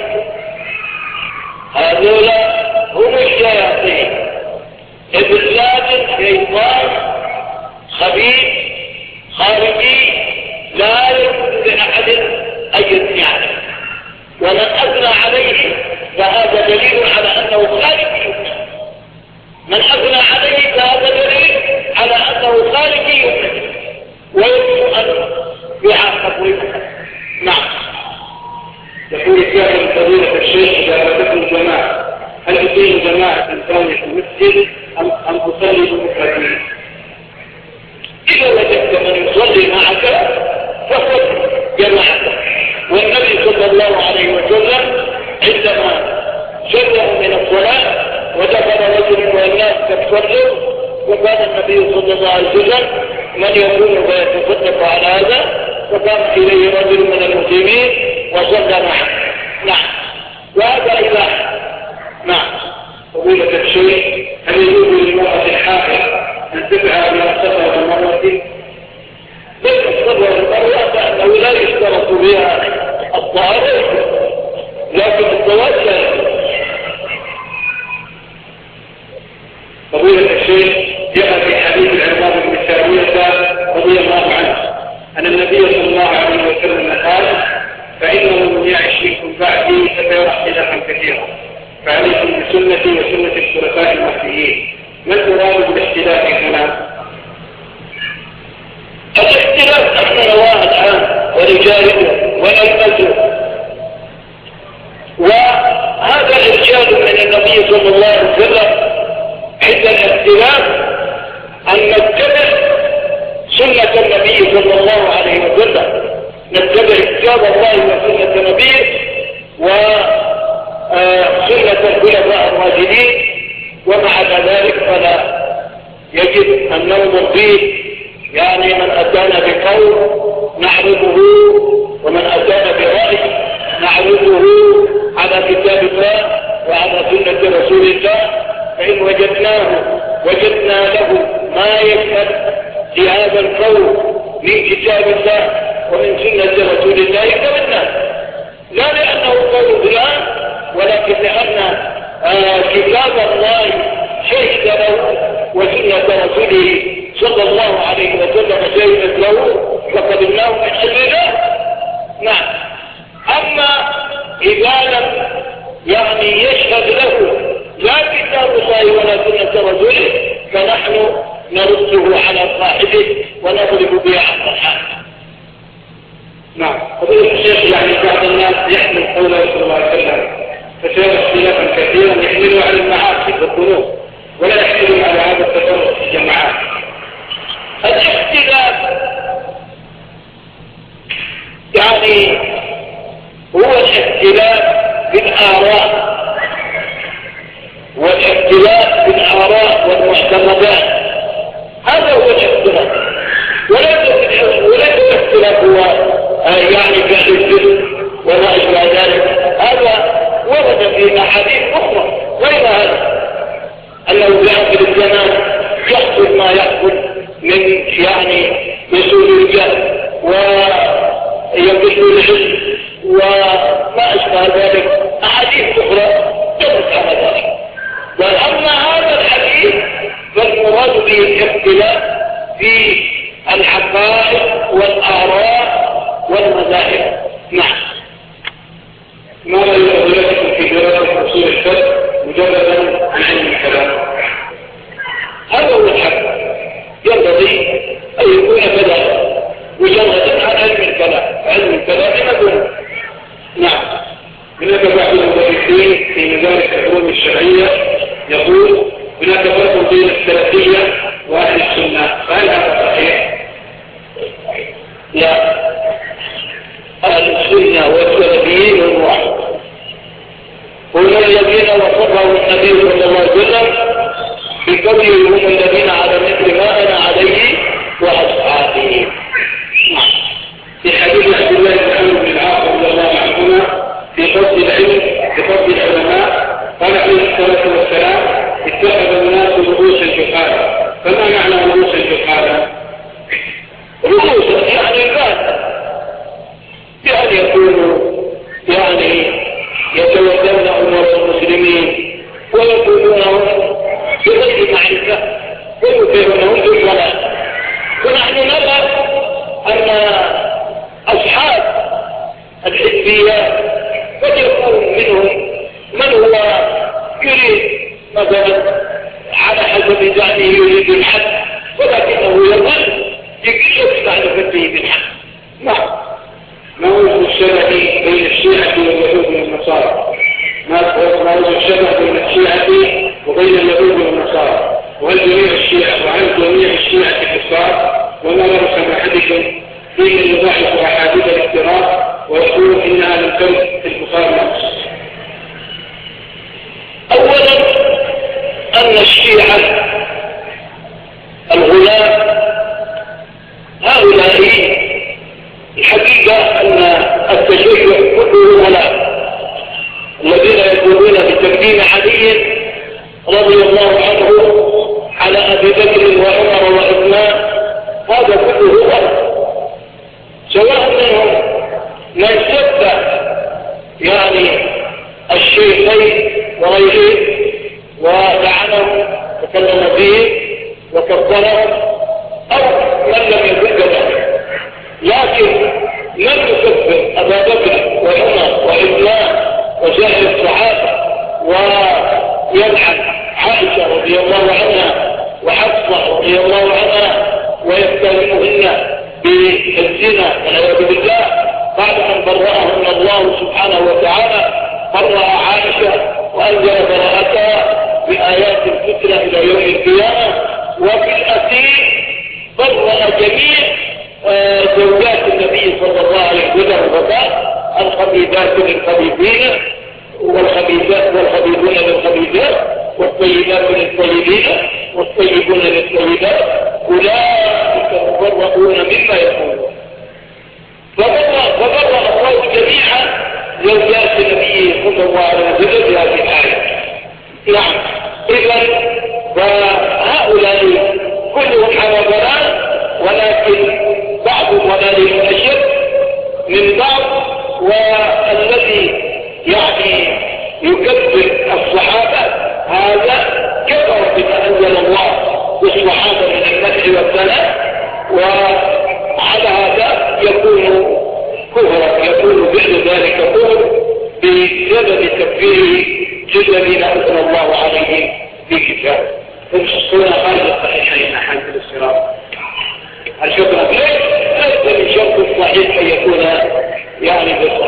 Speaker 1: ابن اللازم شيطان خبيث خارجي لا يمكن لأحد أن يتبعه، ومن أثنى عليه فهذا دليل على أنه خارج. من أثنى عليه فهذا دليل على أنه خارجي ويجب أن يعاقب ويؤخذ. نعم.
Speaker 2: يقول كان فضيلة الشيخ إذا أردتم جماعة هل تقيم جماعة ثانية في المسجد أم تصلي بمفردين؟
Speaker 1: إذا وجدت من يصلي معك فخذ جماعته. والنبي صلى الله عليه وسلم عندما شرعوا من الصلاة ودخل رجل والناس تتصلوا وكان النبي صلى الله عليه وسلم من يكون ويتصدق على هذا فقام إليه رجل من المسلمين وصلى معه. نعم. وهذا إباحة. نعم.
Speaker 2: فضيلة الشيخ هل يجوز للمرأة الحائض أن تدعى إلى الصلاة المرأة؟
Speaker 1: ليس الصلاة المرأة فأنه لا يشترط بها الطهارة لكن الزواج لا يشترط.
Speaker 2: فضيلة الشيخ جاء في حديث العباد بن ساوية رضي الله عنه أن النبي صلى الله عليه وسلم قال فإنه من يعش منكم بعدي فسيرى اختلافا كثيرا فعليكم بسنتي وسنة الخلفاء المهديين. ما المراد بالاختلاف هنا؟
Speaker 1: الاختلاف نحن نواه الآن ونجاهده ونلمسه، وهذا إرشاد من النبي صلى الله عليه وسلم عند الاختلاف أن نتبع سنة النبي صلى الله عليه وسلم، نتبع كتاب الله وسنة نبيه وسنة الخلفاء الراشدين. ومع ذلك فلا يجب أن ننظر فيه، يعني من أتانا بقول نعرضه ومن أتانا برأي نعرضه على كتاب الله وعلى سنة رسول الله، فإن وجدنا له ما يشهد لهذا القول من كتاب الله ومن سنة رسول الله كمنا، لا لأنه قول فلان ولكن لأن كتاب الله شهد له وسنة رسوله صلى الله عليه وسلم شهدت له فقبلناه من أجل الله. نعم. أما إذا لم يعني يشهد له لا كتاب الله ولا سنة رسوله فنحن نرده على صاحبه ونضرب به عن الحال.
Speaker 2: نعم. فضيلة الشيخ يعني بعض الناس يحمل قوله صلى الله عليه وسلم فسيرى اختلافا كثيرا يحمله على المعاصي والذنوب ولا يحمله على هذا التفرق في الجماعات.
Speaker 1: الاختلاف يعني هو الاختلاف بالآراء والاختلاف بالآراء والمعتقدات، هذا هو الاختلاف. وليس الاختلاف هو يعني فعل الجسم وما أشبه ذلك، هذا ورد في أحاديث أخرى غير هذا، أنه في آخر الزمان يحصل ما يحصل من يعني وصول الرجال وينقل العلم وما أشبه ذلك، أحاديث أخرى تدرس على ذلك. وأما هذا الحديث فالمراد به الاختلاف في الحقائق والآراء والمذاهب. نعم.
Speaker 2: ما لا يؤذلكم في دراسة أصول الفقه مجردا عن علم الكلام؟
Speaker 1: هذا هو الحق، ينبغي أن يكون بدأ مجردا عن علم الكلام، علم الكلام مدون.
Speaker 2: نعم. هناك بعض المدرسين في مدارس العلوم الشرعية يقول هناك فرق بين السلفية وأهل السنة، فهل هذا صحيح؟
Speaker 1: لا، أهل السنة والسلفيين هم واحد، هم الذين وصفهم النبي صلى الله عليه وسلم به بالحق. نعم.
Speaker 2: ما وجه الشبه بين الشيعة واليهود والنصارى؟ ما وجه الشبه بين الشيعة وبين اليهود والنصارى؟ وهل جميع الشيعة وهل جميع الشيعة كفار؟ وما رأي سماحتكم في من يضاعف أحاديث الافتراء ويقول إنها لم ترد في البخاري ومسلم؟
Speaker 1: أولا أن الشيعة الغلاة هؤلاء الحقيقة أن التشيع كله غلاة الذين يقولون بتقديم علي رضي الله عنه على أبي بكر وعمر وعثمان، هذا كله غلط، سواء منهم من سب يعني الشيخين وغيره ولعنهم وكلم به وكفرهم، أو من لم يكن كذلك، لكن من يكفر أبا بكر وعمر وعثمان وسائر الصحابة ويلعن عائشة رضي الله عنها وحفصة رضي الله عنها ويتهمهن بالزنا والعياذ بالله بعد أن برأهن الله سبحانه وتعالى، برأ عائشة وأنزل براءتها بآيات الفتنة إلى يوم القيامة، وفي الأخير برأ جميع زوجات النبي صلى الله عليه وسلم وقال الخبيثات للخبيثين والخبيثون للخبيثات والطيبات للطيبين والطيبون للطيبات أولئك مبرؤون مما يقولون. فبرأ الله جميعا زوجات النبي صلى الله عليه وسلم في هذه الآية. نعم، إذن فهؤلاء كلهم على ضلال، ولكن بعضهم ضلالهم أشد من بعض، والذي يعني يكفر الصحابة هذا كفر بما أنزل الله والصحابة من المدح والثناء، وعلى هذا يكون كفرا، يكون بعد ذلك كفر بسبب تكفيره الذين أنزل الله عليهم في كتابه.
Speaker 2: فالصورة خارج الصحيحين أحاديث الصراط.
Speaker 1: الشكر ليس من شرط الصحيح أن يكون يعني بالصحيح.